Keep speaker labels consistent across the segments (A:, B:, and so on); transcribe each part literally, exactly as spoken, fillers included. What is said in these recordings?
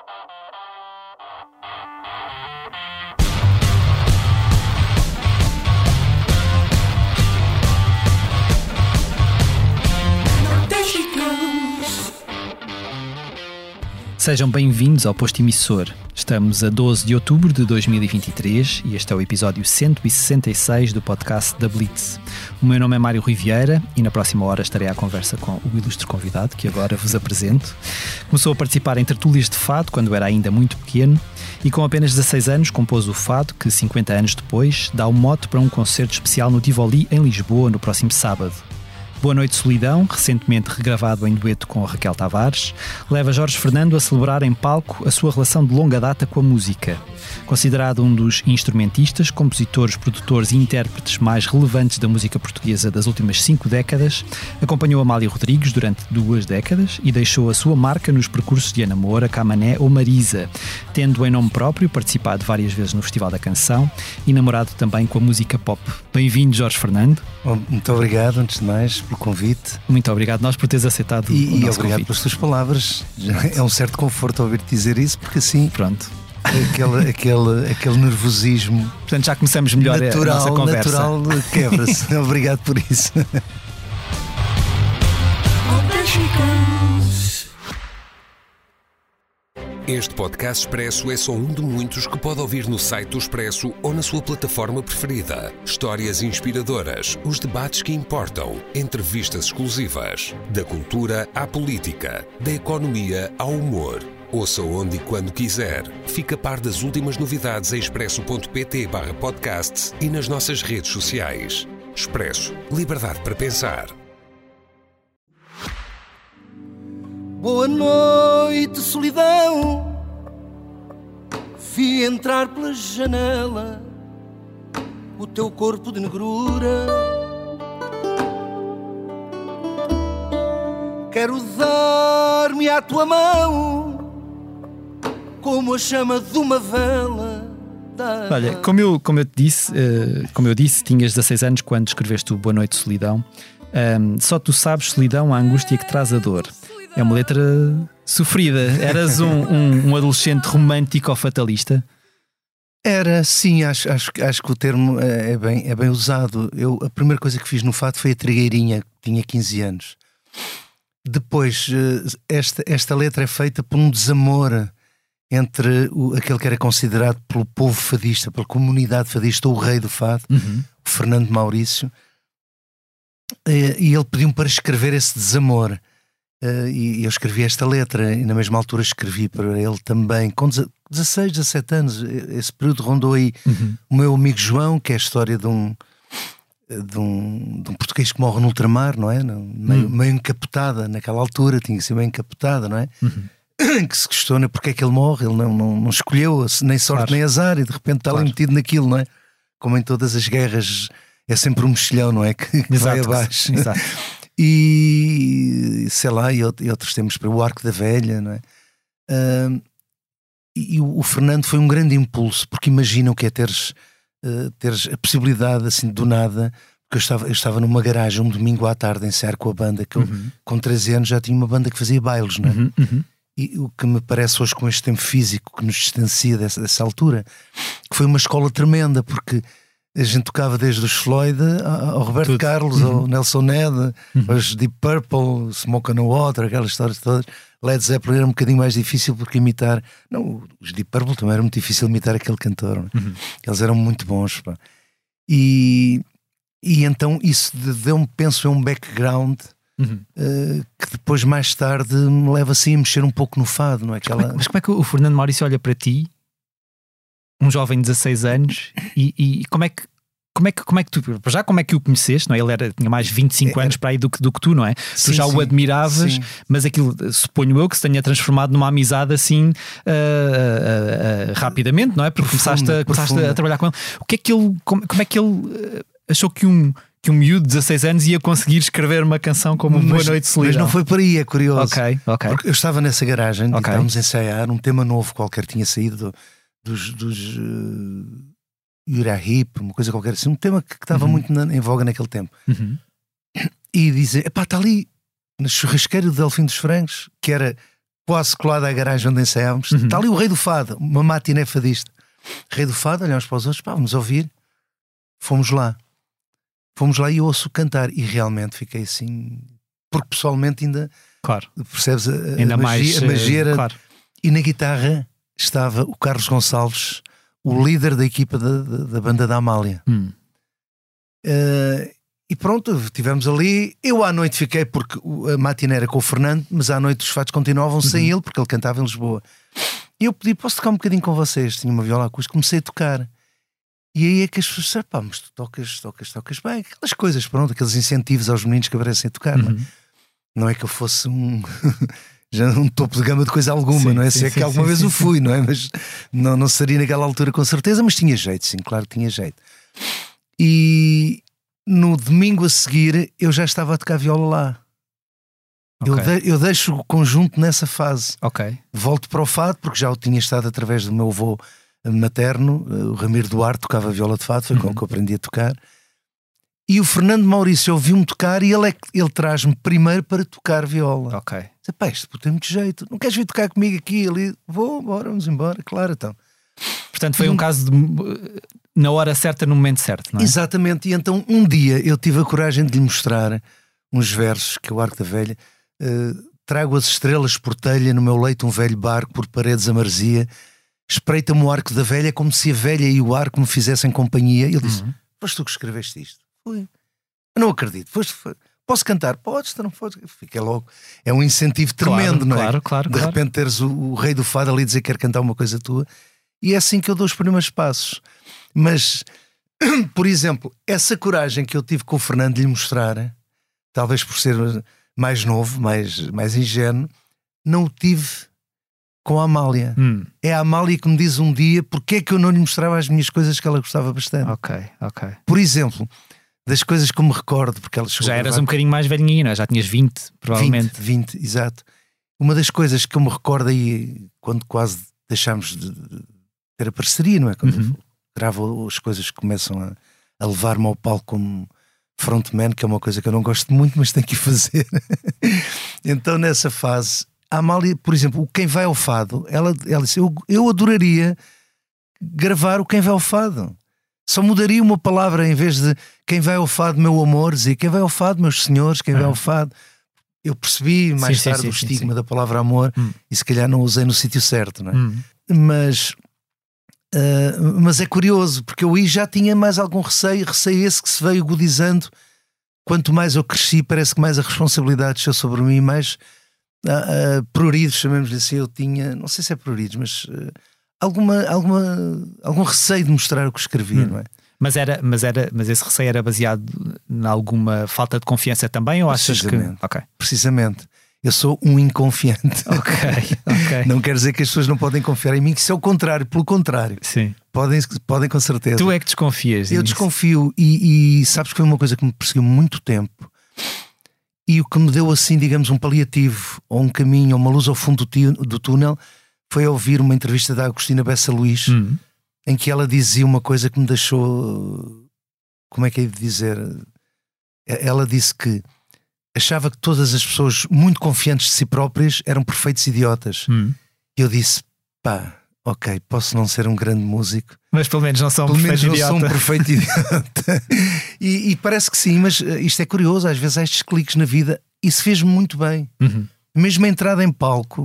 A: Sejam bem-vindos ao Posto Emissor. Estamos a doze de outubro de dois mil e vinte e três e este é o episódio cento e sessenta e seis do podcast da Blitz. O meu nome é Mário Rui Vieira e na próxima hora estarei à conversa com o ilustre convidado que agora vos apresento. Começou a participar em tertúlias de fado quando era ainda muito pequeno e com apenas dezasseis anos compôs o fado que, cinquenta anos depois, dá o mote para um concerto especial no Tivoli em Lisboa no próximo sábado. Boa Noite Solidão, recentemente regravado em dueto com Raquel Tavares, leva Jorge Fernando a celebrar em palco a sua relação de longa data com a música. Considerado um dos instrumentistas, compositores, produtores e intérpretes mais relevantes da música portuguesa das últimas cinco décadas, acompanhou Amália Rodrigues durante duas décadas e deixou a sua marca nos percursos de Ana Moura, Camané ou Marisa, tendo em nome próprio participado várias vezes no Festival da Canção e namorado também com a música pop. Bem-vindo, Jorge Fernando.
B: Muito obrigado, antes de mais, pelo convite.
A: Muito obrigado nós por teres aceitado
B: e,
A: o
B: nosso
A: nosso
B: obrigado
A: convite.
B: pelas tuas palavras. É um certo conforto ouvir-te dizer isso, porque assim...
A: Pronto.
B: Aquele, aquele, aquele nervosismo.
A: Portanto, já começamos melhor
B: natural,
A: a nossa conversa.
B: Natural quebra-se. Obrigado por isso.
C: Este podcast Expresso é só um de muitos que pode ouvir no site do Expresso ou na sua plataforma preferida. Histórias inspiradoras, os debates que importam, entrevistas exclusivas. Da cultura à política, da economia ao humor. Ouça onde e quando quiser. Fica a par das últimas novidades em expresso.pt barra podcasts e nas nossas redes sociais. Expresso. Liberdade para pensar.
B: Boa noite, solidão. Vi entrar pela janela o teu corpo de negrura. Quero dar-me à tua mão como a chama de uma vela.
A: Olha, como eu, como eu te disse, uh, como eu disse, tinhas dezasseis anos quando escreveste o Boa Noite Solidão. Um, só tu sabes, solidão, a angústia que traz a dor. É uma letra sofrida. Eras um, um, um adolescente romântico ou fatalista?
B: Era, sim, acho, acho, acho que o termo é bem, é bem usado. Eu, a primeira coisa que fiz no fado foi a Trigueirinha, tinha quinze anos. Depois, esta, esta letra é feita por um desamor entre o, aquele que era considerado pelo povo fadista, pela comunidade fadista, o rei do fado, uhum. o Fernando Maurício, e ele pediu-me para escrever esse desamor. E eu escrevi esta letra, e na mesma altura escrevi para ele também, com dezasseis, dezassete anos, esse período rondou aí uhum. o meu amigo João, que é a história de um, de um, de um português que morre no ultramar, não é? Meio, uhum. meio encapotada, naquela altura, tinha que ser meio encapotada, não é? Uhum. Que se questiona porque é que ele morre, ele não, não, não escolheu nem sorte claro. nem azar e de repente está claro. ali metido naquilo, não é? Como em todas as guerras é sempre um mexilhão, não é? Que, que vai abaixo. Exato. E sei lá, e outros temos para o Arco da Velha, não é? Uh, e o, o Fernando foi um grande impulso, porque imagina o que é teres, uh, teres a possibilidade assim do nada. Porque eu estava, eu estava numa garagem um domingo à tarde a ensaiar com a banda, que eu uhum. com treze anos já tinha uma banda que fazia bailes, não é? Uhum, uhum. E o que me parece hoje com este tempo físico que nos distancia dessa, dessa altura, que foi uma escola tremenda, porque a gente tocava desde os Floyd ao Roberto Tudo. Carlos, uhum. ao Nelson Ned, uhum. aos Deep Purple, Smoke on the Water, aquelas histórias todas. Led Zeppelin era um bocadinho mais difícil porque imitar, não, os Deep Purple também era muito difícil imitar aquele cantor, uhum. eles eram muito bons, pá. E, e então isso deu-me, penso, um background uhum. uh, que depois mais tarde me leva assim a mexer um pouco no fado, não é? Aquela...
A: Mas, como é, mas como é que o Fernando Maurício olha para ti, um jovem de dezasseis anos, e, e como é que Como é, que, como é que tu, já como é que o conheceste, não é? Ele era, tinha mais vinte e cinco é, anos para aí do que, do que tu, não é? Sim, tu já sim, o admiravas, sim. mas aquilo, suponho eu, que se tenha transformado numa amizade assim uh, uh, uh, rapidamente, não é? Porque profunda, começaste, a, começaste a trabalhar com ele. O que é que ele, como, como é que ele achou que um, que um miúdo de dezasseis anos ia conseguir escrever uma canção como mas, Boa Noite Solidão?
B: Mas não foi por aí, é curioso.
A: Ok, ok.
B: Porque eu estava nessa garagem, okay. e estávamos a ensaiar um tema novo qualquer, tinha saído do, dos... dos uh, Yurahip, uma coisa qualquer assim, um tema que estava uhum. muito na, em voga naquele tempo. Uhum. E dizer, epá, está ali na churrasqueira do Delfim dos Frangos, que era quase colado à garagem onde ensaiávamos.
A: Uhum.
B: Está ali o Rei do Fado, uma matiné fadista. Rei do Fado, olhamos para os outros, pá, vamos ouvir. Fomos lá. Fomos lá e eu ouço cantar. E realmente fiquei assim... Porque pessoalmente ainda...
A: Claro.
B: Percebes? A,
A: ainda
B: a magia,
A: mais,
B: a magia era...
A: Claro.
B: E na guitarra estava o Carlos Gonçalves, o líder da equipa da, da, da banda da Amália.
A: Hum.
B: Uh, e pronto, estivemos ali. Eu à noite fiquei, porque a matina era com o Fernando, mas à noite os fatos continuavam uhum. sem ele, porque ele cantava em Lisboa. E eu pedi, posso tocar um bocadinho com vocês? Tinha uma viola acústica, comecei a tocar. E aí é que as pessoas disseram, pá, mas tu tocas, tocas, tocas bem. Aquelas coisas, pronto, aqueles incentivos aos meninos que aparecem a tocar. Uhum. Não é? Não é que eu fosse um... já um topo de gama de coisa alguma, sim, não é? Sim, Se é sim, que alguma sim, vez sim, o fui, sim. não é? Mas não, não seria naquela altura com certeza, mas tinha jeito, sim, claro que tinha jeito. E no domingo a seguir eu já estava a tocar viola lá. Okay. Eu, de, eu deixo o conjunto nessa fase.
A: Okay.
B: Volto para o fado, porque já o tinha estado através do meu avô materno, o Ramiro Duarte, tocava viola de fado, foi uhum. com o que eu aprendi a tocar. E o Fernando Maurício ouviu-me tocar e ele, é, ele traz-me primeiro para tocar viola.
A: Ok.
B: Diz, pá, isto tem muito jeito. Não queres vir tocar comigo aqui? Ali, vou, bora, vamos embora. Claro, então.
A: Portanto, foi e um, um caso de, na hora certa, no momento certo, não é?
B: Exatamente. E então, um dia, eu tive a coragem de lhe mostrar uns versos, que é o Arco da Velha. Uh, trago as estrelas por telha, no meu leito um velho barco, por paredes a maresia. Espreita-me o Arco da Velha, como se a velha e o arco me fizessem companhia. E ele disse, uhum. foste tu que escreveste isto? Foi. Eu não acredito. Foste, foi. Posso cantar? Podes, não podes. Fica logo. É um incentivo tremendo,
A: claro,
B: não é?
A: Claro, claro.
B: De
A: claro.
B: repente teres o, o Rei do Fado ali dizer que quer cantar uma coisa tua. E é assim que eu dou os primeiros passos. Mas, por exemplo, essa coragem que eu tive com o Fernando de lhe mostrar, talvez por ser mais novo, mais, mais ingênuo, não o tive com a Amália. Hum. É a Amália que me diz um dia porque é que eu não lhe mostrava as minhas coisas que ela gostava bastante.
A: Ok, ok.
B: Por exemplo, das coisas que eu me recordo, porque ela
A: já eras um bocadinho mais velhinho, não é? Já tinhas vinte, provavelmente.
B: vinte, vinte, exato. Uma das coisas que eu me recordo aí, quando quase deixámos de ter a parceria, não é? Quando uhum. gravo as coisas que começam a, a levar-me ao palco como frontman, que é uma coisa que eu não gosto muito, mas tenho que fazer. Então, nessa fase, a Amália, por exemplo, o Quem Vai ao Fado, ela, ela disse, eu, eu adoraria gravar o Quem Vai ao Fado. Só mudaria uma palavra, em vez de Quem Vai ao Fado, meu amor, dizia Quem Vai ao Fado, meus senhores, Quem ah. Vai ao Fado. Eu percebi mais sim, tarde sim, o sim, estigma sim. da palavra amor hum. e se calhar não usei no sítio certo, não é? Hum. Mas, uh, mas é curioso, porque eu aí já tinha mais algum receio, receio esse que se veio agudizando. Quanto mais eu cresci, parece que mais a responsabilidade desceu sobre mim, mais uh, uh, pruridos, chamemos-lhe assim, eu tinha, não sei se é pruridos, mas uh, alguma, alguma, algum receio de mostrar o que escrevia, hum. não é?
A: Mas, era, mas, era, mas esse receio era baseado em alguma falta de confiança também? Ou achas que... Okay.
B: Precisamente. Eu sou um inconfiante.
A: Ok, ok.
B: Não quer dizer que as pessoas não podem confiar em mim, que isso é o contrário. Pelo contrário.
A: Sim.
B: Podem, podem com certeza.
A: Tu é que desconfias.
B: Eu
A: nisso.
B: desconfio e, e sabes que foi uma coisa que me perseguiu muito tempo. E o que me deu assim, digamos, um paliativo, ou um caminho, ou uma luz ao fundo do, do túnel, foi ouvir uma entrevista da Agostina Bessa Luís, hum. em que ela dizia uma coisa que me deixou, como é que é de dizer? Ela disse que achava que todas as pessoas muito confiantes de si próprias eram perfeitos idiotas. Hum. E eu disse, pá, ok, posso não ser um grande músico,
A: mas pelo menos não sou um
B: pelo
A: perfeito
B: menos
A: idiota.
B: Não sou um perfeito idiota. e, e parece que sim, mas isto é curioso, às vezes há estes cliques na vida. Isso fez-me muito bem. Uhum. Mesmo a entrada em palco,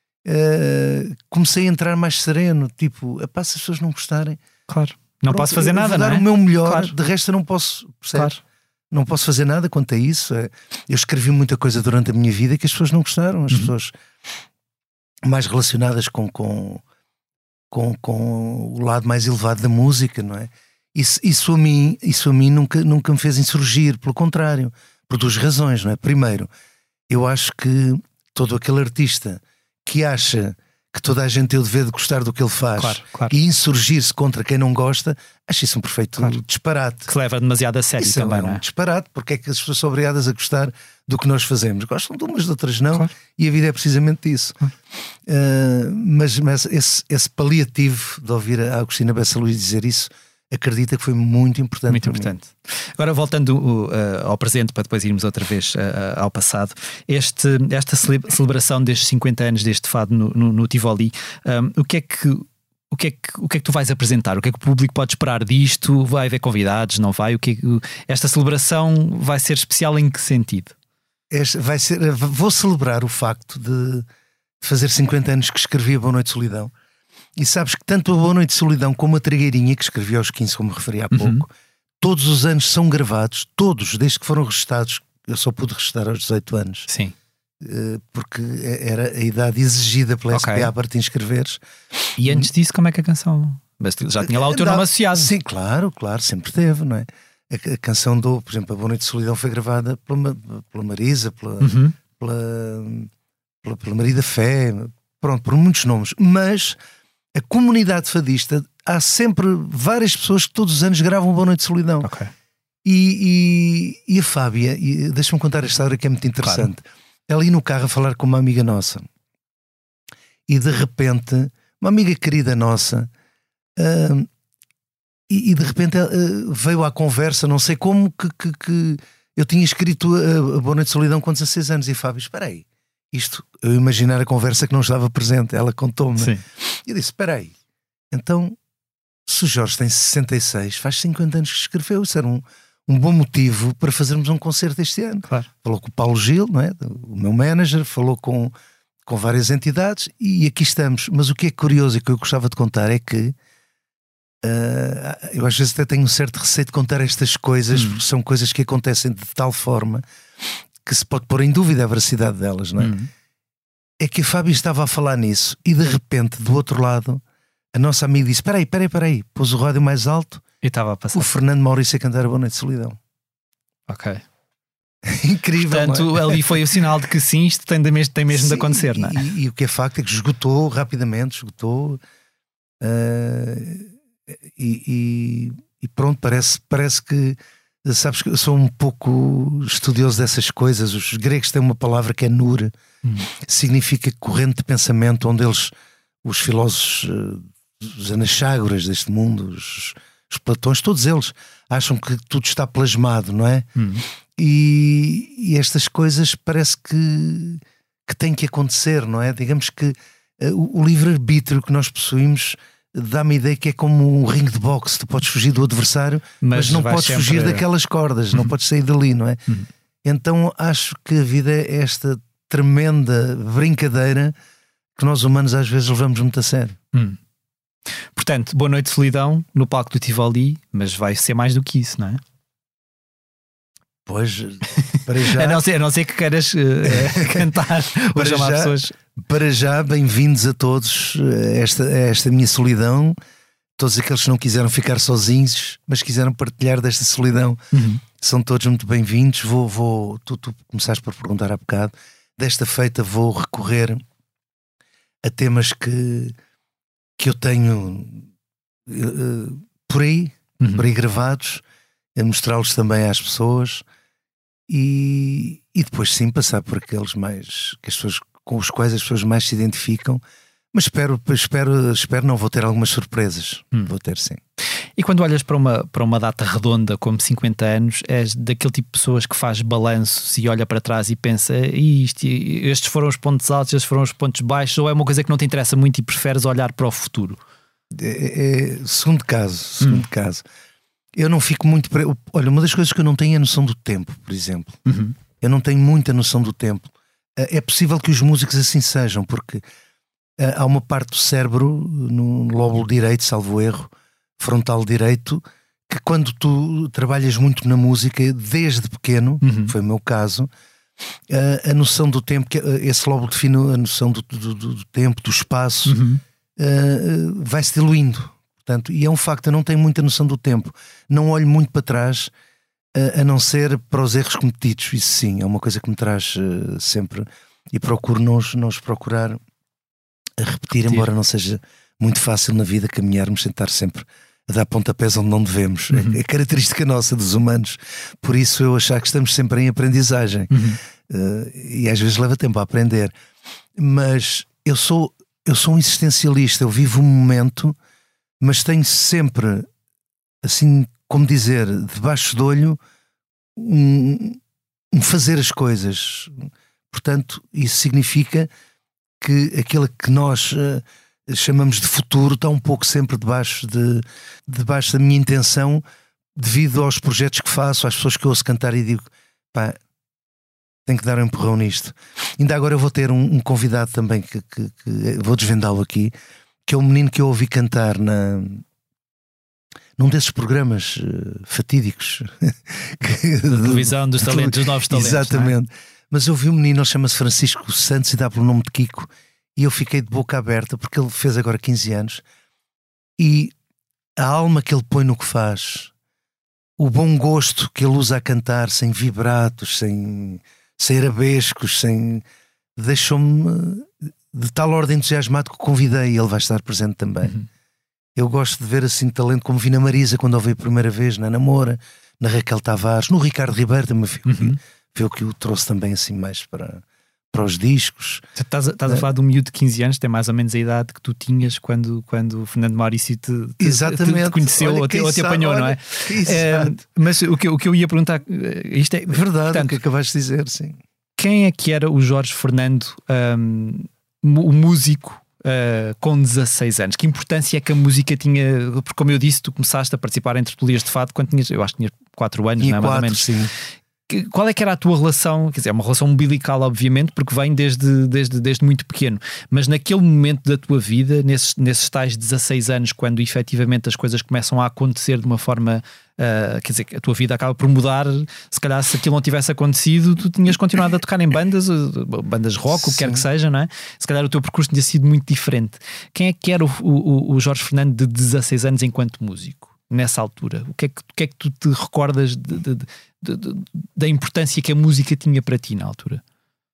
B: Uh, comecei a entrar mais sereno, tipo, epá, se as pessoas não gostarem,
A: claro, não pronto, posso fazer
B: eu
A: nada,
B: vou dar
A: não é?
B: o meu melhor,
A: claro.
B: De resto eu não posso, percebes?
A: Claro.
B: Não posso fazer nada quanto a isso. Eu escrevi muita coisa durante a minha vida que as pessoas não gostaram, as uhum. pessoas mais relacionadas com, com, com, com o lado mais elevado da música, não é? Isso, isso a mim, isso a mim nunca, nunca me fez insurgir, pelo contrário, por duas razões, não é? Primeiro, eu acho que todo aquele artista que acha que toda a gente tem o dever de gostar do que ele faz, claro, claro. E insurgir-se contra quem não gosta, acho isso um perfeito claro. disparate.
A: Que leva demasiado a sério
B: isso
A: também,
B: é um
A: não é?
B: disparate, porque é que as pessoas são obrigadas a gostar do que nós fazemos? Gostam de umas, de outras não, claro. E a vida é precisamente isso. Claro. Uh, mas mas esse, esse paliativo de ouvir a Agostina Bessa Luís dizer isso acredita que foi muito importante.
A: Muito importante. Agora, voltando uh, ao presente, para depois irmos outra vez uh, ao passado, este, esta celebração destes cinquenta anos deste fado no, no, no Tivoli, um, o que é que O que, é que, o que é que tu vais apresentar? O que é que o público pode esperar disto? Vai haver convidados? Não vai? O que é que, esta celebração vai ser especial em que sentido?
B: Este vai ser, vou celebrar o facto de fazer cinquenta anos que escrevi a Boa Noite Solidão. E sabes que tanto a Boa Noite Solidão como a Trigueirinha, que escrevi aos quinze, como referi há pouco, uhum. todos os anos são gravados, todos, desde que foram registados. Eu só pude registrar aos dezoito anos.
A: Sim.
B: Porque era a idade exigida pela okay. S P A para te inscreveres.
A: E antes disso, como é que a canção... Já tinha lá o teu nome associado.
B: Sim, claro, claro, sempre teve, não é? A, a canção do, por exemplo, a Boa Noite de Solidão foi gravada pela, pela Marisa, pela, uhum. pela, pela, pela Marida Fé, pronto, por muitos nomes. Mas a comunidade fadista, há sempre várias pessoas que todos os anos gravam Boa Noite de Solidão.
A: Okay.
B: E, e, e a Fábia, deixa-me contar esta história que é muito interessante. Claro. Ela ia no carro a falar com uma amiga nossa e de repente, uma amiga querida nossa, uh, e, e de repente uh, veio à conversa, não sei como, que, que, que eu tinha escrito a, a Boa Noite de Solidão com dezasseis anos. E Fábio, espera aí, isto, eu imaginar a conversa que não estava presente, ela contou-me.
A: Sim.
B: E eu disse, espera aí, então se o Jorge tem sessenta e seis, faz cinquenta anos que escreveu, isso era um um bom motivo para fazermos um concerto este ano.
A: Claro.
B: Falou com o Paulo Gil, não é? O meu manager, falou com, com várias entidades e aqui estamos. Mas o que é curioso e que eu gostava de contar é que uh, eu às vezes até tenho um certo receio de contar estas coisas, hum. porque são coisas que acontecem de tal forma que se pode pôr em dúvida a veracidade delas, não é? Hum. É que a Fábio estava a falar nisso e de repente, do outro lado, a nossa amiga disse, espera aí, espera aí, espera aí, pôs o rádio mais alto.
A: E estava a passar.
B: O Fernando Maurício a cantar a Boa Noite de Solidão.
A: Ok.
B: Incrível.
A: Portanto,
B: é?
A: ali foi o sinal de que sim, isto tem, de, tem mesmo sim, de acontecer,
B: e,
A: não é?
B: E, e o que é facto é que esgotou rapidamente, esgotou. Uh, e, e, e pronto, parece, parece que. Sabes que eu sou um pouco estudioso dessas coisas. Os gregos têm uma palavra que é nur, hum. significa corrente de pensamento, onde eles, os filósofos, os anaxágoras deste mundo, os. Os Platões, todos eles acham que tudo está plasmado, não é? Hum. E, e estas coisas parece que, que têm que acontecer, não é? Digamos que uh, o, o livre-arbítrio que nós possuímos dá-me a ideia que é como um ringue de boxe. Tu podes fugir do adversário, mas, mas não podes sempre... fugir daquelas cordas, hum. não podes sair dali, não é? Hum. Então acho que a vida é esta tremenda brincadeira que nós humanos às vezes levamos muito a sério.
A: Hum. Portanto, Boa Noite de Solidão no palco do Tivoli, mas vai ser mais do que isso, não é?
B: Pois, para já...
A: a, não ser, a não ser que queiras uh, cantar ou chamar já, pessoas.
B: Para já, bem-vindos a todos a esta, a esta minha solidão. Todos aqueles que não quiseram ficar sozinhos, mas quiseram partilhar desta solidão, uhum. são todos muito bem-vindos. Vou, vou, tu, tu começaste por perguntar há bocado. Desta feita vou recorrer a temas que que eu tenho uh, por aí, uhum. por aí gravados, a mostrá-los também às pessoas e, e depois sim passar por aqueles mais que as pessoas, com os quais as pessoas mais se identificam, mas espero, espero, espero não vou ter algumas surpresas, hum. vou ter sim.
A: E quando olhas para uma, para uma data redonda como cinquenta anos, és daquele tipo de pessoas que faz balanços e olha para trás e pensa isto, estes foram os pontos altos, estes foram os pontos baixos, ou é uma coisa que não te interessa muito e preferes olhar para o futuro?
B: É, é, segundo caso, segundo hum. caso. Eu não fico muito... Pre... Olha, uma das coisas que eu não tenho é a noção do tempo, por exemplo. Uhum. Eu não tenho muita noção do tempo. É possível que os músicos assim sejam, porque há uma parte do cérebro, no lóbulo direito, salvo erro, frontal direito, que quando tu trabalhas muito na música, desde pequeno, uhum. foi o meu caso, a, a noção do tempo, que esse lóbulo define a noção do, do, do tempo, do espaço, uhum. uh, vai-se diluindo. Portanto, e é um facto, eu não tenho muita noção do tempo. Não olho muito para trás, uh, a não ser para os erros cometidos. Isso sim, é uma coisa que me traz uh, sempre, e procuro não os, não os procurar a repetir, repetir, embora não seja muito fácil na vida caminharmos, tentar sempre a dar pontapés onde não devemos. Uhum. É característica nossa dos humanos. Por isso eu achar que estamos sempre em aprendizagem. Uhum. Uh, e às vezes leva tempo a aprender. Mas eu sou, eu sou um existencialista. Eu vivo um momento, mas tenho sempre assim, como dizer, debaixo do olho, um, um fazer as coisas. Portanto, isso significa que aquilo que nós uh, chamamos de futuro está um pouco sempre debaixo, de, debaixo da minha intenção, devido aos projetos que faço, às pessoas que eu ouço cantar e digo, pá, tenho que dar um empurrão nisto. Ainda agora eu vou ter um, um convidado também que, que, que vou desvendá-lo aqui, que é um menino que eu ouvi cantar na, num desses programas uh, fatídicos
A: da televisão dos talentos, dos novos talentos.
B: Exatamente. Não é? Mas eu vi um menino, ele chama-se Francisco Santos e dá pelo nome de Kiko, e eu fiquei de boca aberta porque ele fez agora quinze anos e a alma que ele põe no que faz, o bom gosto que ele usa a cantar, sem vibratos, sem, sem arabescos, sem... deixou-me de tal ordem entusiasmado que o convidei e ele vai estar presente também. Uhum. Eu gosto de ver assim talento, como vi na Marisa quando ouvi a primeira vez, na Namora, na Raquel Tavares, no Ricardo Ribeiro também fui, uhum. Foi o que o trouxe também assim mais para, para os discos.
A: Estás a, estás a falar de um miúdo de quinze anos, tem mais ou menos a idade que tu tinhas quando, quando o Fernando Maurício te, te,
B: Exatamente.
A: te, te conheceu ou te, ou te apanhou, olha, não é? é mas o que, o que eu ia perguntar, isto é
B: verdade, portanto, o que acabaste de dizer, sim.
A: Quem é que era o Jorge Fernando, um, o músico, uh, com dezasseis anos? Que importância é que a música tinha? Porque, como eu disse, tu começaste a participar em tertulias de fado quando tinhas, eu acho que tinhas quatro anos,
B: e
A: não é?
B: quatro,
A: mais ou menos.
B: Sim.
A: Qual é que era a tua relação? Quer dizer, é uma relação umbilical, obviamente, porque vem desde, desde, desde muito pequeno, mas naquele momento da tua vida, nesses, nesses tais dezasseis anos, quando efetivamente as coisas começam a acontecer de uma forma, uh, quer dizer, a tua vida acaba por mudar, se calhar se aquilo não tivesse acontecido, tu tinhas continuado a tocar em bandas, bandas rock, o que quer que seja, não é? Se calhar o teu percurso tinha sido muito diferente. Quem é que era o, o, o Jorge Fernando de dezasseis anos enquanto músico? Nessa altura, o que é que, o que, é que tu te recordas de, de, de, de, da importância que a música tinha para ti na altura?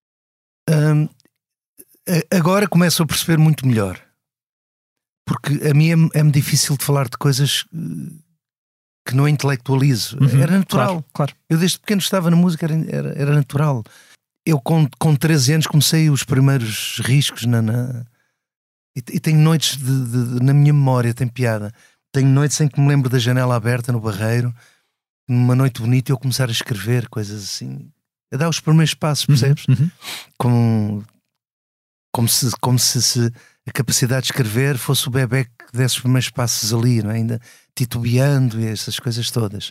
B: Um, agora começo a perceber muito melhor, porque a mim é, é-me difícil de falar de coisas que não intelectualizo. Uhum, era natural,
A: claro, claro.
B: Eu desde pequeno estava na música, era, era, era natural. Eu com, com treze anos comecei os primeiros riscos na, na, e, e tenho noites de, de, de, na minha memória, tem piada. Tenho noites em que me lembro da janela aberta no Barreiro, numa noite bonita, eu começar a escrever coisas assim, a dar os primeiros passos, percebes? Uhum. Como, como, se, como se, se a capacidade de escrever fosse o bebé que desse os primeiros passos ali, não é? Ainda titubeando e essas coisas todas.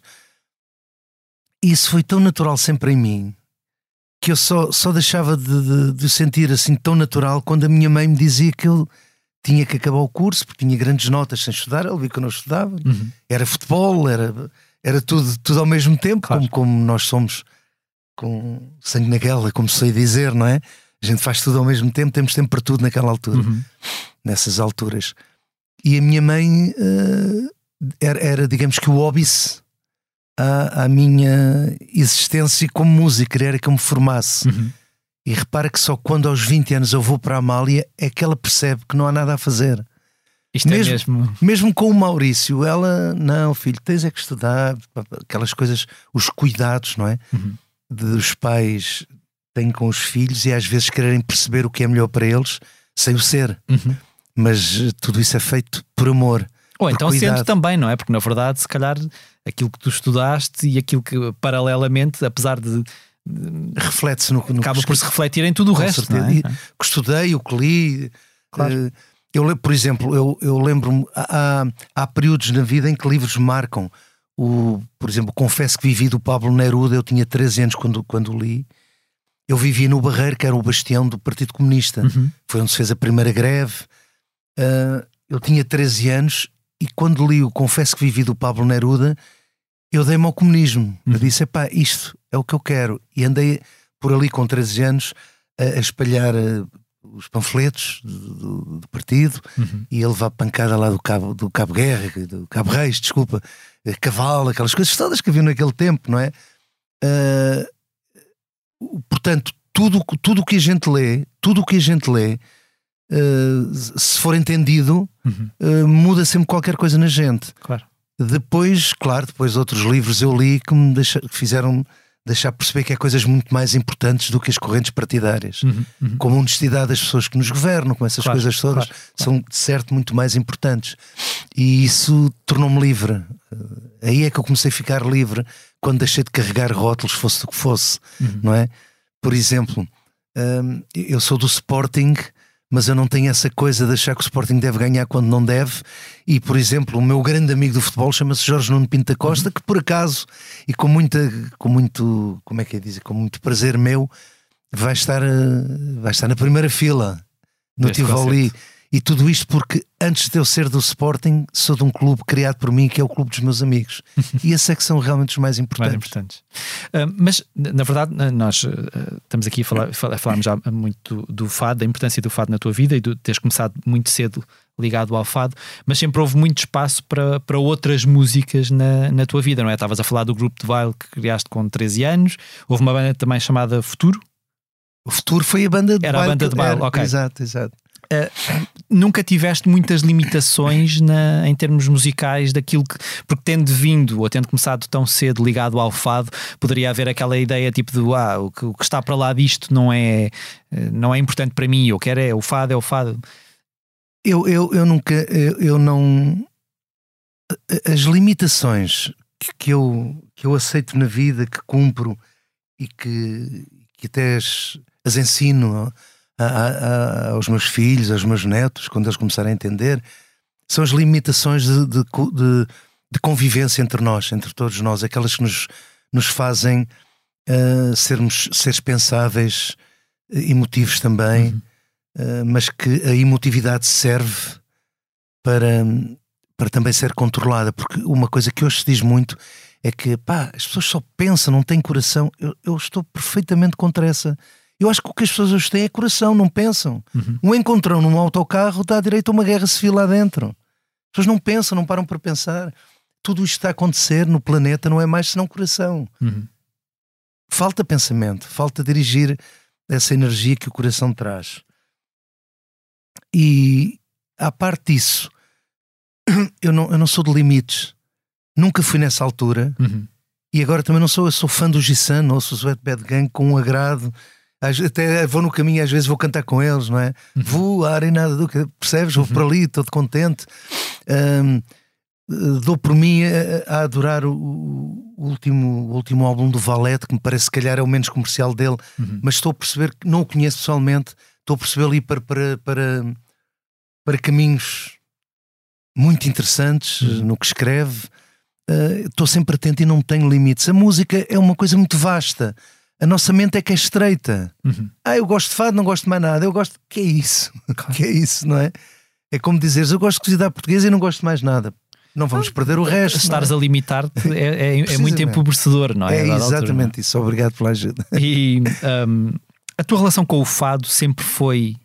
B: E isso foi tão natural sempre em mim que eu só, só deixava de, de, de sentir assim tão natural quando a minha mãe me dizia que eu tinha que acabar o curso, porque tinha grandes notas sem estudar. Ela viu que eu não estudava. Uhum. Era futebol, era, era tudo, tudo ao mesmo tempo, claro. como, como nós somos com sangue na guela, como sei dizer, não é? A gente faz tudo ao mesmo tempo, temos tempo para tudo naquela altura, uhum. nessas alturas. E a minha mãe uh, era, era, digamos que o óbice à, à minha existência como música, era que eu me formasse. Uhum. E repara que só quando aos vinte anos eu vou para a Amália é que ela percebe que não há nada a fazer.
A: Isto mesmo, é mesmo...
B: mesmo com o Maurício, ela, não filho, tens é que estudar, aquelas coisas, os cuidados, não é? Uhum. Dos pais têm com os filhos e às vezes quererem perceber o que é melhor para eles sem o ser. Uhum. Mas tudo isso é feito por amor.
A: Ou então sendo também, não é? Porque na verdade, se calhar, aquilo que tu estudaste e aquilo que paralelamente, apesar de
B: reflete-se no, no
A: acaba por se refletir em tudo o resto, não é?
B: E, que estudei, o que li, claro. eu, por exemplo, eu, eu lembro-me, há, há períodos na vida em que livros marcam. O, por exemplo, Confesso que Vivi, do Pablo Neruda, eu tinha treze anos quando, quando li. Eu vivia no Barreiro, que era o bastião do Partido Comunista. Uhum. Foi onde se fez a primeira greve. Uh, eu tinha treze anos e quando li o Confesso que Vivi, do Pablo Neruda, eu dei-me ao comunismo. Uhum. Eu disse, epá, isto é o que eu quero. E andei por ali com treze anos a, a espalhar uh, os panfletos do, do, do partido, uhum. e a levar pancada lá do Cabo, do Cabo Guerra, do Cabo Reis, desculpa, cavalo, aquelas coisas todas que havia naquele tempo, não é? Uh, portanto, tudo o tudo que a gente lê, tudo o que a gente lê, uh, se for entendido, uhum. uh, muda sempre qualquer coisa na gente.
A: Claro.
B: Depois, claro, depois outros livros eu li que me deixa, que fizeram deixar perceber que há coisas muito mais importantes do que as correntes partidárias, uhum, uhum. como a honestidade das pessoas que nos governam, com essas claro, coisas todas, claro, claro. são de certo muito mais importantes. E isso tornou-me livre. Aí é que eu comecei a ficar livre, quando deixei de carregar rótulos, fosse o que fosse, uhum. não é? Por exemplo, um, eu sou do Sporting, mas eu não tenho essa coisa de achar que o Sporting deve ganhar quando não deve. E, por exemplo, o meu grande amigo do futebol chama-se Jorge Nuno Pinto da Costa, uhum. que por acaso, e com, muita, com muito, como é que é dizer, com muito prazer meu, vai estar, vai estar na primeira fila no Tivoli. E tudo isto porque antes de eu ser do Sporting, sou de um clube criado por mim, que é o clube dos meus amigos. E esses é que são realmente os mais importantes.
A: Mais importantes. Uh, mas, na verdade, nós uh, estamos aqui a falar, falarmos já muito do, do fado, da importância do fado na tua vida e de teres começado muito cedo ligado ao fado, mas sempre houve muito espaço para, para outras músicas na, na tua vida, não é? Estavas a falar do grupo de baile que criaste com treze anos, houve uma banda também chamada Futuro?
B: O Futuro foi a banda de
A: Era
B: baile.
A: Era a banda de baile,
B: era,
A: ok.
B: Exato, exato.
A: Uh, nunca tiveste muitas limitações na, em termos musicais daquilo que, porque tendo vindo ou tendo começado tão cedo ligado ao fado, poderia haver aquela ideia tipo de ah, o, que, o que está para lá disto não é, não é importante para mim, eu quero é o fado, é o fado.
B: Eu, eu, eu nunca, eu, eu não, as limitações que, que, eu, que eu aceito na vida, que cumpro e que, que até as, as ensino A, a, aos meus filhos, aos meus netos, quando eles começarem a entender, são as limitações de, de, de, de convivência entre nós, entre todos nós, aquelas que nos, nos fazem uh, sermos seres pensáveis, emotivos também, uhum. uh, mas que a emotividade serve para, para também ser controlada, porque uma coisa que hoje se diz muito é que pá, as pessoas só pensam, não têm coração. Eu, eu estou perfeitamente contra essa. Eu acho que o que as pessoas hoje têm é coração, não pensam. Uhum. Um encontrão num autocarro dá direito a uma guerra civil lá dentro. As pessoas não pensam, não param para pensar. Tudo isto está a acontecer no planeta não é mais senão coração. Uhum. Falta pensamento, falta dirigir essa energia que o coração traz. E à parte disso, eu não, eu não sou de limites. Nunca fui nessa altura. Uhum. E agora também não sou, eu sou fã do Gissan, ouço o Sweat Bad Gang com um agrado. Até vou no caminho, às vezes vou cantar com eles, não é? Uhum. Voar e nada do que, percebes? Vou uhum. por ali, todo contente. Um, dou por mim a, a adorar o, o, último, o último álbum do Valete, que me parece se calhar é o menos comercial dele, uhum. mas estou a perceber que não o conheço pessoalmente, estou a perceber ali para, para, para, para caminhos muito interessantes uhum. no que escreve. Uh, estou sempre atento e não tenho limites. A música é uma coisa muito vasta. A nossa mente é que é estreita. Uhum. Ah, eu gosto de fado, não gosto de mais nada. Eu gosto... Que é isso? Claro. Que é isso, não é? É como dizeres, eu gosto de cozida portuguesa e não gosto de mais nada. Não vamos ah, perder o resto.
A: Estares
B: é?
A: a limitar-te é, é, é muito empobrecedor, não é?
B: É exatamente altura, isso. Obrigado pela ajuda.
A: E um, a tua relação com o fado sempre foi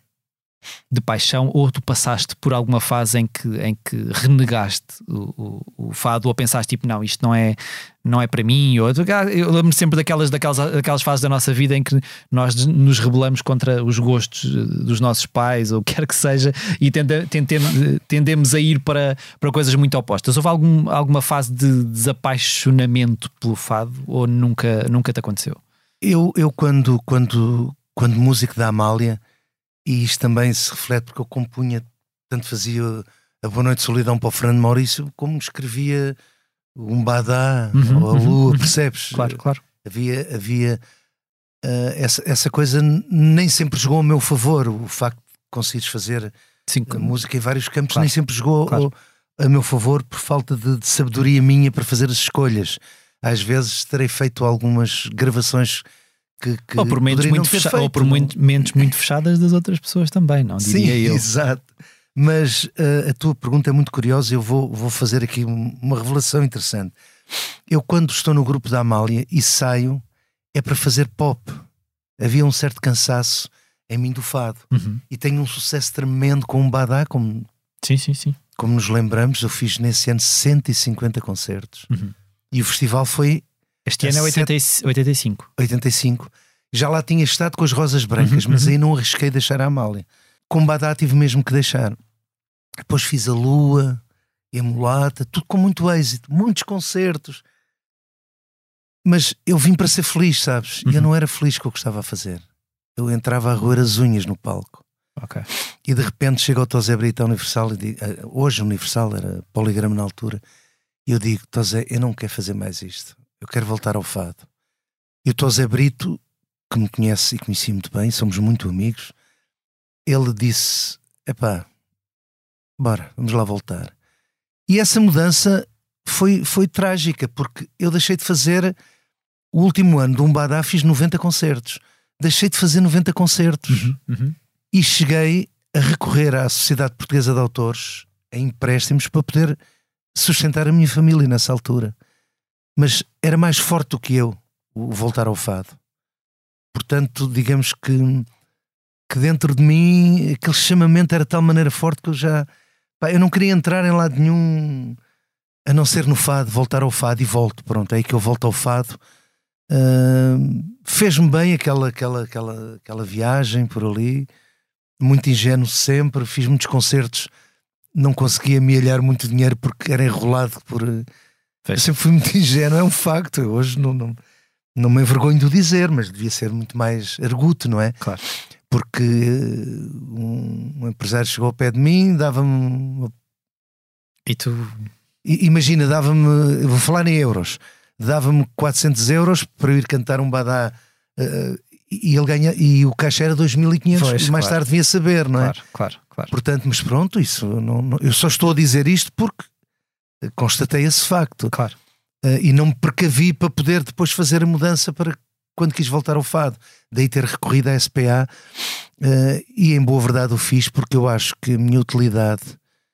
A: de paixão, ou tu passaste por alguma fase em que, em que renegaste o, o, o fado, ou pensaste tipo, não, isto não é, não é para mim? Ou, eu lembro sempre daquelas, daquelas, daquelas fases da nossa vida em que nós nos rebelamos contra os gostos dos nossos pais, ou o que quer que seja, e tende, tende, tendemos a ir para, para coisas muito opostas. Houve algum, alguma fase de desapaixonamento pelo fado, ou nunca, nunca te aconteceu?
B: Eu, eu quando, quando, quando músico da Amália, e isto também se reflete porque eu compunha, tanto fazia a Boa Noite de Solidão para o Fernando Maurício, como escrevia um Badá uhum, ou a Lua, uhum, percebes?
A: Claro, claro.
B: Havia, havia uh, essa, essa coisa nem sempre jogou a meu favor, o facto de conseguires fazer Sim, a música em vários campos, claro, nem sempre jogou claro. a, a meu favor por falta de, de sabedoria minha para fazer as escolhas. Às vezes terei feito algumas gravações Que, que
A: ou por mentes muito, fecha- feito, ou por muito, mentes muito fechadas das outras pessoas também, não diria
B: Sim,
A: eu.
B: Exato. Mas uh, a tua pergunta é muito curiosa e eu vou, vou fazer aqui uma revelação interessante. Eu, quando estou no grupo da Amália e saio, é para fazer pop. Havia um certo cansaço em mim do fado. Uhum. E tenho um sucesso tremendo com um Badá, como,
A: sim, sim, sim.
B: como nos lembramos. Eu fiz nesse ano cento e cinquenta concertos. Uhum. E o festival foi...
A: Este ano é oitenta e cinco.
B: oitenta e cinco. Já lá tinha estado com as Rosas Brancas, uhum, mas aí não arrisquei deixar a Amália. Com Badá tive mesmo que deixar. Depois fiz a Lua e a Mulata, tudo com muito êxito, muitos concertos. Mas eu vim para ser feliz, sabes? Uhum. E eu não era feliz com o que estava a fazer. Eu entrava a roer as unhas no palco.
A: Okay.
B: E de repente chega o Tosé Brito à Universal e digo, hoje Universal, era Poligrama na altura, E eu digo: Tó Zé, eu não quero fazer mais isto, eu quero voltar ao fado. E o Tó Zé Brito, que me conhece e conheci muito bem, somos muito amigos, ele disse: epá, bora, vamos lá voltar. E essa mudança foi, foi trágica, porque eu deixei de fazer o último ano de Umbadá, fiz noventa concertos. Deixei de fazer noventa concertos.
A: Uhum, uhum.
B: E cheguei a recorrer à Sociedade Portuguesa de Autores em empréstimos para poder sustentar a minha família nessa altura. Mas era mais forte do que eu o voltar ao fado. Portanto, digamos que, que dentro de mim aquele chamamento era de tal maneira forte que eu já... Pá, eu não queria entrar em lado nenhum a não ser no fado, voltar ao fado, e volto. Pronto, é aí que eu volto ao fado. Uh, fez-me bem aquela, aquela, aquela, aquela viagem por ali, muito ingênuo sempre, fiz muitos concertos, não conseguia amealhar muito dinheiro porque era enrolado por... Eu sempre fui muito ingênuo, é um facto. Eu hoje não, não, não me envergonho de o dizer, mas devia ser muito mais arguto, não é?
A: Claro.
B: Porque um, um empresário chegou ao pé de mim, dava-me uma...
A: E tu...
B: Imagina, dava-me, vou falar em euros, dava-me quatrocentos euros para eu ir cantar um badá, uh, e ele ganha, e o caixa era dois mil e quinhentos,
A: pois,
B: mais
A: claro.
B: tarde devia saber, não é?
A: Claro, claro, claro.
B: Portanto, mas pronto, isso não, não, eu só estou a dizer isto porque constatei esse facto.
A: Claro.
B: Uh, e não me precavi para poder depois fazer a mudança para quando quis voltar ao fado. Daí ter recorrido à S P A, uh, e em boa verdade o fiz, porque eu acho que a minha utilidade...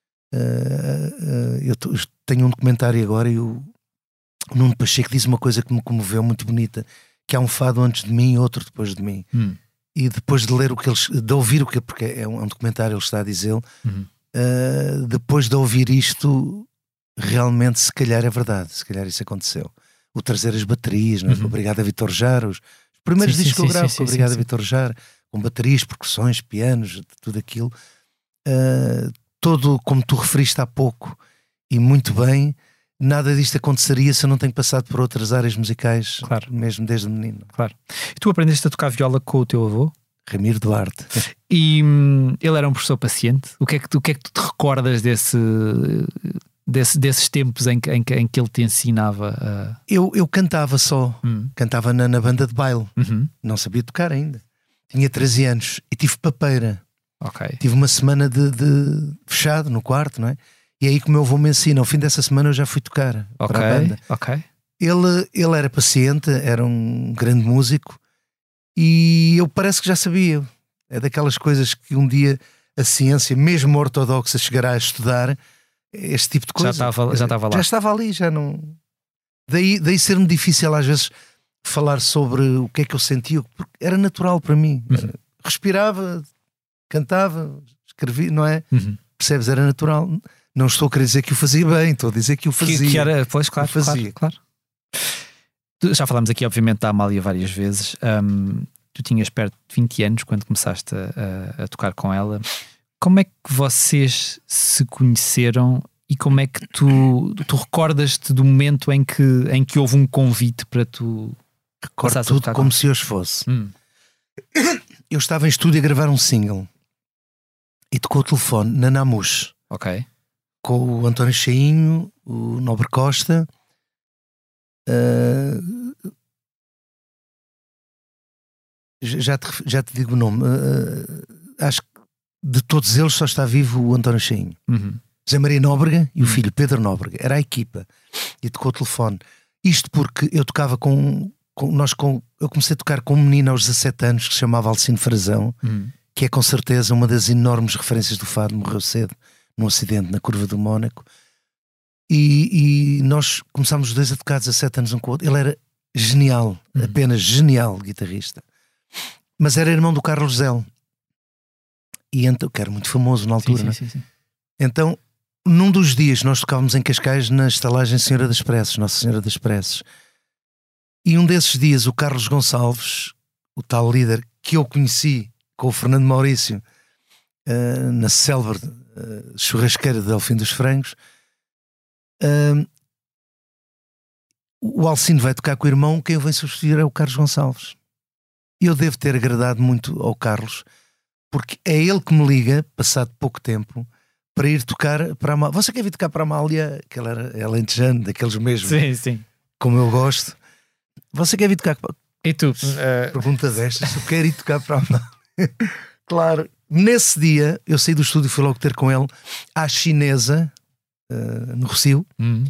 B: Uh, uh, eu tenho um documentário agora e o Nuno Pacheco diz uma coisa que me comoveu, muito bonita, que há um fado antes de mim e outro depois de mim.
A: Hum.
B: E depois de ler o que eles, de ouvir o que, porque é um, é um documentário, ele está a dizê-lo,
A: uhum.
B: uh, depois de ouvir isto, realmente se calhar é verdade, se calhar isso aconteceu. O trazer as baterias, não é? Uhum. Obrigado a Vitor Jara, os primeiros
A: sim,
B: discos
A: sim,
B: que eu gravo,
A: sim, sim,
B: obrigado
A: sim,
B: a Vitor Jara, com baterias, percussões, pianos, tudo aquilo. Uh, todo, como tu referiste há pouco, e muito bem, nada disto aconteceria se eu não tenho passado por outras áreas musicais,
A: claro.
B: Mesmo desde menino.
A: Claro. E tu aprendeste a tocar viola com o teu avô?
B: Ramiro Duarte.
A: E hum, ele era um professor paciente? O que é que tu, o que é que tu te recordas desse, desse, desses tempos em que, em, que, em que ele te ensinava a...
B: Eu, eu cantava só,
A: hum.
B: cantava na, na banda de baile,
A: uhum.
B: Não sabia tocar ainda. Tinha treze anos e tive papeira.
A: Okay.
B: Tive uma semana de, de fechado no quarto, não é? E é aí que o meu avô me ensina. Ao fim dessa semana eu já fui tocar
A: okay.
B: para a banda.
A: Okay.
B: Ele, ele era paciente, era um grande músico e eu parece que já sabia. É daquelas coisas que um dia a ciência, mesmo ortodoxa, chegará a estudar este tipo de coisa.
A: Já estava, já estava lá.
B: Já estava ali, já não... Daí, daí ser-me difícil às vezes falar sobre o que é que eu sentia, porque era natural para mim.
A: Uhum.
B: Respirava, cantava, escrevia, não é?
A: Uhum.
B: Percebes? Era natural. Não estou a querer dizer que o fazia bem, estou a dizer que o fazia.
A: Que, que era, pois, claro,
B: fazia.
A: claro, claro. Já falámos aqui, obviamente, da Amália várias vezes. Um, tu tinhas perto de vinte anos quando começaste a, a, a tocar com ela. Como é que vocês se conheceram e como é que tu, tu recordas-te do momento em que, em que houve um convite para tu...
B: Recordo tudo como se hoje fosse.
A: Hum.
B: Eu estava em estúdio a gravar um single e tocou o telefone na Namus.
A: Ok.
B: Com o António Cheinho, o Nobre Costa. Uh, já, te, já te digo o nome. Uh, acho que de todos eles só está vivo o António Cheinho.
A: Uhum.
B: José Maria Nóbrega e
A: uhum.
B: o filho Pedro Nóbrega. Era a equipa. E tocou o telefone. Isto porque eu tocava com... com, nós com eu comecei a tocar com um menino aos dezassete anos que se chamava Alcino Frazão,
A: uhum.
B: que é com certeza uma das enormes referências do fado. Morreu cedo num acidente na curva do Mónaco. E, e nós começámos os dois a tocar dezassete anos um com o outro. Ele era genial,
A: uhum.
B: apenas genial guitarrista. Mas era irmão do Carlos Zell. E então, que era muito famoso na altura.
A: Sim, sim, sim, sim.
B: Então, num dos dias nós tocávamos em Cascais na estalagem Senhora das Preces, Nossa Senhora das Preces. E um desses dias o Carlos Gonçalves, o tal líder que eu conheci com o Fernando Maurício uh, na célebre uh, churrasqueira de Delfim dos Frangos, uh, o Alcino vai tocar com o irmão, quem o vem substituir é o Carlos Gonçalves. E eu devo ter agradado muito ao Carlos, porque é ele que me liga, passado pouco tempo, para ir tocar para a Amália. Você quer vir tocar para a Amália? Que ela era alentejana, daqueles mesmos.
A: Sim, sim.
B: Como eu gosto. Você quer vir tocar para...
A: E tu? Uh...
B: Pergunta destas, eu quero ir tocar para a Amália. Claro. Nesse dia, eu saí do estúdio e fui logo ter com ele à chinesa, uh, no Rossio.
A: Uhum.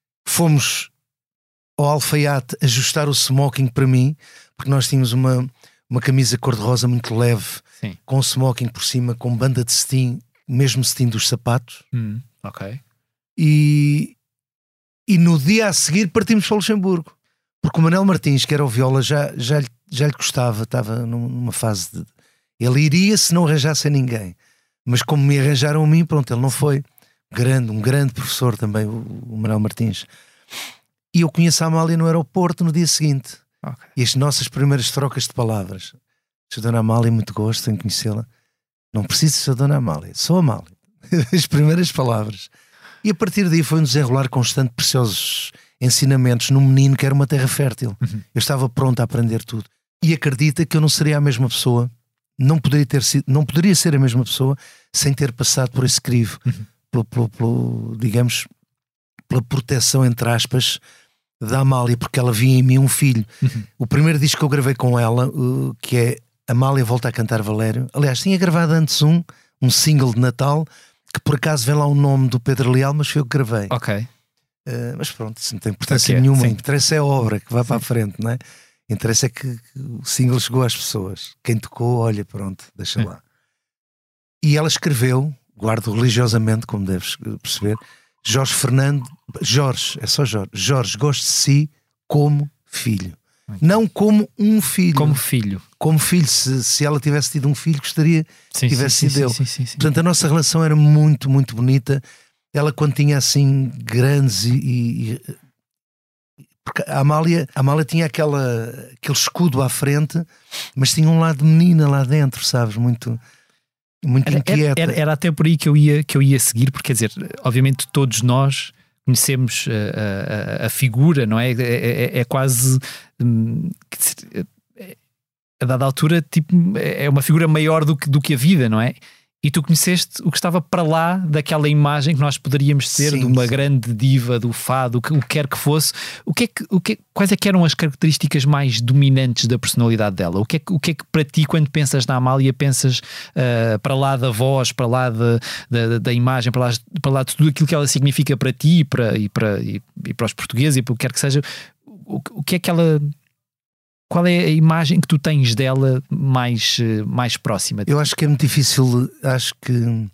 B: Fomos ao alfaiate ajustar o smoking para mim, porque nós tínhamos uma, uma camisa cor-de-rosa muito leve,
A: sim,
B: com o smoking por cima, com banda de cetim, mesmo cetim dos sapatos.
A: Uhum. Ok.
B: E, e no dia a seguir partimos para o Luxemburgo, porque o Manel Martins, que era o viola, já, já, já lhe gostava, estava numa fase de... Ele iria se não arranjasse a ninguém, mas como me arranjaram a mim, pronto, ele não foi. Grande, um grande professor também, o, o Manel Martins. E eu conheço a Amália no aeroporto no dia seguinte.
A: Okay.
B: E as nossas primeiras trocas de palavras. Sou Dona Amália, muito gosto em conhecê-la. Não preciso ser Dona Amália, sou Amália. As primeiras palavras. E a partir daí foi um desenrolar constante, preciosos ensinamentos num menino que era uma terra fértil.
A: Uhum. Eu
B: estava pronto a aprender tudo. E acredita que eu não seria a mesma pessoa, não poderia, ter sido, não poderia ser a mesma pessoa sem ter passado por esse crivo. Uhum. Pelo, pelo, pelo, digamos, pela proteção, entre aspas, da Amália, porque ela via em mim um filho.
A: Uhum.
B: O primeiro disco que eu gravei com ela, uh, que é Amália Volta a Cantar Valério, aliás, tinha gravado antes um, um single de Natal, que por acaso vem lá o nome do Pedro Leal, mas foi eu que gravei.
A: Ok.
B: Uh, mas pronto, isso não tem importância
A: Okay,
B: nenhuma.
A: sim.
B: O que interessa é a obra que vai
A: sim.
B: para a frente, não é? O interesse é que o single chegou às pessoas. Quem tocou, olha, pronto, deixa
A: sim.
B: lá. E ela escreveu, guardo religiosamente, como deves perceber, Jorge Fernando, Jorge, é só Jorge, Jorge gosta de si como filho.
A: Muito
B: Não como um filho.
A: Como filho.
B: Como filho, se, se ela tivesse tido um filho, gostaria
A: sim,
B: que tivesse
A: sim,
B: sido
A: sim,
B: eu.
A: Sim, sim, sim.
B: Portanto, a nossa relação era muito, muito bonita. Ela, quando tinha assim grandes e... e, e porque a Amália, a Amália tinha aquela, aquele escudo à frente, mas tinha um lado de menina lá dentro, sabes? Muito... muito
A: era,
B: inquieta.
A: Era, era até por aí que eu ia, que eu ia seguir, porque quer dizer, obviamente todos nós conhecemos a, a, a figura, não é? É, é, é quase hum, a dada altura tipo, é uma figura maior do que, do que a vida, não é? E tu conheceste o que estava para lá daquela imagem que nós poderíamos ter, sim, de uma sim. grande diva do fado, o que, o que quer que fosse. O que é que, o que, quais é que eram as características mais dominantes da personalidade dela? O que é que, o que, é que para ti, quando pensas na Amália, pensas uh, para lá da voz, para lá de, da, da imagem, para lá, para lá de tudo aquilo que ela significa para ti e para, e para, e, e para os portugueses e para o que quer que seja? O, o que é que ela... Qual é a imagem que tu tens dela mais, mais próxima?
B: Eu acho que é muito difícil, acho que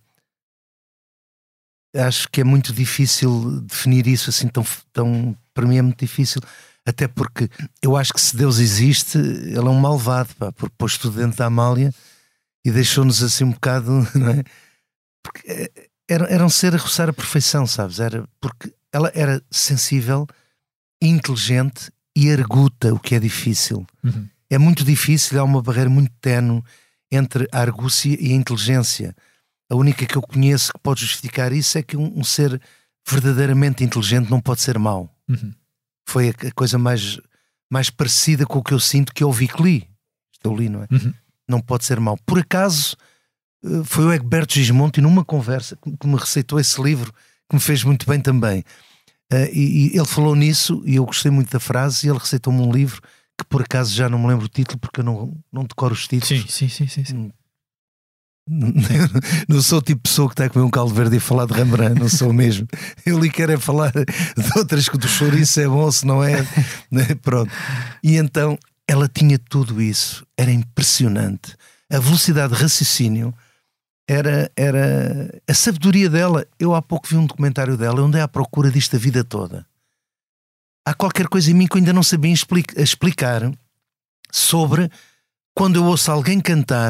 B: acho que é muito difícil definir isso assim tão, tão para mim é muito difícil, até porque eu acho que se Deus existe, ele é um malvado, pá, porque pôs tudo dentro da Amália e deixou-nos assim um bocado, não é? Porque era, era um ser a roçar a perfeição, sabes? Era, porque ela era sensível, inteligente e arguta, o que é difícil.
A: Uhum.
B: É muito difícil, há uma barreira muito ténue entre a argúcia e a inteligência. A única que eu conheço que pode justificar isso é que um, um ser verdadeiramente inteligente não pode ser mau.
A: Uhum.
B: Foi a, a coisa mais, mais parecida com o que eu sinto que eu ouvi que li. Estou li, não é?
A: Uhum.
B: Não pode ser mau. Por acaso, foi o Egberto Gismonti, numa conversa, que me receitou esse livro, que me fez muito bem também. Uh, e, e ele falou nisso e eu gostei muito da frase e ele receitou-me um livro que por acaso já não me lembro o título porque eu não, não decoro os títulos.
A: Sim, sim, sim, sim, sim.
B: Não, não sou o tipo de pessoa que está a comer um caldo verde e falar de Rembrandt, não sou mesmo. Eu lhe quero é falar de outras que do chouriço é bom, se não é, né? Pronto. E então ela tinha tudo isso, era impressionante. A velocidade de raciocínio Era, era a sabedoria dela. Eu há pouco vi um documentário dela. Eu andei à procura disto a vida toda. Há qualquer coisa em mim que eu ainda não sabia explica, explicar sobre quando eu ouço alguém cantar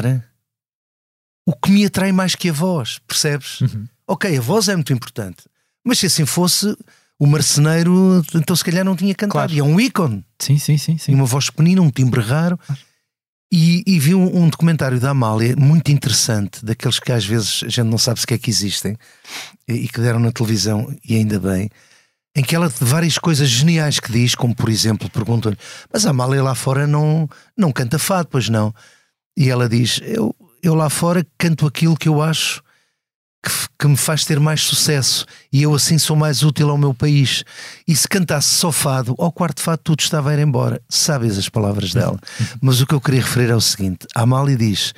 B: o que me atrai mais que a voz, percebes?
A: Uhum.
B: Ok, a voz é muito importante, mas se assim fosse o marceneiro, então se calhar não tinha cantado.
A: Claro.
B: E é um ícone.
A: Sim, sim, sim, sim.
B: E uma voz pequenina, um timbre raro.
A: Claro.
B: E, e vi um, um documentário da Amália muito interessante, daqueles que às vezes a gente não sabe sequer que existem e, e que deram na televisão, e ainda bem, em que ela de várias coisas geniais que diz, como por exemplo, perguntam-lhe, mas a Amália lá fora não, não canta fado, pois não? E ela diz, eu, eu lá fora canto aquilo que eu acho que, que me faz ter mais sucesso e eu assim sou mais útil ao meu país. E se cantasse só fado, ao quarto fado tudo estava a ir embora. Sabes as palavras dela. Mas o que eu queria referir é o seguinte: a Amália diz: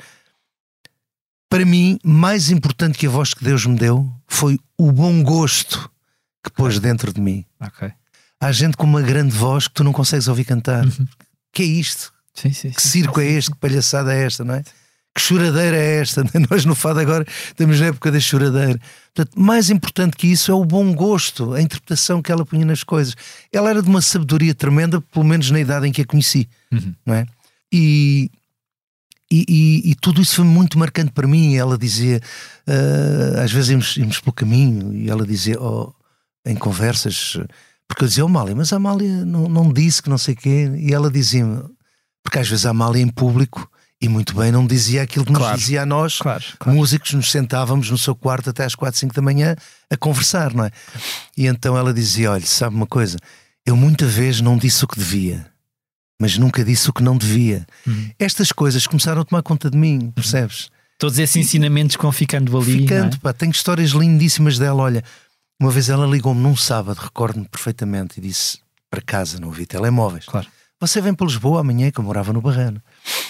B: para mim, mais importante que a voz que Deus me deu foi o bom gosto que pôs okay. dentro de mim.
A: Okay.
B: Há gente com uma grande voz que tu não consegues ouvir cantar.
A: Uhum.
B: Que é isto?
A: Sim, sim,
B: que
A: sim,
B: circo
A: sim,
B: é
A: sim.
B: este? Que palhaçada é esta, não é? Que choradeira é esta? Nós no fado agora estamos na época da choradeira. Portanto, mais importante que isso é o bom gosto, a interpretação que ela punha nas coisas. Ela era de uma sabedoria tremenda, pelo menos na idade em que a conheci,
A: uhum.
B: não é? E, e, e, e tudo isso foi muito marcante para mim. Ela dizia, uh, às vezes íamos, íamos pelo caminho e ela dizia, oh, em conversas, porque eu dizia, oh Amália, mas a Amália não, não disse que não sei o quê, e ela dizia-me, porque às vezes a Amália em público, e muito bem, não dizia aquilo que nos
A: claro,
B: dizia a nós,
A: claro, claro.
B: músicos, nos sentávamos no seu quarto até às quatro, cinco da manhã a conversar, não é? E então ela dizia, olha, sabe uma coisa, eu muita vez não disse o que devia, mas nunca disse o que não devia. Uhum. Estas coisas começaram a tomar conta de mim, percebes? Uhum.
A: Todos esses ensinamentos que vão ficando ali.
B: Ficando,
A: não é?
B: Pá, tenho histórias lindíssimas dela, olha. Uma vez ela ligou-me num sábado, recordo-me perfeitamente, e disse para casa, não havia telemóveis.
A: Claro.
B: Você vem para Lisboa amanhã, que eu morava no Barrano.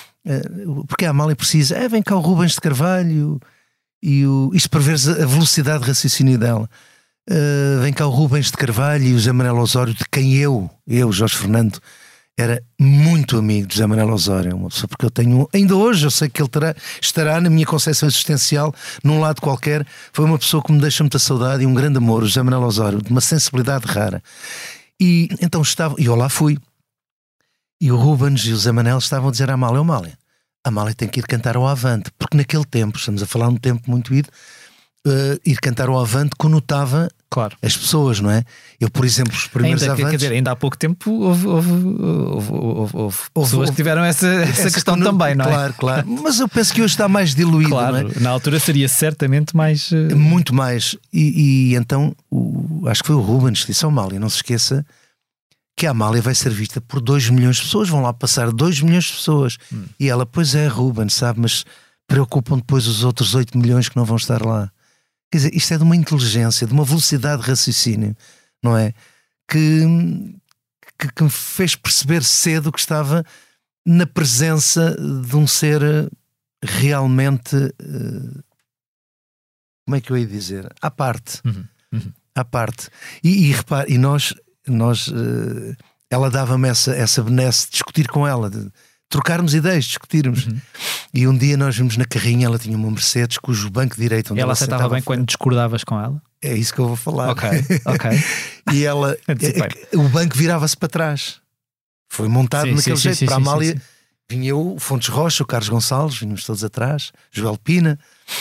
B: Porque a Amália precisa. É, vem cá o Rubens de Carvalho. E o, isto para veres a velocidade de raciocínio dela. Uh, vem cá o Rubens de Carvalho e o José Manuel Osório, de quem eu, eu, Jorge Fernando, era muito amigo de José Manuel Osório. Uma pessoa, porque eu tenho, ainda hoje eu sei que ele terá, estará na minha concepção existencial num lado qualquer. Foi uma pessoa que me deixa muita saudade e um grande amor, o José Manuel Osório, de uma sensibilidade rara. E então estava, e eu lá fui. E o Rubens e o Zé Manel estavam a dizer à Amália, Amália, a Amália tem que ir cantar ao Avante, porque naquele tempo, estamos a falar num tempo muito ido, uh, ir cantar ao Avante conotava
A: claro.
B: as pessoas, não é? Eu, por exemplo, os primeiros
A: ainda,
B: Avantes...
A: Quer dizer, ainda há pouco tempo houve, houve, houve, houve, houve pessoas houve, que tiveram essa, essa, essa questão conot... também, não é?
B: Claro, claro. Mas eu penso que hoje está mais diluído,
A: claro,
B: não é?
A: Na altura seria certamente mais... Uh...
B: Muito mais. E, e então, o, acho que foi o Rubens que disse, oh, Amália, não se esqueça que a Amália vai ser vista por dois milhões de pessoas, vão lá passar dois milhões de pessoas. Hum. E ela, pois é, Rubens, sabe, mas preocupam depois os outros oito milhões que não vão estar lá. Quer dizer, isto é de uma inteligência, de uma velocidade de raciocínio, não é? Que, que, que me fez perceber cedo que estava na presença de um ser realmente, como é que eu ia dizer? À parte.
A: Uhum. Uhum.
B: À parte. E, e repare, e nós... Nós, uh, ela dava-me essa, essa benesse de discutir com ela, de trocarmos ideias, discutirmos. Uhum. E um dia nós vimos na carrinha, ela tinha uma Mercedes cujo banco direito. Onde
A: e ela
B: aceitava
A: bem quando discordavas com ela?
B: É isso que eu vou falar.
A: Ok, ok.
B: E ela, é, o banco virava-se para trás. Foi montado sim, naquele sim, jeito. Sim, para a Amália, sim, sim. vinha eu, o Fontes Rocha, o Carlos Gonçalves, vínhamos todos atrás, Joel Pina.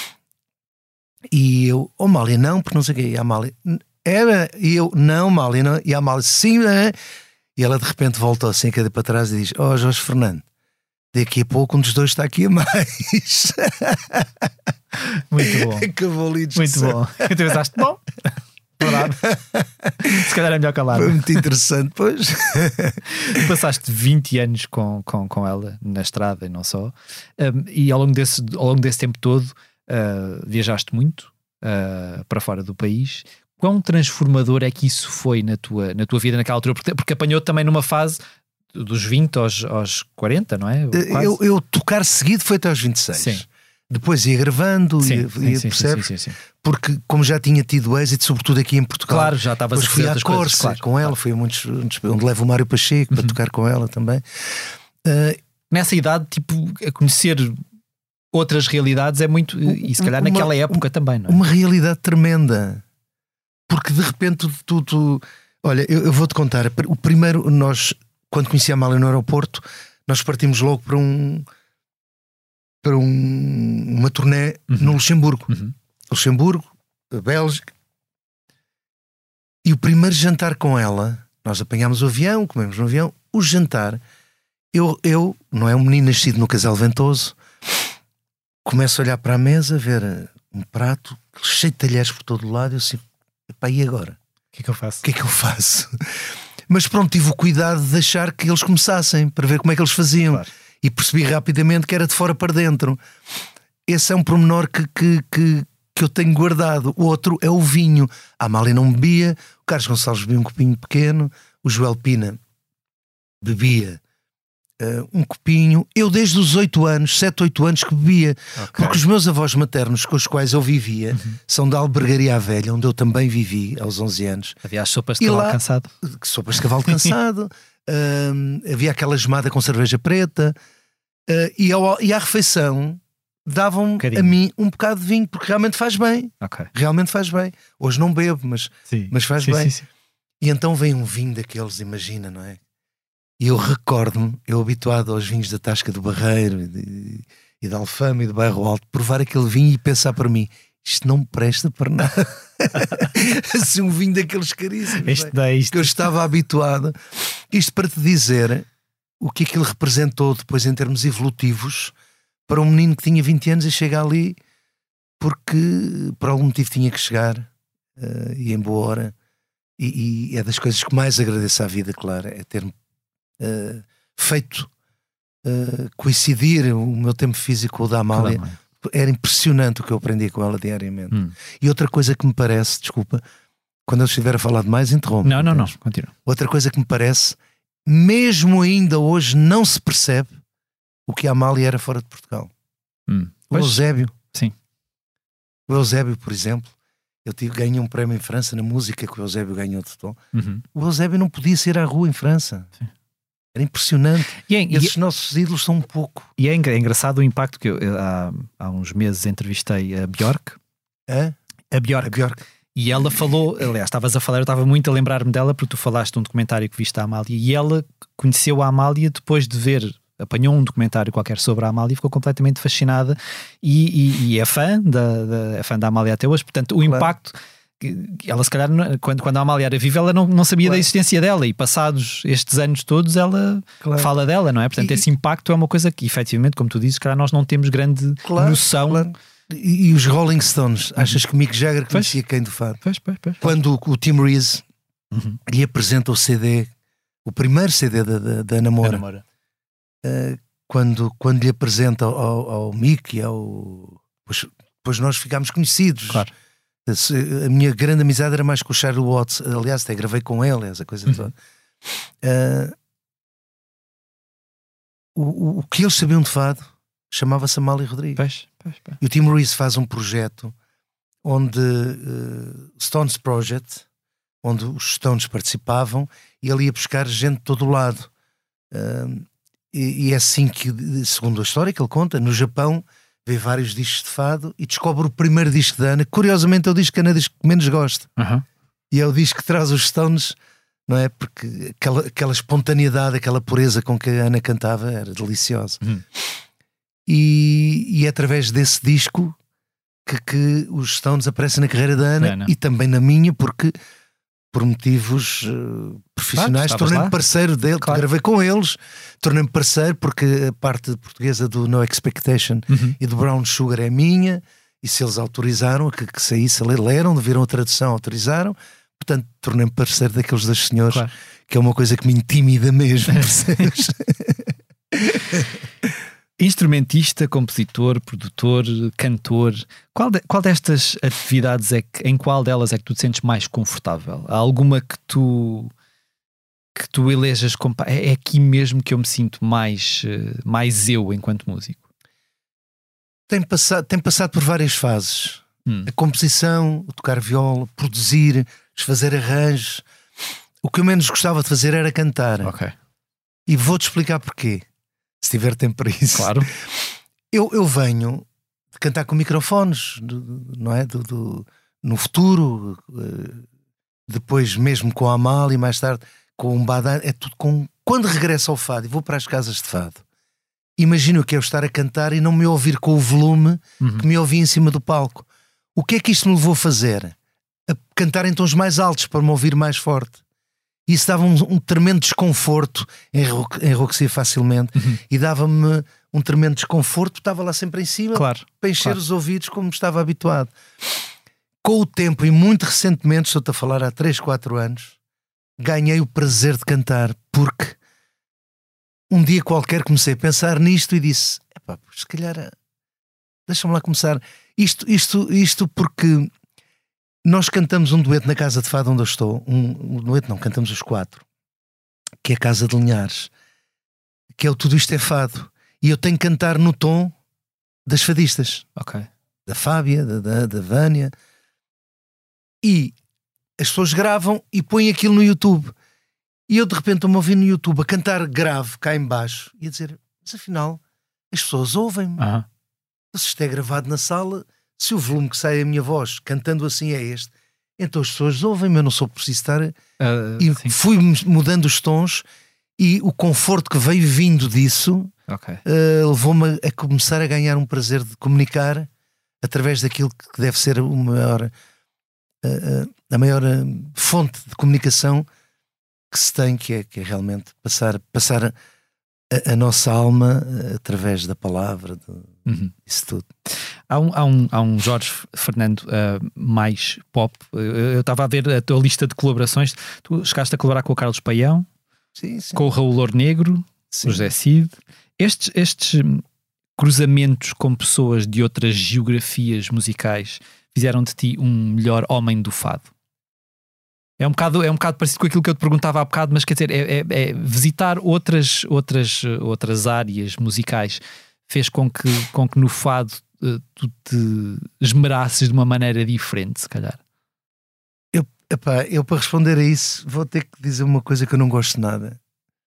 B: E eu, oh Amália, não, porque não sei o quê. E a Amália... Era, e eu, não, Amália, não. E a Amália, sim, é? E ela de repente voltou assim, cadê para trás e diz, ó oh, Jorge Fernando, daqui a pouco um dos dois está aqui a mais.
A: Muito bom.
B: Acabou ali de
A: Muito bom. E tu pensaste, bom, verdade. Se calhar é melhor calar.
B: Foi muito interessante, pois.
A: Passaste vinte anos com, com, com ela na estrada e não só. Um, e ao longo, desse, ao longo desse tempo todo uh, viajaste muito uh, para fora do país. Quão transformador é que isso foi na tua, na tua vida naquela altura? Porque, porque apanhou também numa fase dos vinte aos, aos quarenta, não é?
B: Eu, eu tocar seguido foi até aos vinte e seis. Sim. Depois ia gravando,
A: sim,
B: ia,
A: sim,
B: ia,
A: sim,
B: percebes?
A: Sim, sim, sim.
B: Porque como já tinha tido êxito, sobretudo aqui em Portugal.
A: Claro, já estavas a
B: fui à Corsa
A: claro,
B: com ela,
A: claro.
B: fui a muitos, onde levo o Mário Pacheco para uhum. tocar com ela também. Uh,
A: Nessa idade, tipo, a conhecer outras realidades é muito... E se calhar uma, naquela época uma, também, não é?
B: Uma realidade tremenda. Porque de repente tu... tu, tu olha, eu, eu vou-te contar. O primeiro, nós, quando conheci a Amália no aeroporto, nós partimos logo para um... para um, uma turnê uhum. no Luxemburgo. Uhum. Luxemburgo, Bélgica. E o primeiro jantar com ela, nós apanhámos o avião, comemos no avião. O jantar, eu, eu não é um menino nascido no Casal Ventoso, começo a olhar para a mesa, ver um prato cheio de talheres por todo o lado, eu assim, epá, e agora?
A: O que é que eu faço?
B: O que é que eu faço? Mas pronto, tive o cuidado de deixar que eles começassem, para ver como é que eles faziam. Claro. E percebi rapidamente que era de fora para dentro. Esse é um pormenor que, que, que, que eu tenho guardado. O outro é o vinho. A Amália não bebia, o Carlos Gonçalves bebia um copinho pequeno, o Joel Pina bebia uh, um copinho. Eu desde os oito anos, sete, oito anos que bebia, okay. Porque os meus avós maternos com os quais eu vivia uhum. são da Albergaria à Velha, onde eu também vivi aos onze anos.
A: Havia as sopas de cavalo lá, cansado.
B: Sopas de cavalo cansado. uh, havia aquela gemada com cerveja preta. Uh, e, ao, e à refeição davam um a mim um bocado de vinho, porque realmente faz bem.
A: Okay.
B: Realmente faz bem. Hoje não bebo, mas, mas faz
A: sim,
B: bem.
A: Sim, sim.
B: E então vem um vinho daqueles, imagina, não é? E eu recordo-me, eu habituado aos vinhos da Tasca do Barreiro e, de, e da Alfama e do Bairro Alto, provar aquele vinho e pensar para mim, isto não me presta para nada. Assim, um vinho daqueles caríssimos,
A: este dá isto.
B: que eu estava habituado. Isto para te dizer o que aquilo representou depois em termos evolutivos para um menino que tinha vinte anos e chega ali porque por algum motivo tinha que chegar uh, e em boa hora. E, e é das coisas que mais agradeço à vida, claro, é ter-me uh, feito uh, coincidir o meu tempo físico com o da Amália. Claro, era impressionante o que eu aprendia com ela diariamente. Hum. E outra coisa que me parece, desculpa, quando eu estiver a falar demais, interrompo.
A: Não, não, não, continua.
B: Outra coisa que me parece, mesmo ainda hoje não se percebe o que a Amália era fora de Portugal.
A: Hum.
B: O
A: pois,
B: Eusébio.
A: Sim.
B: O Eusébio, por exemplo, eu tive, ganhei um prémio em França na música que o Eusébio ganhou de tom. Uhum. O Eusébio não podia sair à rua em França. Sim. Era impressionante. E é, Esses e, nossos ídolos são um pouco.
A: E é engraçado o impacto que eu, há, há uns meses entrevistei a Björk.
B: É?
A: A Björk.
B: A Björk.
A: E ela falou, aliás, estavas a falar, eu estava muito a lembrar-me dela porque tu falaste de um documentário que viste a Amália e ela conheceu a Amália depois de ver, apanhou um documentário qualquer sobre a Amália e ficou completamente fascinada e, e, e é fã da, da, é fã da Amália até hoje, portanto o claro. impacto, ela se calhar quando, quando a Amália era viva ela não, não sabia claro. da existência dela e passados estes anos todos ela claro. fala dela, não é? Portanto e, esse impacto é uma coisa que efetivamente, como tu dizes, se calhar nós não temos grande
B: claro,
A: noção.
B: Claro. E, e os Rolling Stones, achas que Mick Jagger conhecia quem do fado?
A: Pois, pois, pois.
B: Quando o, o Tim Reese uhum. lhe apresenta o C D, o primeiro C D da, da, da Namora,
A: Namora.
B: Uh, quando, quando lhe apresenta ao, ao Mick e ao... Pois, pois nós ficámos conhecidos.
A: Claro.
B: A minha grande amizade era mais com o Charlie Watts, aliás até gravei com ele essa coisa uhum. toda. Uh, o, o que eles sabiam de fado chamava-se Amália Rodrigues.
A: Pois, pois, pois.
B: E o Tim Reese faz um projeto onde uh, Stones Project, onde os Stones participavam e ele ia buscar gente de todo o lado. Uh, e, e é assim que, segundo a história que ele conta, no Japão vê vários discos de fado e descobre o primeiro disco da Ana. Curiosamente é o disco que a Ana diz que menos gosta.
A: Uhum.
B: E é o disco que traz os Stones, não é? Porque aquela, aquela espontaneidade, aquela pureza com que a Ana cantava era deliciosa. Uhum. E, e é através desse disco que, que os Stones aparecem na carreira da Ana, Ana. E também na minha, porque por motivos uh, profissionais claro, tornei-me parceiro dele, claro. Gravei com eles, tornei-me parceiro porque a parte portuguesa do No Expectation uhum. e do Brown Sugar é minha, e se eles autorizaram que, que saísse, leram, viram a tradução, autorizaram, portanto tornei-me parceiro daqueles dois senhores, claro. Que é uma coisa que me intimida mesmo, percebes?
A: Instrumentista, compositor, produtor, cantor, qual, de, qual destas atividades é que, em qual delas é que tu te sentes mais confortável? Há alguma que tu que tu elejas como é, é aqui mesmo que eu me sinto mais, mais eu enquanto músico?
B: Tem passado, tem passado por várias fases.
A: Hum.
B: A composição, o tocar viola, produzir, fazer arranjos. O que eu menos gostava de fazer era cantar.
A: Okay.
B: E vou-te explicar porquê. Se tiver tempo para isso.
A: Claro.
B: Eu, eu venho de cantar com microfones, não é? Do, do, no futuro, depois mesmo com a Amália e mais tarde com o Badá, é tudo com... Quando regresso ao fado e vou para as casas de fado, imagino que é eu estar a cantar e não me ouvir com o volume uhum. que me ouvi em cima do palco. O que é que isto me levou a fazer? A cantar em tons mais altos para me ouvir mais forte. Isso dava um, um tremendo desconforto, enrouquecia facilmente uhum. e dava-me um tremendo desconforto, estava lá sempre em cima
A: claro,
B: para encher
A: claro.
B: os ouvidos como estava habituado. Com o tempo, e muito recentemente, estou-te a falar há três, quatro anos, ganhei o prazer de cantar, porque um dia qualquer comecei a pensar nisto e disse, epá, se calhar deixa-me lá começar. Isto, isto, isto porque nós cantamos um dueto na Casa de Fado onde eu estou. Um, um dueto não, cantamos os quatro. Que é a Casa de Linhares. Que é o Tudo Isto é Fado. E eu tenho que cantar no tom das fadistas.
A: Ok.
B: Da Fábia, da, da, da Vânia. E as pessoas gravam e põem aquilo no YouTube. E eu de repente estou-me a ouvir no YouTube a cantar grave cá em baixo e a dizer, mas afinal as pessoas ouvem-me.
A: Uhum.
B: Se isto é gravado na sala, se o volume que sai da minha voz cantando assim é este, então as pessoas ouvem-me, eu não sou preciso estar.
A: Uh,
B: e
A: sim.
B: fui mudando os tons e o conforto que veio vindo disso
A: okay.
B: uh, levou-me a começar a ganhar um prazer de comunicar através daquilo que deve ser o maior, uh, a maior uh, fonte de comunicação que se tem, que é, que é realmente passar, passar a, a nossa alma uh, através da palavra, de,
A: uhum.
B: isso tudo.
A: Há um, há um, há um Jorge Fernando uh, mais pop. Eu estava a ver a tua lista de colaborações. Tu chegaste a colaborar com o Carlos Paião,
B: sim, sim.
A: com o Raul Ornegro, sim. o José Cid. Estes, estes cruzamentos com pessoas de outras geografias musicais fizeram de ti um melhor homem do fado? É um bocado, é um bocado parecido com aquilo que eu te perguntava há bocado, mas quer dizer, é, é, é visitar outras, outras, outras áreas musicais fez com que, com que no fado uh, tu te esmerasses de uma maneira diferente, se calhar.
B: Eu, epá, eu para responder a isso vou ter que dizer uma coisa que eu não gosto nada.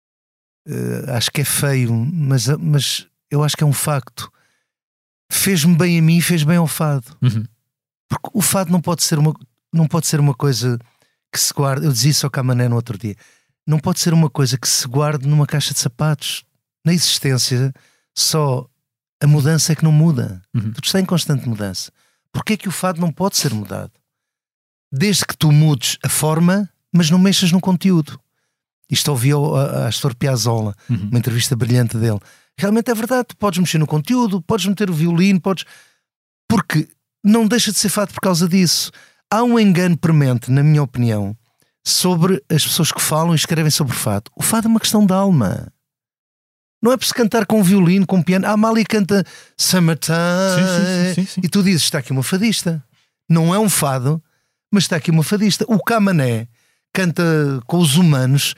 B: Uh, acho que é feio, mas, mas eu acho que é um facto. Fez-me bem a mim e fez bem ao fado.
A: Uhum.
B: Porque o fado não pode ser uma, não pode ser uma coisa que se guarde. Eu dizia isso ao Camané no outro dia. Não pode ser uma coisa que se guarde numa caixa de sapatos. Na existência, só a mudança é que não muda.
A: Uhum.
B: Tudo está em constante mudança. Porquê é que o fado não pode ser mudado? Desde que tu mudes a forma, mas não mexas no conteúdo. Isto ouvi a Astor Piazzolla,
A: uhum.
B: uma entrevista brilhante dele. Realmente é verdade, tu podes mexer no conteúdo, podes meter o violino, podes... Porque não deixa de ser fado por causa disso. Há um engano premente, na minha opinião, sobre as pessoas que falam e escrevem sobre o fado. O fado é uma questão de alma. Não é por se cantar com violino, com piano. A Amália canta Summertime
A: sim, sim, sim, sim.
B: e tu dizes, está aqui uma fadista. Não é um fado, mas está aqui uma fadista. O Camané canta com os humanos,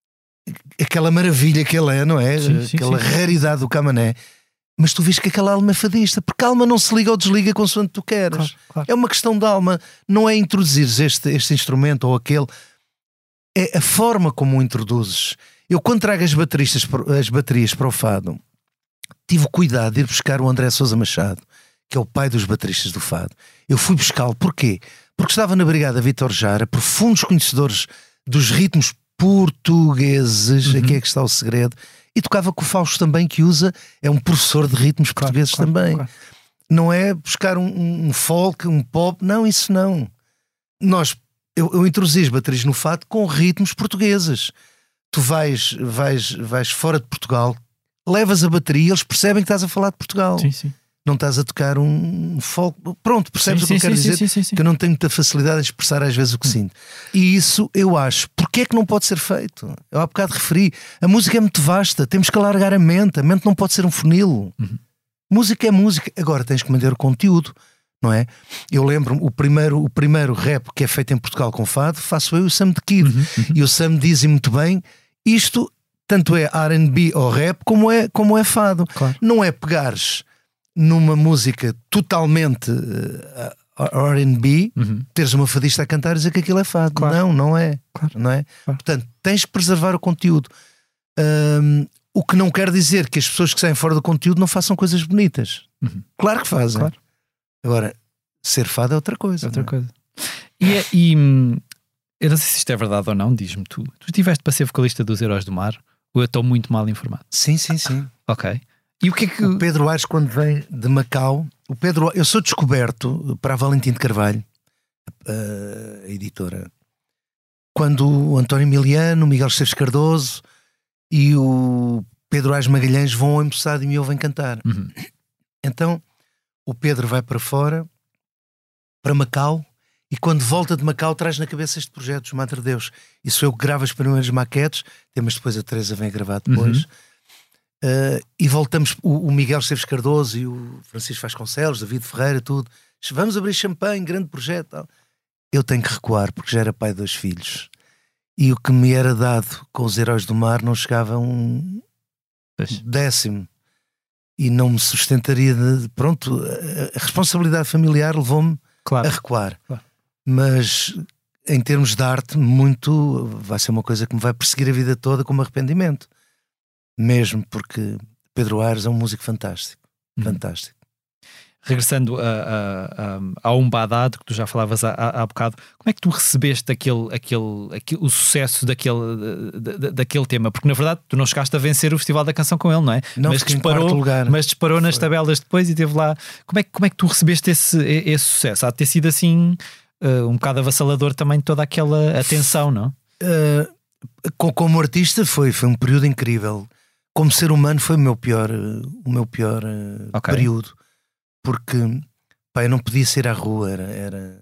B: aquela maravilha que ele é, não é?
A: Sim, sim,
B: aquela
A: sim.
B: raridade do Camané. Mas tu vês que aquela alma é fadista, porque a alma não se liga ou desliga consoante tu queres.
A: Claro, claro.
B: É uma questão de alma, não é introduzires este, este instrumento ou aquele, é a forma como o introduzes. Eu, quando trago as, bateristas, as baterias para o fado, tive o cuidado de ir buscar o André Sousa Machado, que é o pai dos bateristas do fado. Eu fui buscá-lo, porquê? Porque estava na Brigada Vítor Jara, profundos conhecedores dos ritmos portugueses,
A: uhum.
B: aqui é que está o segredo. E tocava com o Fausto também, que usa, é um professor de ritmos
A: claro,
B: portugueses
A: claro,
B: também.
A: Claro.
B: Não é buscar um, um folk, um pop, não, isso não. Nós, eu, eu introduzi as baterias no fado com ritmos portugueses. Tu vais, vais, vais fora de Portugal, levas a bateria e eles percebem que estás a falar de Portugal.
A: Sim, sim.
B: Não estás a tocar um folk. Pronto, percebes
A: sim,
B: o que eu
A: sim,
B: quero
A: sim,
B: dizer?
A: Sim, sim, sim.
B: Que eu não tenho muita facilidade em expressar às vezes o que
A: hum.
B: sinto. E isso eu acho. Porquê é que não pode ser feito? Eu há bocado referi. A música é muito vasta. Temos que alargar a mente. A mente não pode ser um funil.
A: Uhum.
B: Música é música. Agora tens que manter o conteúdo, não é? Eu lembro-me, o primeiro, o primeiro rap que é feito em Portugal com fado, faço eu e o Sam the Kid.
A: Uhum. Uhum.
B: E o Sam diz muito bem, isto tanto é R and B ou rap como é, como é fado.
A: Claro.
B: Não é pegares numa música totalmente uh, R and B,
A: uhum.
B: teres uma fadista a cantar e dizer que aquilo é fado.
A: Claro.
B: Não, não é.
A: Claro.
B: Não é?
A: Claro.
B: Portanto, tens que preservar o conteúdo. Um, o que não quer dizer que as pessoas que saem fora do conteúdo não façam coisas bonitas.
A: Uhum.
B: Claro que fazem.
A: Claro.
B: Agora, ser fado é outra coisa.
A: É outra
B: não é?
A: coisa. E, é, e eu não sei se isto é verdade ou não, diz-me tu. Tu estiveste para ser vocalista dos Heróis do Mar ou eu estou muito mal informado?
B: Sim, sim, sim.
A: Ok. E o que é que...
B: O Pedro Aires, quando vem de Macau, o Pedro, eu sou descoberto para a Valentim de Carvalho, a editora, quando o António Emiliano, o Miguel Esteves Cardoso e o Pedro Aires Magalhães vão ao Empossado e me ouvem cantar.
A: Uhum.
B: Então o Pedro vai para fora, para Macau, e quando volta de Macau traz na cabeça este projeto dos Madre Deus. Isso eu que gravo as primeiras maquetes, mas depois a Teresa vem gravar depois.
A: Uhum.
B: Uh, e voltamos, o, o Miguel Esteves Cardoso e o Francisco Vasconcelos, David Ferreira, tudo. Vamos abrir champanhe, grande projeto. Tal. Eu tenho que recuar porque já era pai de dois filhos. E o que me era dado com os Heróis do Mar não chegava a um décimo. E não me sustentaria de... Pronto, a, a responsabilidade familiar levou-me claro. a recuar. Claro. Mas em termos de arte, muito vai ser uma coisa que me vai perseguir a vida toda como arrependimento. Mesmo porque Pedro Aires é um músico fantástico. Hum. Fantástico.
A: Regressando a, a, a, ao Umbadad, que tu já falavas há, há, há bocado, como é que tu recebeste aquele, aquele, aquele, o sucesso daquele, da, daquele tema? Porque na verdade tu não chegaste a vencer o Festival da Canção com ele, não é?
B: Não,
A: mas disparou,
B: lugar.
A: mas disparou nas tabelas depois e teve lá. Como é, como é que tu recebeste esse, esse sucesso? Há de ter sido assim uh, um bocado avassalador também toda aquela atenção, não?
B: Uh, como artista foi, foi um período incrível. Como ser humano foi o meu pior, o meu pior uh, okay. período. Porque, pá, eu não podia sair à rua, era... era...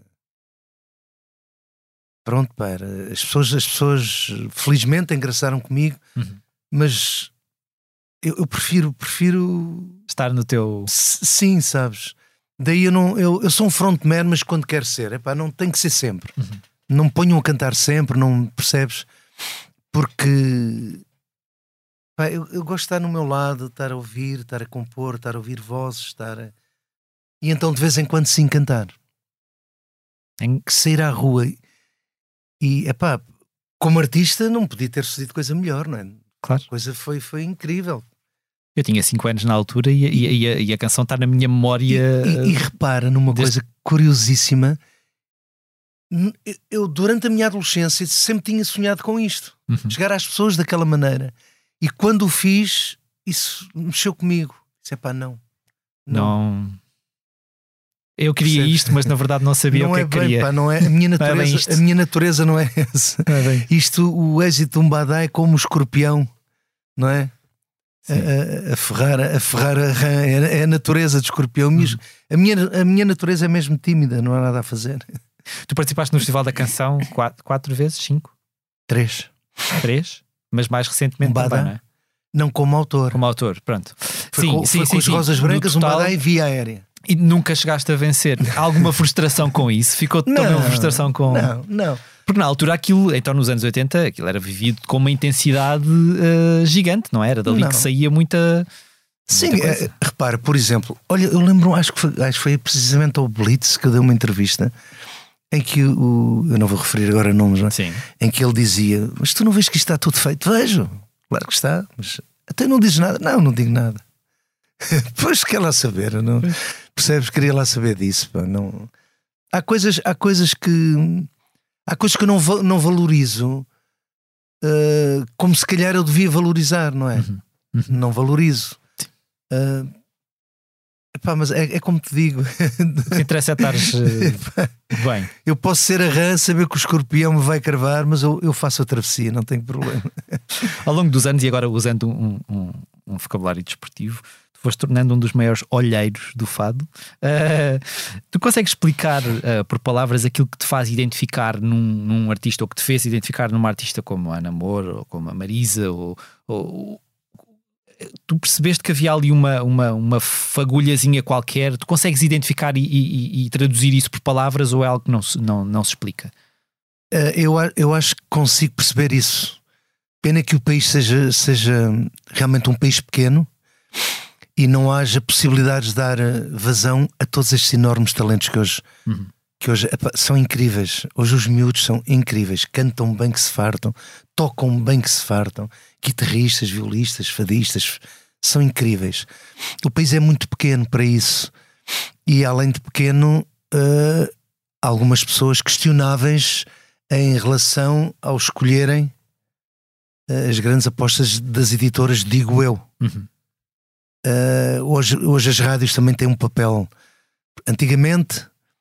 B: Pronto, pá, era... As, pessoas, as pessoas felizmente engraçaram comigo, uhum. mas eu, eu prefiro, prefiro...
A: Estar no teu...
B: S sim, sabes? Daí eu não... Eu, eu sou um frontman, mas quando quero ser, é pá, não tem que ser sempre. Uhum. Não me ponham a cantar sempre, não percebes? Porque... Pá, eu, eu gosto de estar no meu lado, estar a ouvir, estar a compor, estar a ouvir vozes, estar a... E então de vez em quando sim cantar. Em que sair à rua e, epá, como artista não podia ter sucedido coisa melhor, não é?
A: Claro.
B: A coisa foi, foi incrível.
A: Eu tinha cinco anos na altura e, e, e, a, e a canção está na minha memória.
B: E, e, e repara numa desde... coisa curiosíssima. Eu durante a minha adolescência sempre tinha sonhado com isto. Uhum. Chegar às pessoas daquela maneira. E quando o fiz, isso mexeu comigo. Disse, epá, não.
A: Não... não... Eu queria Percebes? Isto, mas na verdade não sabia
B: não
A: o que
B: é,
A: é que
B: bem,
A: queria.
B: Pá, não é a minha natureza.
A: É
B: a minha natureza não é essa.
A: É
B: isto, o êxito de Umbadá é como o escorpião, não é? A, a, a ferrar, a ferrar a rã, é a natureza de escorpião. Hum. A, minha, a minha natureza é mesmo tímida, não há nada a fazer.
A: Tu participaste no Festival da Canção quatro, quatro vezes? Cinco?
B: Três.
A: Três? Mas mais recentemente Umbadá, também, não é?
B: Não, como autor.
A: Como autor, pronto.
B: Foi
A: sim,
B: com,
A: sim,
B: foi
A: sim,
B: com as
A: sim.
B: Rosas Brancas,
A: total...
B: Umbadá e Via Aérea.
A: E nunca chegaste a vencer? Alguma frustração com isso? Ficou
B: não,
A: também uma frustração com...
B: Não, não.
A: Porque na altura aquilo, então nos anos oitenta, aquilo era vivido com uma intensidade uh, gigante, não era? Dali
B: não.
A: que saía muita...
B: Sim, muita é, repara, por exemplo, olha, eu lembro, acho que, foi, acho que foi precisamente ao Blitz que eu dei uma entrevista em que o... Eu não vou referir agora nomes, não é?
A: Sim.
B: Em que ele dizia, mas tu não vês que isto está tudo feito? Vejo, claro que está, mas até não dizes nada. Não, não digo nada. Pois quer lá saber, não... Percebes? Queria lá saber disso. Pá. Não... Há, coisas, há coisas que há coisas que eu não, não valorizo uh, como se calhar eu devia valorizar, não é?
A: Uhum. Uhum.
B: Não valorizo. Uh, epá, mas é, é como te digo.
A: O que interessa é estares uh, bem.
B: Eu posso ser a rã, saber que o escorpião me vai cravar, mas eu, eu faço a travessia, não tenho problema.
A: Ao longo dos anos, e agora usando um, um, um vocabulário desportivo, foste tornando um dos maiores olheiros do fado. Uh, tu consegues explicar uh, por palavras aquilo que te faz identificar num, num artista, ou que te fez identificar numa artista como a Ana Moura, ou como a Marisa, ou, ou tu percebeste que havia ali uma, uma, uma fagulhazinha qualquer? Tu consegues identificar e, e, e traduzir isso por palavras, ou é algo que não se, não, não se explica?
B: Uh, eu, eu acho que consigo perceber isso. Pena que o país seja, seja realmente um país pequeno e não haja possibilidades de dar vazão a todos estes enormes talentos que hoje, uhum. que hoje epa, são incríveis. Hoje os miúdos são incríveis, cantam bem que se fartam, tocam bem que se fartam, guitarristas, violistas, fadistas, são incríveis. O país é muito pequeno para isso e além de pequeno, uh, algumas pessoas questionáveis em relação ao escolherem uh, as grandes apostas das editoras, digo eu.
A: Uhum.
B: Uh, hoje, hoje as rádios também têm um papel. Antigamente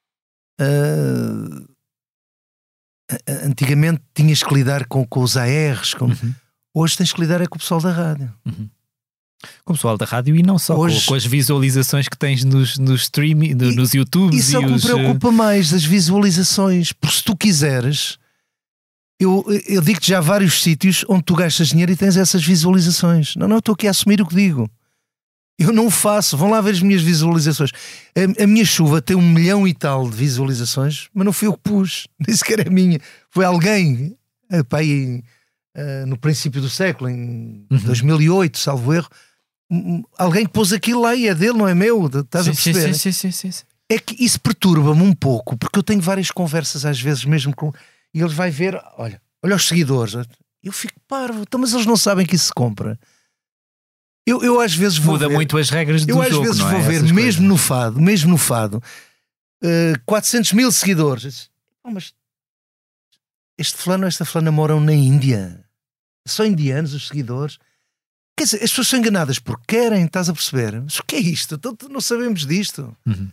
B: uh, Antigamente tinhas que lidar com, com os A Rs com... Uhum. Hoje tens que lidar é com o pessoal da rádio.
A: Uhum. Com o pessoal da rádio e não só
B: hoje...
A: com, com as visualizações que tens nos, nos streaming, no, e, nos YouTubes.
B: Isso é o que
A: os...
B: me preocupa mais, das visualizações. Porque se tu quiseres, Eu, eu digo-te já vários sítios onde tu gastas dinheiro e tens essas visualizações. Não, não, estou aqui a assumir o que digo. Eu não faço. Vão lá ver as minhas visualizações. A, a minha chuva tem um milhão e tal de visualizações, mas não fui eu que pus. Nem sequer é minha. Foi alguém, pá, aí, uh, no princípio do século, em uhum. dois mil e oito, salvo erro. Alguém que pôs aquilo lá e é dele, não é meu. Estás
A: sim,
B: a perceber?
A: Sim, sim, sim, sim, sim.
B: É que isso perturba-me um pouco, porque eu tenho várias conversas às vezes mesmo com... E eles vai ver, olha, olha os seguidores. Eu fico parvo, então, mas eles não sabem que isso se compra. Eu, eu às vezes vou
A: Muda
B: ver,
A: muito as regras do
B: eu,
A: jogo,
B: Eu às vezes
A: não
B: vou
A: é?
B: ver,
A: Essas
B: mesmo
A: coisas.
B: no fado, mesmo no fado, uh, quatrocentos mil seguidores. Oh, mas este fulano, esta fulana moram na Índia. São indianos os seguidores. Quer dizer, as pessoas são enganadas porque querem, estás a perceber? Mas o que é isto? Então, não sabemos disto.
A: Uhum.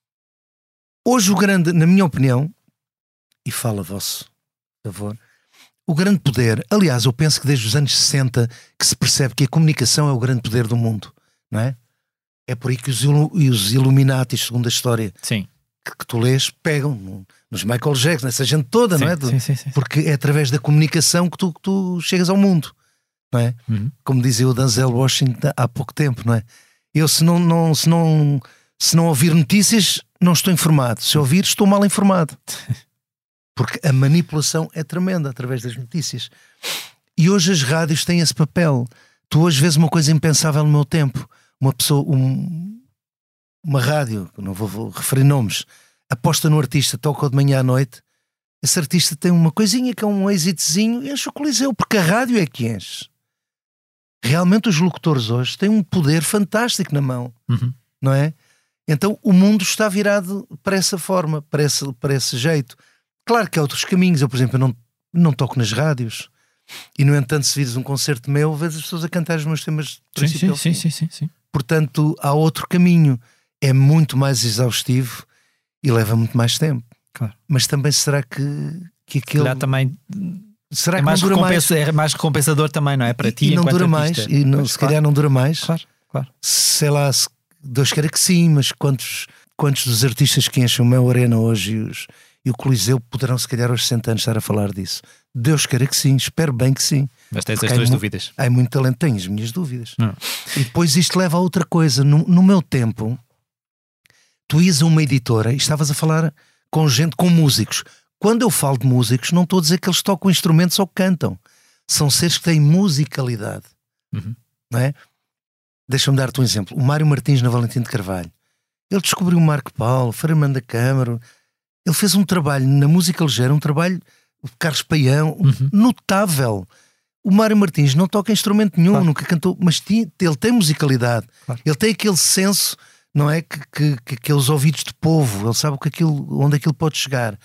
B: Hoje o grande, na minha opinião, e fala a vosso favor, o grande poder, aliás, eu penso que desde os anos sessenta que se percebe que a comunicação é o grande poder do mundo, não é? É por aí que os, os Illuminati, segundo a história
A: sim.
B: Que, que tu lês, pegam nos Michael Jackson, essa gente toda,
A: sim,
B: não é?
A: Sim, sim, sim.
B: Porque é através da comunicação que tu, que tu chegas ao mundo, não é?
A: Uhum.
B: Como dizia o Denzel Washington há pouco tempo, não é? Eu se não, não, se não, se não ouvir notícias, não estou informado. Se ouvir, estou mal informado. Porque a manipulação é tremenda através das notícias. E hoje as rádios têm esse papel. Tu hoje vês uma coisa impensável no meu tempo. Uma pessoa, um, uma rádio, não vou, vou referir nomes, aposta no artista, toca de manhã à noite. Esse artista tem uma coisinha que é um êxitozinho e enche o Coliseu, porque a rádio é que enche. Realmente os locutores hoje têm um poder fantástico na mão,
A: uhum.
B: não é? Então o mundo está virado para essa forma, para esse, para esse jeito. Claro que há outros caminhos. Eu, por exemplo, eu não, não toco nas rádios e, no entanto, se vires um concerto meu, vês as pessoas a cantar os meus temas
A: sim, sim, sim, sim, sim, sim.
B: Portanto, há outro caminho. É muito mais exaustivo e leva muito mais tempo.
A: Claro.
B: Mas também será que, que aquele...
A: Calhar também...
B: Será
A: é,
B: que
A: mais
B: não dura mais?
A: É mais recompensador também, não é? Para
B: e,
A: ti,
B: e não
A: enquanto
B: dura
A: artista.
B: mais. E não,
A: pois,
B: se
A: claro.
B: calhar não dura mais.
A: Claro, claro.
B: Sei lá, se, Deus queira que sim, mas quantos, quantos dos artistas que enchem o meu Arena hoje e, os, e o Coliseu poderão se calhar aos sessenta anos estar a falar disso? Deus queira que sim, espero bem que sim.
A: Mas tens
B: Porque
A: as tuas
B: há
A: dúvidas.
B: Há muito talento, tenho as minhas dúvidas.
A: Não.
B: E depois isto leva a outra coisa. No, no meu tempo, tu ias a uma editora e estavas a falar com gente, com músicos. Quando eu falo de músicos, não estou a dizer que eles tocam instrumentos ou cantam. São seres que têm musicalidade.
A: Uhum.
B: Não é? Deixa-me dar-te um exemplo. O Mário Martins na Valentim de Carvalho. Ele descobriu o Marco Paulo, Fernando da Câmara. Ele fez um trabalho na música ligeira, um trabalho, o Carlos Paião,
A: uhum.
B: notável. O Mário Martins não toca instrumento nenhum,
A: claro.
B: Nunca cantou, mas tinha, ele tem musicalidade.
A: Claro.
B: Ele tem aquele senso, não é? Que, que, que aqueles ouvidos de povo, ele sabe que aquilo, onde aquilo pode chegar.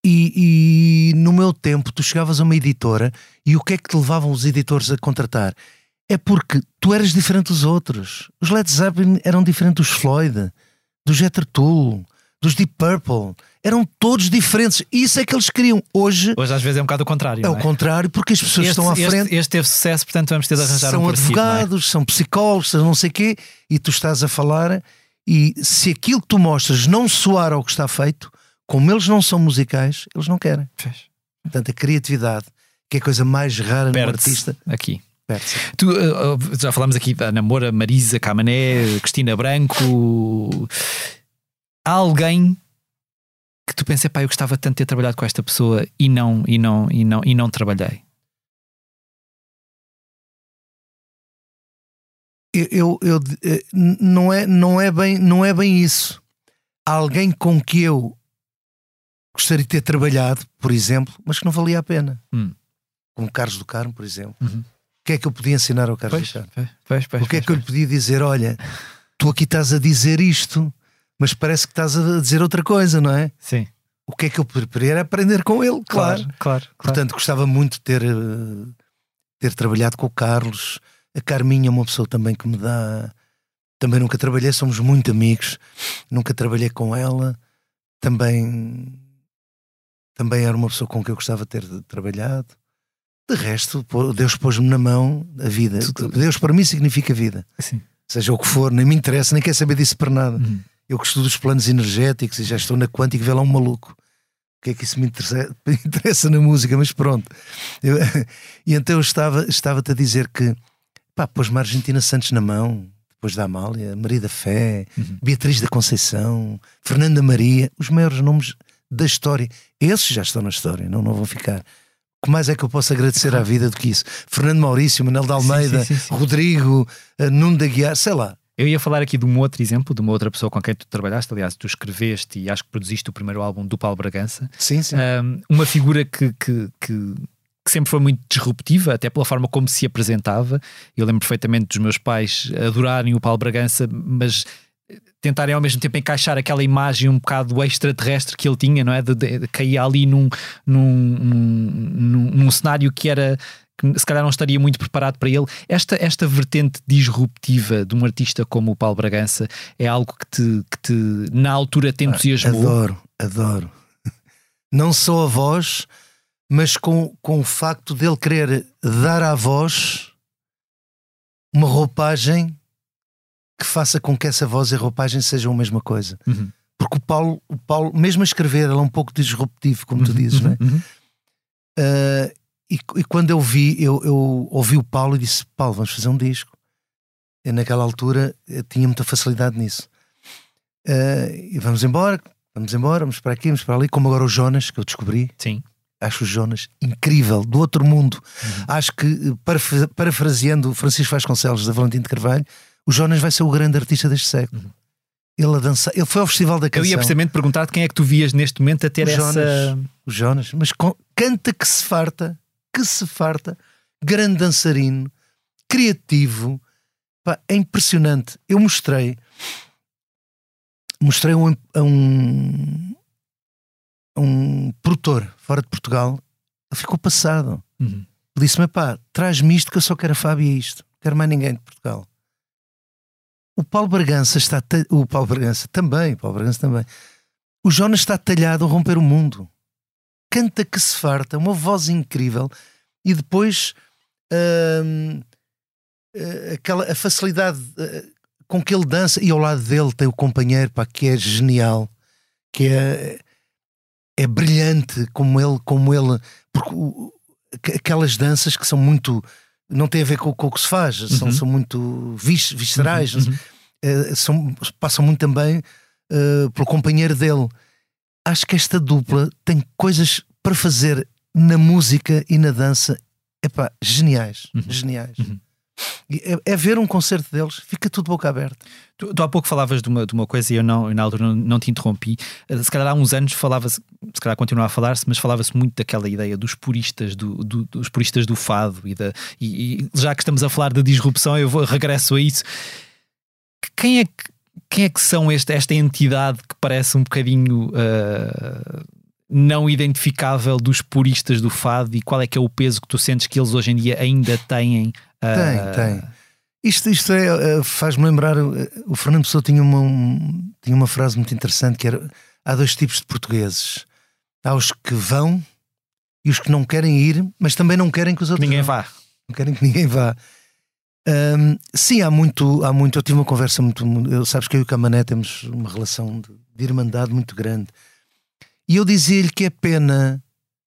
B: E, e no meu tempo, tu chegavas a uma editora e o que é que te levavam os editores a contratar? É porque tu eras diferente dos outros. Os Led Zeppelin eram diferentes dos Floyd, dos Jethro Tull, dos Deep Purple. Eram todos diferentes. Isso é que eles queriam. Hoje,
A: Hoje às vezes é um bocado o contrário.
B: É
A: não
B: o
A: é?
B: contrário, porque as pessoas
A: este,
B: estão à frente.
A: Este, este teve sucesso, portanto vamos ter de arranjar
B: são
A: um parecido.
B: São advogados,
A: é?
B: São psicólogos, são não sei o quê, e tu estás a falar, e se aquilo que tu mostras não soar ao que está feito, como eles não são musicais, eles não querem.
A: Fez.
B: Portanto, a criatividade, que é a coisa mais rara no
A: Perde-se
B: artista,
A: aqui.
B: perde-se.
A: Tu, uh, já falámos aqui da Namora, Marisa Camané, Cristina Branco. Há alguém que tu pensas, pá, eu gostava tanto de ter trabalhado com esta pessoa e não, e não, e não, e não trabalhei?
B: Eu, eu, eu, não, é, não, é bem, não é bem isso. Há alguém com que eu gostaria de ter trabalhado, por exemplo, mas que não valia a pena.
A: Hum.
B: Como Carlos do Carmo, por exemplo.
A: Uhum.
B: O que é que eu podia ensinar ao Carlos
A: Pois,
B: do Carmo?
A: pois, pois, pois,
B: o que é
A: pois,
B: que eu lhe podia dizer? Olha, tu aqui estás a dizer isto, mas parece que estás a dizer outra coisa, não é?
A: Sim.
B: O que é que eu preferia era aprender com ele, claro.
A: Claro, claro,
B: Portanto,
A: claro.
B: gostava muito de ter, uh, ter trabalhado com o Carlos. A Carminha é uma pessoa também que me dá... Também nunca trabalhei, somos muito amigos. Nunca trabalhei com ela. Também... Também era uma pessoa com quem eu gostava de ter trabalhado. De resto, Deus pôs-me na mão a vida. Deus para mim significa vida.
A: Sim.
B: Seja o que for, nem me interessa, nem quero saber disso para nada.
A: Uhum.
B: Eu que estudo os planos energéticos e já estou na quântica e vê lá um maluco. que é que isso me interessa, me interessa na música, mas pronto. Eu, e então eu estava, estava-te a dizer que pá, pôs-me a Argentina Santos na mão, depois da Amália, Maria da Fé, uhum. Beatriz da Conceição, Fernanda Maria, os maiores nomes da história. Esses já estão na história, não, não vão ficar. O que mais é que eu posso agradecer à vida do que isso? Fernando Maurício, Manel de Almeida, sim, sim, sim, sim. Rodrigo, Nuno da Guiar, sei lá.
A: Eu ia falar aqui de um outro exemplo, de uma outra pessoa com quem tu trabalhaste, aliás, tu escreveste e acho que produziste o primeiro álbum do Paulo Bragança.
B: Sim, sim.
A: Um, uma figura que, que, que, que sempre foi muito disruptiva, até pela forma como se apresentava. Eu lembro perfeitamente dos meus pais adorarem o Paulo Bragança, mas tentarem ao mesmo tempo encaixar aquela imagem um bocado extraterrestre que ele tinha, não é? De, de, de cair ali num, num, num, num cenário que era... que se calhar não estaria muito preparado para ele. Esta, esta vertente disruptiva de um artista como o Paulo Bragança é algo que te, que te na altura te entusiasmou?
B: Adoro, adoro. Não só a voz, mas com, com o facto dele querer dar à voz uma roupagem que faça com que essa voz e a roupagem sejam a mesma coisa. Uhum. Porque o Paulo, o Paulo, mesmo a escrever, ele é um pouco disruptivo, como uhum, tu dizes, uhum, não é? Uhum. Uh, E, e quando eu vi, eu, eu ouvi o Paulo e disse: Paulo, vamos fazer um disco. E naquela altura eu tinha muita facilidade nisso. Uh, e vamos embora, vamos embora, vamos para aqui, vamos para ali. Como agora o Jonas, que eu descobri.
A: Sim.
B: Acho o Jonas incrível, do outro mundo. Uhum. Acho que, parafraseando o Francisco Vasconcelos da Valentim de Carvalho, o Jonas vai ser o grande artista deste século. Uhum. Ele a dançar, ele foi ao Festival da Canção.
A: Eu ia precisamente perguntar de quem é que tu vias neste momento a ter
B: o
A: essa.
B: Jonas, o Jonas, mas com, canta que se farta. que se farta, grande dançarino, criativo, pá, é impressionante. Eu mostrei mostrei um, a um a um produtor fora de Portugal, ele ficou passado. Uhum. Disse-me: pá, traz-me isto que eu só quero a Fábio e isto, não quero mais ninguém de Portugal. O Paulo Bragança está ta... o Paulo Bragança também, o Paulo Bragança também. O Jonas está talhado a romper o mundo. Canta que se farta, uma voz incrível. E depois hum, aquela, a facilidade com que ele dança, e ao lado dele tem o companheiro, pá, que é genial, que é, é brilhante como ele, como ele porque o, aquelas danças que são muito, não tem a ver com, com o que se faz, uhum. são, são muito vis, viscerais, uhum. uh, são, passam muito também uh, pelo companheiro dele. Acho que esta dupla tem coisas para fazer na música e na dança, epá, geniais, uhum. geniais. Uhum. É, é ver um concerto deles, fica tudo boca aberta.
A: Tu, tu há pouco falavas de uma, de uma coisa e eu não, na altura não, não te interrompi. Se calhar há uns anos falava-se, se calhar continua a falar-se, mas falava-se muito daquela ideia dos puristas do, do, dos puristas do fado e, da, e, e já que estamos a falar de disrupção, eu vou, regresso a isso. Quem é que, quem é que são este, esta entidade que parece um bocadinho uh, não identificável dos puristas do fado, e qual é que é o peso que tu sentes que eles hoje em dia ainda têm? Uh...
B: Tem, tem. Isto, isto é, faz-me lembrar, o Fernando Pessoa tinha uma, um, tinha uma frase muito interessante que era: há dois tipos de portugueses. Há os que vão e os que não querem ir, mas também não querem que os outros
A: ninguém
B: vão.
A: vá.
B: Não querem que ninguém vá. Um, sim, há muito, há muito. Eu tive uma conversa muito. Eu, sabes que eu e o Camané temos uma relação de, de irmandade muito grande. E eu dizia-lhe que é pena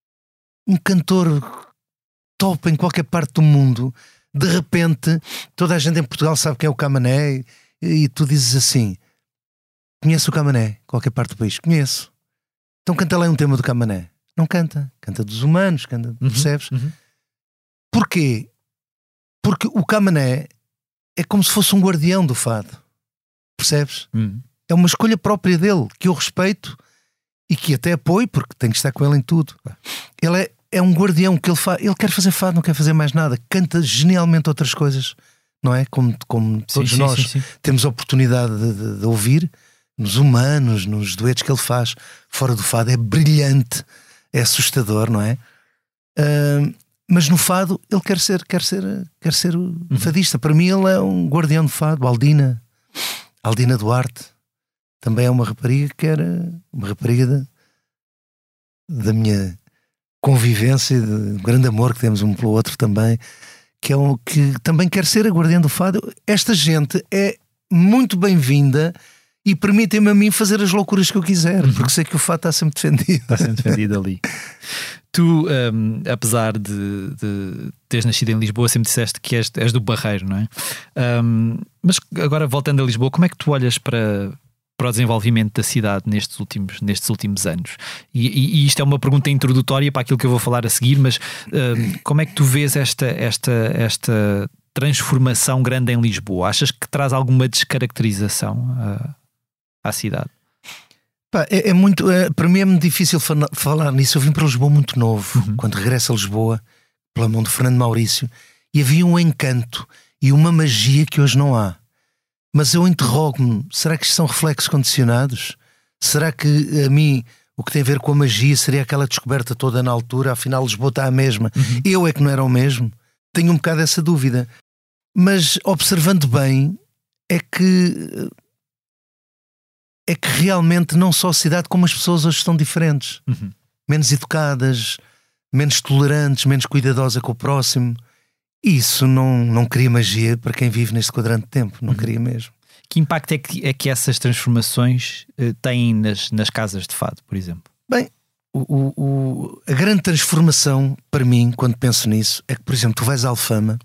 B: um cantor top em qualquer parte do mundo, de repente toda a gente em Portugal sabe quem é o Camané, e, e tu dizes assim: conheço o Camané, qualquer parte do país, conheço. Então canta lá um tema do Camané. Não canta, canta dos Humanos, canta, uhum, percebes? Uhum. Porquê? Porque o Camané é como se fosse um guardião do fado, percebes? Uhum. É uma escolha própria dele, que eu respeito e que até apoio, porque tenho que estar com ele em tudo. Ele é, é um guardião que ele faz. Ele quer fazer fado, não quer fazer mais nada. Canta genialmente outras coisas, não é? Como, como todos sim, nós sim, sim, sim. temos a oportunidade de, de, de ouvir nos Humanos, nos duetos que ele faz fora do fado. É brilhante, é assustador, não é? Uh, mas no fado ele quer ser, quer ser, quer ser o uhum. fadista. Para mim ele é um guardião do fado. Aldina, Aldina Duarte também é uma rapariga que era uma rapariga da, da minha convivência, de grande amor que temos um pelo outro também, que, é um, que também quer ser a guardiã do fado. Esta gente é muito bem-vinda e permitem-me a mim fazer as loucuras que eu quiser,
A: uhum.
B: porque sei que o fado está sempre defendido.
A: Está sempre defendido ali. Tu, um, apesar de, de teres nascido em Lisboa, sempre disseste que és, és do Barreiro, não é? Um, mas agora, voltando a Lisboa, como é que tu olhas para, para o desenvolvimento da cidade nestes últimos, nestes últimos anos? E, e, e isto é uma pergunta introdutória para aquilo que eu vou falar a seguir, mas um, como é que tu vês esta, esta, esta transformação grande em Lisboa? Achas que traz alguma descaracterização à, à cidade?
B: Pá, é, é muito, é, para mim é muito difícil fa- falar nisso. Eu vim para Lisboa muito novo,
A: uhum.
B: quando regresso a Lisboa, pela mão de Fernando Maurício, e havia um encanto e uma magia que hoje não há. Mas eu interrogo-me, será que isto são reflexos condicionados? Será que a mim o que tem a ver com a magia seria aquela descoberta toda na altura, afinal Lisboa está a mesma, uhum. eu é que não era o mesmo? Tenho um bocado essa dúvida. Mas observando bem, é que... é que realmente não só a cidade como as pessoas hoje estão diferentes.
A: Uhum.
B: Menos educadas, menos tolerantes, menos cuidadosas com o próximo. E isso não, não cria magia para quem vive neste quadrante de tempo. Não uhum. cria mesmo.
A: Que impacto é que, é que essas transformações uh, têm nas, nas casas de fado, por exemplo?
B: Bem, o, o, o, a grande transformação para mim, quando penso nisso, é que, por exemplo, tu vais à Alfama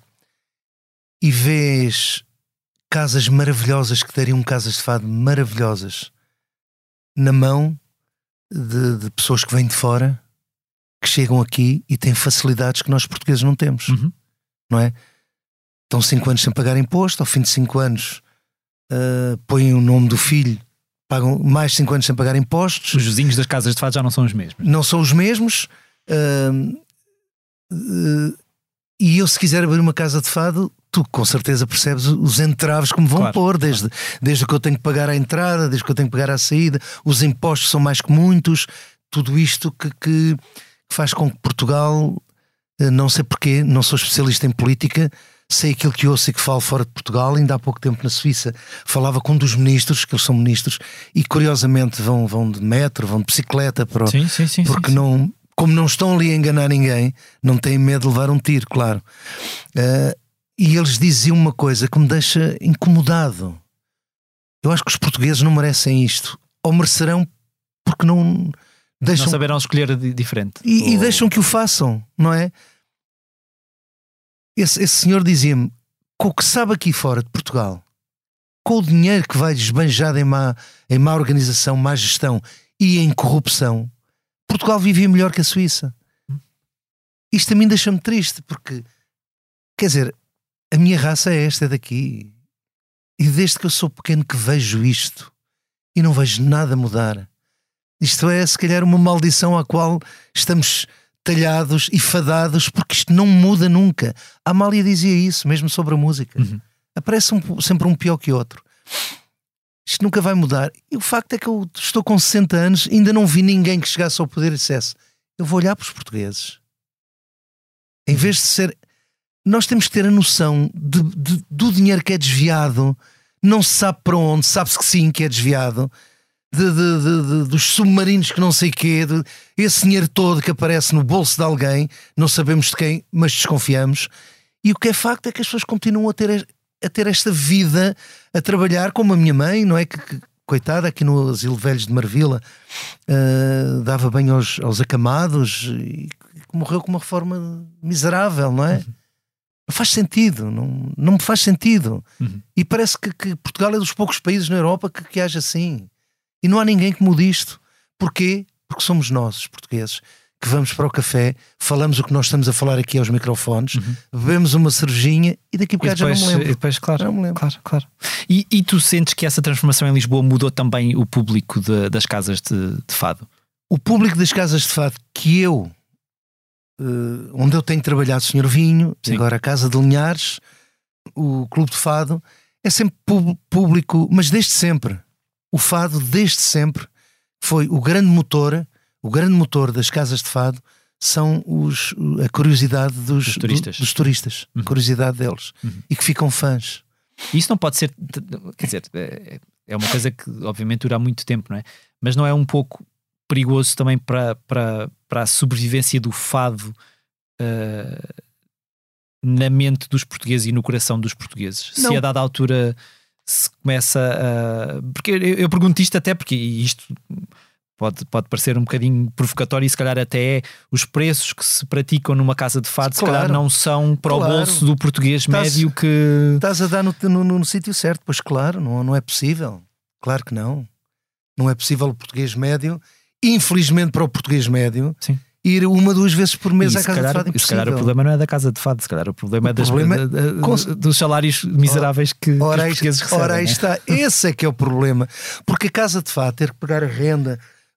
B: e vês... casas maravilhosas que teriam casas de fado maravilhosas na mão de, de pessoas que vêm de fora, que chegam aqui e têm facilidades que nós portugueses não temos,
A: uhum.
B: não é? Estão cinco anos sem pagar imposto, ao fim de cinco anos uh, põem o nome do filho, pagam mais cinco anos sem pagar impostos.
A: Os vizinhos das casas de fado já não são os mesmos.
B: Não são os mesmos. Uh, uh, e eu, se quiser abrir uma casa de fado, tu com certeza percebes os entraves que me vão claro, pôr, desde, claro. desde que eu tenho que pagar a entrada, desde que eu tenho que pagar a saída, os impostos são mais que muitos, tudo isto que, que faz com que Portugal, não sei porquê, não sou especialista em política, sei aquilo que ouço e que falo fora de Portugal. Ainda há pouco tempo na Suíça falava com um dos ministros, que eles são ministros, e curiosamente vão, vão de metro, vão de bicicleta, para o,
A: sim, sim, sim,
B: porque
A: sim,
B: não...
A: sim.
B: Como não estão ali a enganar ninguém, não têm medo de levar um tiro, claro. Uh, e eles diziam uma coisa que me deixa incomodado. Eu acho que os portugueses não merecem isto. Ou merecerão porque não... deixam...
A: não saberão escolher diferente.
B: E,
A: Ou...
B: e deixam que o façam, não é? Esse, esse senhor dizia-me, com o que sabe aqui fora de Portugal, com o dinheiro que vai desbanjado em má, em má organização, má gestão e em corrupção, Portugal vivia melhor que a Suíça. Isto a mim deixa-me triste, porque, quer dizer, a minha raça é esta, é daqui. E desde que eu sou pequeno que vejo isto e não vejo nada mudar. Isto é, se calhar, uma maldição à qual estamos talhados e fadados, porque isto não muda nunca. A Amália dizia isso, mesmo sobre a música.
A: Uhum.
B: Aparece um, sempre um pior que outro. Isto nunca vai mudar. E o facto é que eu estou com sessenta anos, ainda não vi ninguém que chegasse ao poder e dissesse: eu vou olhar para os portugueses. Em vez de ser... Nós temos que ter a noção de, de, do dinheiro que é desviado. Não se sabe para onde, sabe-se que sim, que é desviado. De, de, de, de, dos submarinos que não sei quê, de, esse dinheiro todo que aparece no bolso de alguém, não sabemos de quem, mas desconfiamos. E o que é facto é que as pessoas continuam a ter... a ter esta vida, a trabalhar, como a minha mãe, não é? Que, que coitada, aqui no Asilo de Velhos de Marvila, uh, dava bem aos, aos acamados e, e morreu com uma reforma miserável, não é? Uhum. Não faz sentido, não, não me faz sentido. Uhum. E parece que, que Portugal é dos poucos países na Europa que, que age assim. E não há ninguém que mude isto. Porquê? Porque somos nós, os portugueses, que vamos para o café, falamos o que nós estamos a falar aqui aos microfones, uhum. bebemos uma cervejinha e daqui a bocado já não me lembro.
A: E depois, claro,
B: não me lembro.
A: claro, claro. E, e tu sentes que essa transformação em Lisboa mudou também o público de, das casas de, de fado?
B: O público das casas de fado que eu, uh, onde eu tenho trabalhado, senhor Vinho, sim. agora a Casa de Linhares, o Clube de Fado, é sempre público, mas desde sempre. O fado, desde sempre, foi o grande motor. O grande motor das casas de fado são os, a curiosidade dos,
A: dos turistas,
B: do, dos turistas uhum. a curiosidade deles uhum. e que ficam fãs.
A: E isso não pode ser, quer dizer, é uma coisa que obviamente dura muito tempo, não é? Mas não é um pouco perigoso também para, para, para a sobrevivência do fado uh, na mente dos portugueses e no coração dos portugueses? Não. Se a dada altura se começa a... Porque eu, eu pergunto isto até porque isto pode, pode parecer um bocadinho provocatório e se calhar até os preços que se praticam numa casa de fado claro, se calhar não são para claro. o bolso do português estás, médio que...
B: Estás a dar no, no, no, no sítio certo, pois claro, não, não é possível. Claro que não. Não é possível o português médio, infelizmente para o português médio...
A: Sim.
B: Ir uma, duas vezes por mês
A: e
B: à casa
A: calhar,
B: de fado.
A: Se calhar o problema não é da casa de fado, se calhar o problema o é das, problema da, da,
B: com...
A: dos salários miseráveis que,
B: ora,
A: que os portugueses recebem.
B: Ora, aí
A: né?
B: está, esse é que é o problema. Porque a casa de fado ter que pagar a renda,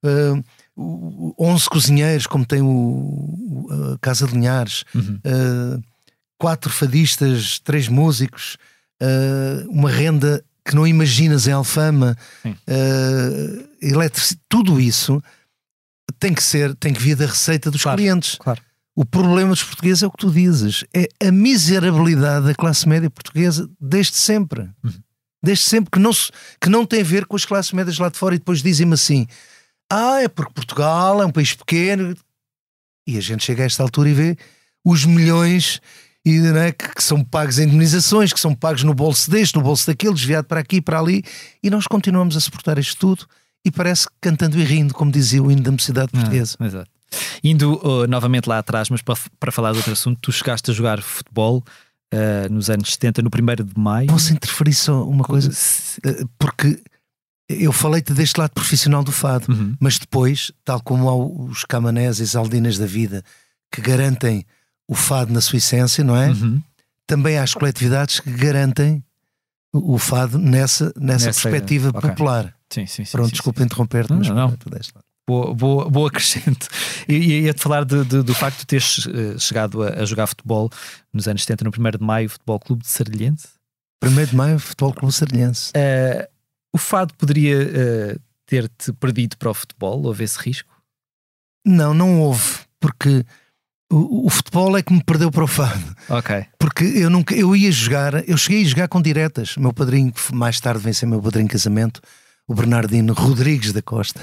B: uh, onze cozinheiros, como tem o, a Casa de Linhares, uhum. uh, quatro fadistas, três músicos, uh, uma renda que não imaginas em Alfama, uh, eletricidade, tudo isso. Tem que ser, tem que vir da receita dos
A: claro,
B: clientes.
A: Claro.
B: O problema dos portugueses é o que tu dizes, é a miserabilidade da classe média portuguesa desde sempre. Uhum. Desde sempre, que não, que não tem a ver com as classes médias lá de fora. E depois dizem-me assim: ah, é porque Portugal é um país pequeno. E a gente chega a esta altura e vê os milhões e, não é, que, que são pagos em indemnizações, que são pagos no bolso deste, no bolso daquele, desviado para aqui, para ali, e nós continuamos a suportar isto tudo. E parece que cantando e rindo, como dizia o hino da mocidade portuguesa.
A: Ah, exato. Indo uh, novamente lá atrás, mas para, para falar de outro assunto, tu chegaste a jogar futebol uh, nos anos setenta, no primeiro de maio.
B: Posso interferir só uma coisa? Uh, porque eu falei-te deste lado profissional do fado, uhum. mas depois, tal como há os camanés e as aldinas da vida que garantem o fado na sua essência, não é? Uhum. Também há as coletividades que garantem o fado nessa, nessa, nessa perspectiva okay. popular.
A: Sim, sim, sim,
B: Pronto,
A: sim,
B: desculpa
A: sim.
B: interromper-te,
A: não,
B: mas
A: não, não. Boa, boa, boa acrescento. E ia-te falar de, de, do facto de teres uh, chegado a, a jogar futebol nos anos setenta, no primeiro de maio, Futebol Clube de Sardilhense.
B: primeiro de maio, Futebol Clube de Sardilhense.
A: Uh, o fado poderia uh, ter-te perdido para o futebol? Houve esse risco?
B: Não, não houve, porque o, o futebol é que me perdeu para o fado.
A: Ok.
B: Porque eu nunca, eu ia jogar, eu cheguei a jogar com diretas. O meu padrinho, que mais tarde vem ser meu padrinho de casamento, o Bernardino Rodrigues da Costa,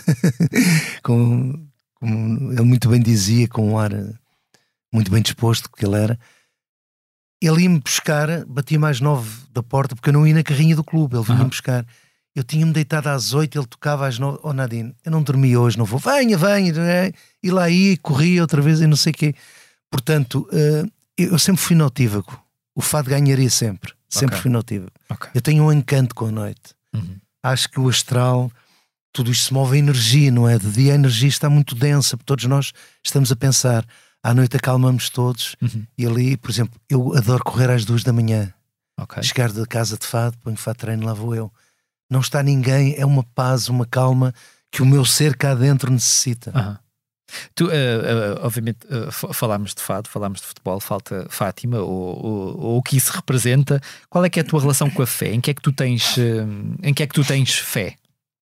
B: com, como ele muito bem dizia, com um ar muito bem disposto que ele era, ele ia-me buscar, batia mais nove da porta, porque eu não ia na carrinha do clube, ele vinha-me uhum. buscar. Eu tinha-me deitado às oito, ele tocava às nove. Oh Nadine, eu não dormi hoje, não vou. Venha, venha. E lá ia, corria outra vez e não sei o quê. Portanto, eu sempre fui notívago. O fado ganharia sempre. Sempre okay. fui notívago. Okay. Eu tenho um encanto com a noite. Uhum. Acho que o astral, tudo isto se move a energia, não é? De dia a energia está muito densa, porque todos nós estamos a pensar. À noite acalmamos todos. Uhum. E ali, por exemplo, eu adoro correr às duas da manhã. Okay. Chegar da casa de fado, ponho fado de treino, lá vou eu. Não está ninguém, é uma paz, uma calma que o meu ser cá dentro necessita. Uhum.
A: Tu, uh, uh, obviamente, uh, falámos de fado, falámos de futebol, falta Fátima, ou, ou, ou o que isso representa. Qual é que é a tua relação com a fé? Em que é que tu tens, uh, em que é que tu tens fé?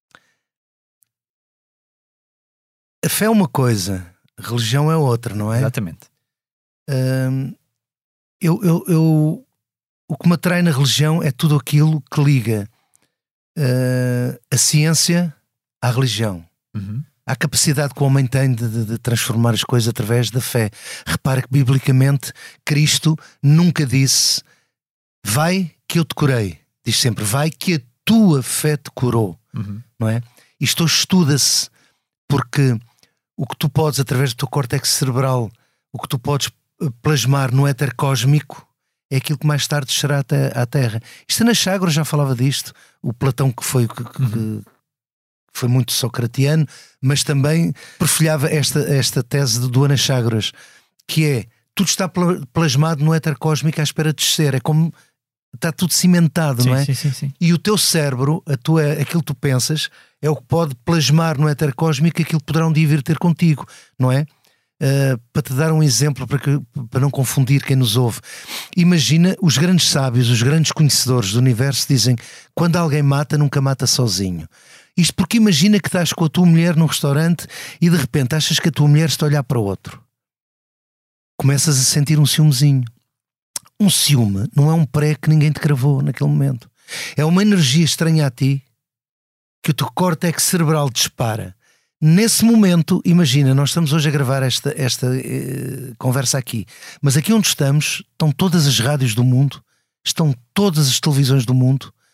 B: A fé é uma coisa, a religião é outra, não é?
A: Exatamente.
B: Uh, eu, eu, eu, o que me atrai na religião é tudo aquilo que liga uh, a ciência à religião. Uhum. A capacidade que o homem tem de, de, de transformar as coisas através da fé. Repara que biblicamente Cristo nunca disse vai que eu te curei. Diz sempre vai que a tua fé te curou. Uhum. Não é? Isto estuda-se porque o que tu podes, através do teu córtex cerebral, o que tu podes plasmar no éter cósmico é aquilo que mais tarde descerá até à Terra. Isto na Chágora já falava disto. O Platão que foi... Que, que, uhum. foi muito socratiano, mas também perfilhava esta, esta tese do Anaxágoras, que é, tudo está plasmado no éter cósmico à espera de descer, é como, está tudo cimentado,
A: sim,
B: não é?
A: Sim, sim, sim.
B: E o teu cérebro, a tua, aquilo que tu pensas, é o que pode plasmar no éter cósmico aquilo que poderá um dia vir ter contigo, não é? Uh, para te dar um exemplo, para, que, para não confundir quem nos ouve, imagina os grandes sábios, os grandes conhecedores do universo dizem, quando alguém mata, nunca mata sozinho. Isto porque imagina que estás com a tua mulher num restaurante e de repente achas que a tua mulher está a olhar para outro. Começas a sentir um ciúmezinho. Um ciúme não é um pré que ninguém te cravou naquele momento. É uma energia estranha a ti que o teu córtex cerebral dispara. Nesse momento, imagina, nós estamos hoje a gravar esta, esta eh, conversa aqui, mas aqui onde estamos estão todas as rádios do mundo, estão todas as televisões do mundo,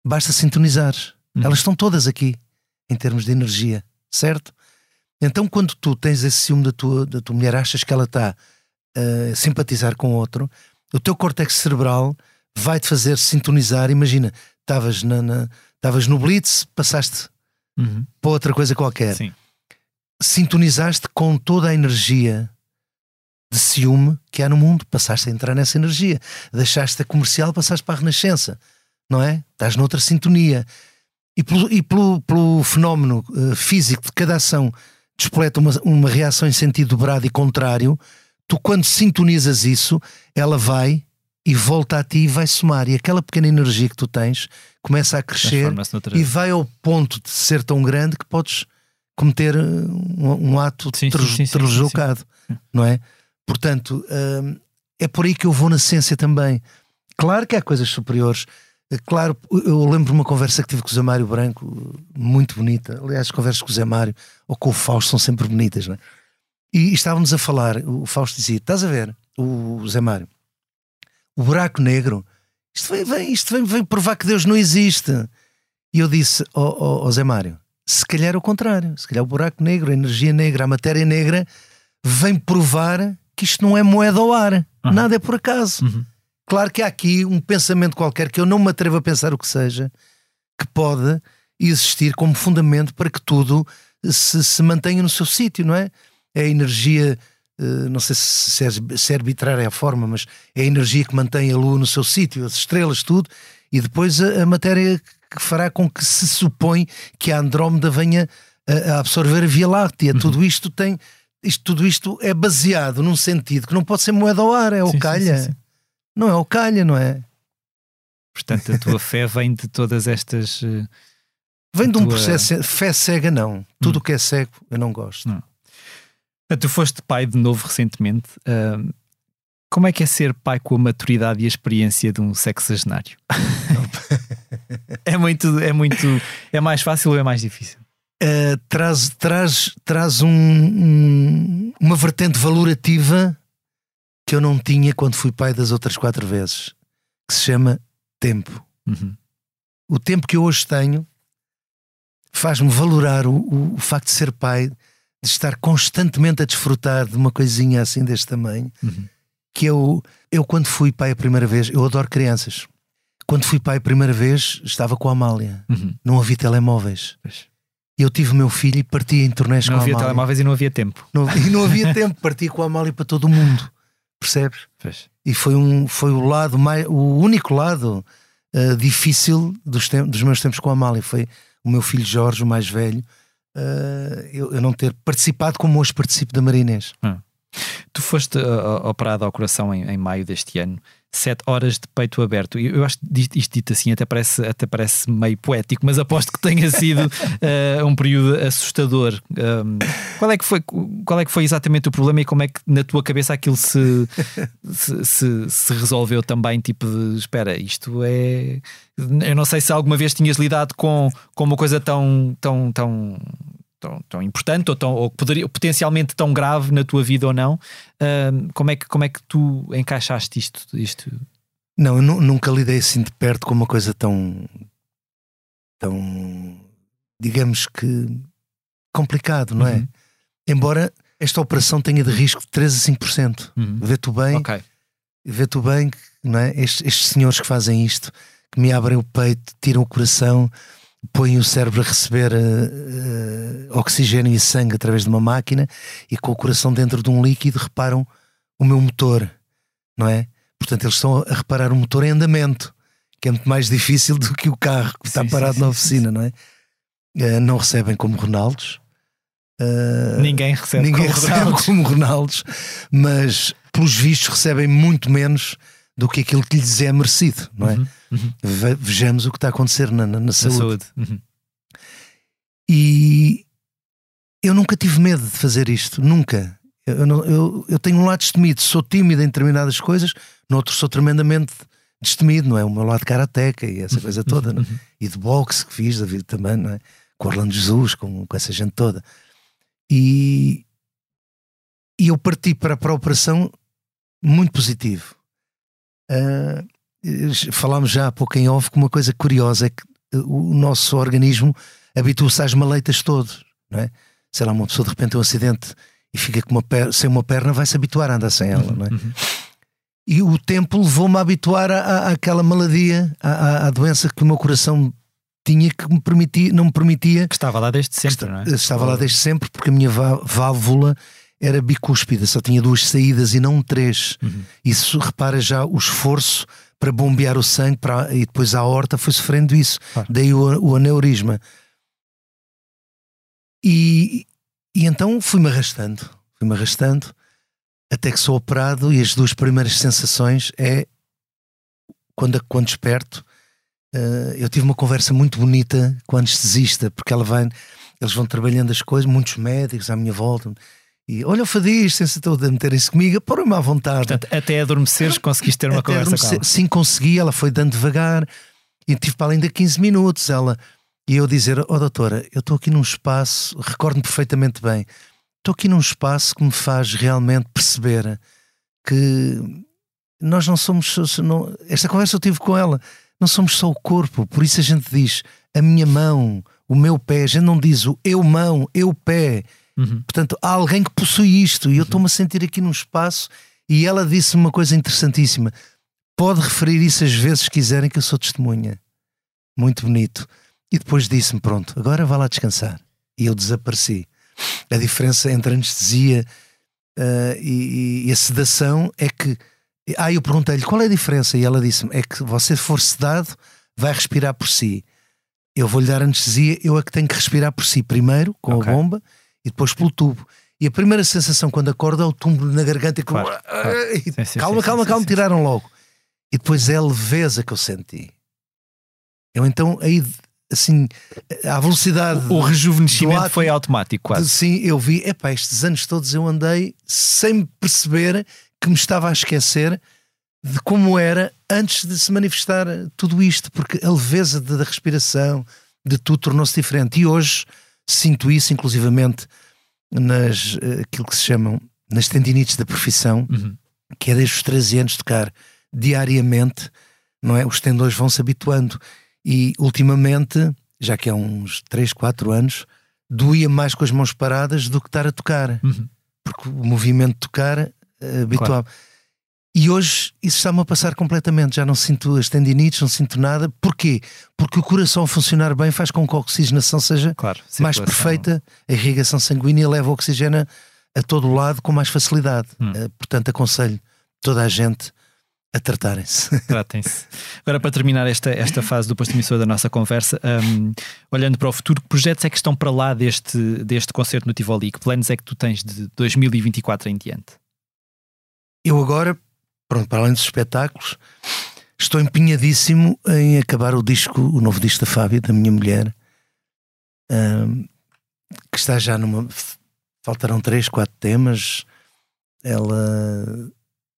B: basta sintonizar.
A: Uhum.
B: Elas estão todas aqui, em termos de energia, certo? Então quando tu tens esse ciúme da tua, da tua mulher, achas que ela está a simpatizar com outro, o teu córtex cerebral vai-te fazer sintonizar. Imagina, estavas na, na, estavas no Blitz, passaste
A: uhum.
B: para outra coisa qualquer.
A: Sim.
B: Sintonizaste com toda a energia de ciúme que há no mundo, passaste a entrar nessa energia, deixaste a comercial, passaste para a Renascença, não é? Estás noutra sintonia. E pelo, e pelo, pelo fenómeno uh, físico de cada ação despoleta uma, uma reação em sentido dobrado e contrário. Tu, quando sintonizas isso, ela vai e volta a ti e vai somar, e aquela pequena energia que tu tens começa a crescer
A: noutra...
B: e vai ao ponto de ser tão grande que podes cometer um, um ato deslocado, não é? Portanto, hum, é por aí que eu vou na ciência também. Claro que há coisas superiores. Claro, eu lembro uma conversa que tive com o Zé Mário Branco, muito bonita. Aliás, as conversas com o Zé Mário ou com o Fausto são sempre bonitas, não é? E estávamos a falar, o Fausto dizia: estás a ver, o Zé Mário, o buraco negro, isto vem, vem, isto vem, vem provar que Deus não existe. E eu disse ao, ao, ao Zé Mário: se calhar é o contrário, se calhar o buraco negro, a energia negra, a matéria negra vem provar que isto não é moeda ao ar, uhum. nada é por acaso. Uhum. Claro que há aqui um pensamento qualquer que eu não me atrevo a pensar o que seja, que pode existir como fundamento para que tudo se, se mantenha no seu sítio, não é? É a energia, não sei se é, se é arbitrária a forma, mas é a energia que mantém a Lua no seu sítio, as estrelas, tudo, e depois a, a matéria que fará com que se supõe que a Andrómeda venha a, a absorver a Via Láctea. Uhum. Tudo isto tem, isto, tudo isto é baseado num sentido que não pode ser moeda ao ar, é o calha. Sim, sim, sim. Não é o calha, não é?
A: Portanto, a tua fé vem de todas estas... Uh,
B: vem de um
A: tua...
B: processo... Fé cega, não. Tudo o hum. que é cego, eu não gosto.
A: Hum. Tu foste pai de novo recentemente. Uh, como é que é ser pai com a maturidade e a experiência de um sexagenário? é muito... É muito... É mais fácil ou é mais difícil?
B: Uh, traz, traz, traz um, um, uma vertente valorativa que eu não tinha quando fui pai das outras quatro vezes, que se chama tempo.
A: Uhum.
B: O tempo que eu hoje tenho faz-me valorar o, o, o facto de ser pai, de estar constantemente a desfrutar de uma coisinha assim deste tamanho.
A: Uhum.
B: Que eu, eu quando fui pai a primeira vez, eu adoro crianças. Quando fui pai a primeira vez, estava com a Amália.
A: Uhum.
B: Não havia telemóveis.
A: Pois.
B: Eu tive o meu filho e partia em turnés com a Amália.
A: Não havia telemóveis e não havia tempo.
B: Não, e não havia tempo, partia com a Amália para todo o mundo. Percebes?
A: Pois.
B: E foi, um, foi o lado mais, o único lado uh, difícil dos, dos meus tempos com a Amália. Foi o meu filho Jorge, o mais velho, uh, eu, eu não ter participado como hoje participo da Maria Inês.
A: Hum. Tu foste uh, operado ao coração em, em maio deste ano, sete horas de peito aberto. Eu, eu acho que isto dito assim até parece, até parece meio poético, mas aposto que tenha sido uh, um período assustador. Um, qual, é que foi, qual é que foi exatamente o problema e como é que na tua cabeça aquilo se, se, se, se resolveu também? Tipo de, espera, isto é... Eu não sei se alguma vez tinhas lidado com, com uma coisa tão... tão, tão Tão, tão importante ou, tão, ou poderia, potencialmente tão grave na tua vida ou não. Uh, como, é que, como é que tu encaixaste isto? isto?
B: Não, eu nunca lidei assim de perto com uma coisa tão, tão, digamos que complicado, não é? Uhum. Embora esta operação tenha de risco de três a cinco por cento.
A: Uhum.
B: Vê-te bem,
A: okay.
B: vê-te bem, não é? Estes, estes senhores que fazem isto, que me abrem o peito, tiram o coração, põem o cérebro a receber uh, uh, oxigênio e sangue através de uma máquina e com o coração dentro de um líquido reparam o meu motor, não é? Portanto, eles estão a reparar o motor em andamento, que é muito mais difícil do que o carro que está sim, parado sim, na oficina, sim. não é? Uh, não recebem como Ronaldos. Uh,
A: ninguém recebe,
B: ninguém
A: como,
B: recebe
A: Ronaldos.
B: como Ronaldos, mas pelos vistos recebem muito menos do que aquilo que lhes é merecido, não é?
A: Uhum, uhum.
B: Ve vejamos o que está a acontecer na, na, na saúde.
A: Na saúde. Uhum.
B: E eu nunca tive medo de fazer isto, nunca. Eu, eu, eu, eu tenho um lado destemido, sou tímido em determinadas coisas, no outro sou tremendamente destemido, não é? O meu lado de karateca e essa coisa toda, não é? E de boxe que fiz da vida também, não é? Com Orlando Jesus, com, com essa gente toda. E, e eu parti para, para a operação muito positivo. Uh, falámos já há pouco em off que uma coisa curiosa é que o nosso organismo habitua-se às maleitas todos, não é? Sei lá, uma pessoa de repente tem um acidente e fica com uma per- sem uma perna, vai se habituar a andar sem ela,
A: uhum,
B: não é?
A: Uhum.
B: E o tempo levou-me a habituar à, à, àquela maladia, à, à, à doença que o meu coração tinha, que me permitia, não me permitia.
A: Que estava lá desde sempre,
B: Está,
A: não é?
B: Estava lá desde sempre, porque a minha válvula era bicúspida, só tinha duas saídas e não três.
A: Uhum.
B: Isso, repara já o esforço para bombear o sangue para, e depois a aorta foi sofrendo isso.
A: Claro.
B: Daí o, o aneurisma. E, e então fui-me arrastando, fui-me arrastando, até que sou operado, e as duas primeiras sensações é, quando, quando desperto, uh, eu tive uma conversa muito bonita com a anestesista, porque ela vai, eles vão trabalhando as coisas, muitos médicos à minha volta, e olha o fadista, sem-se todo a meterem-se comigo, pôr-me à vontade.
A: Portanto, até adormeceres conseguiste ter uma
B: Até
A: conversa
B: adormecer,
A: com ela.
B: sim, consegui, ela foi dando devagar, e tive para além de quinze minutos, ela, e eu dizer, ó oh, doutora, eu estou aqui num espaço, recordo-me perfeitamente bem, estou aqui num espaço que me faz realmente perceber que nós não somos, não, esta conversa eu tive com ela, não somos só o corpo, por isso a gente diz a minha mão, o meu pé, a gente não diz o eu mão, eu pé.
A: Uhum.
B: Portanto, há alguém que possui isto, e eu estou-me a sentir aqui num espaço, e ela disse uma coisa interessantíssima, pode referir isso às vezes que quiserem, que eu sou testemunha. Muito bonito. E depois disse-me, pronto, agora vá lá descansar. E eu desapareci. A diferença entre a anestesia uh, e, e a sedação é que... Ah, eu perguntei-lhe, qual é a diferença? E ela disse-me, é que você for sedado, vai respirar por si. Eu vou-lhe dar anestesia, eu é que tenho que respirar por si primeiro, com
A: okay.
B: a bomba, e depois pelo tubo. E a primeira sensação quando acordo é o túmulo na garganta e,
A: claro,
B: claro.
A: claro.
B: E
A: sim, sim,
B: calma,
A: sim,
B: calma,
A: sim,
B: calma,
A: sim,
B: tiraram
A: sim.
B: logo. E depois é a leveza que eu senti. Eu então, aí, assim, à velocidade...
A: O rejuvenescimento
B: ato,
A: foi automático, quase.
B: De, sim, eu vi, epá, estes anos todos eu andei sem perceber que me estava a esquecer de como era antes de se manifestar tudo isto, porque a leveza de, da respiração, de tudo, tornou-se diferente. E hoje sinto isso, inclusivamente, nas, aquilo que se chamam, nas tendinites da profissão,
A: uhum.
B: que é desde os treze anos tocar diariamente, não é? Os tendões vão se habituando. E ultimamente, já que há uns três, quatro anos, doía mais com as mãos paradas do que estar a tocar.
A: Uhum.
B: Porque o movimento de tocar uh, habituava.
A: Claro.
B: E hoje isso está-me a passar completamente. Já não sinto as tendinites, não sinto nada. Porquê? Porque o coração a funcionar bem faz com que a oxigenação seja
A: claro,
B: mais perfeita. A irrigação sanguínea leva o oxigênio a todo o lado com mais facilidade.
A: Hum.
B: Uh, portanto, aconselho toda a gente a tratarem-se.
A: Tratem-se. Agora, para terminar esta, esta fase do posto emissor da nossa conversa, um, olhando para o futuro, que projetos é que estão para lá deste, deste concerto no Tivoli? Que planos é que tu tens de dois mil e vinte e quatro em diante?
B: Eu agora, pronto, para além dos espetáculos, estou empenhadíssimo em acabar o disco, o novo disco da Fábia, da minha mulher, um, que está já numa... Faltarão três, quatro temas. Ela...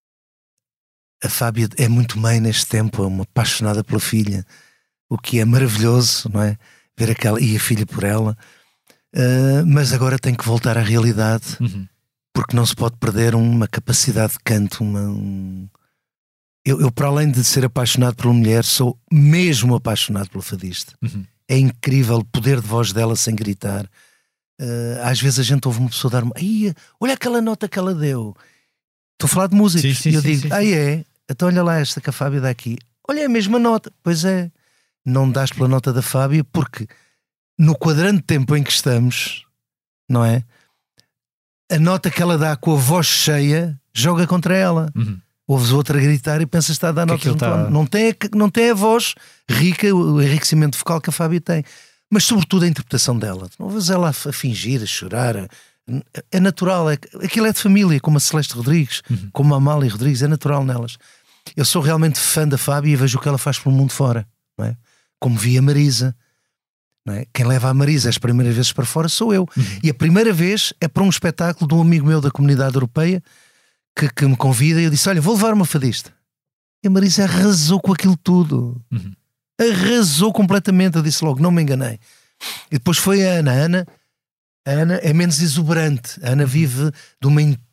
B: A Fábia é muito mãe neste tempo, é uma apaixonada pela filha, o que é maravilhoso, não é? Ver aquela, e a filha por ela, uh, mas agora tem que voltar à realidade,
A: uhum.
B: porque não se pode perder uma capacidade de canto. Uma, um... eu, eu, para além de ser apaixonado por uma mulher, sou mesmo apaixonado pela fadista.
A: Uhum.
B: É incrível o poder de voz dela sem gritar. Uh, às vezes a gente ouve uma pessoa dar uma, olha aquela nota que ela deu. Estou a falar de músicos,
A: sim, sim,
B: e eu
A: sim,
B: digo,
A: sim, sim.
B: ah é, então olha lá esta que a Fábia dá aqui, olha é a mesma nota. Pois é, não dás pela nota da Fábia, porque no quadrante de tempo em que estamos, não é? A nota que ela dá com a voz cheia joga contra ela.
A: Uhum.
B: Ouves outra gritar e pensas que está a dar notas. Tá... Não, tem, não tem a voz rica, o enriquecimento vocal que a Fábia tem, mas sobretudo a interpretação dela. Não ouves ela a fingir, a chorar, a... é natural, é, aquilo é de família, como a Celeste Rodrigues,
A: uhum.
B: como a Amália Rodrigues, é natural nelas. Eu sou realmente fã da Fábia e vejo o que ela faz pelo mundo fora, não é? Como vi a Marisa, não é? Quem leva a Marisa as primeiras vezes para fora sou eu,
A: uhum.
B: e a primeira vez é para um espetáculo de um amigo meu da Comunidade Europeia que, que me convida, e eu disse, olha, vou levar uma fadista, e a Marisa arrasou com aquilo tudo,
A: uhum.
B: arrasou completamente. Eu disse logo, não me enganei. E depois foi a Ana, a Ana A Ana é menos exuberante. A Ana vive de uma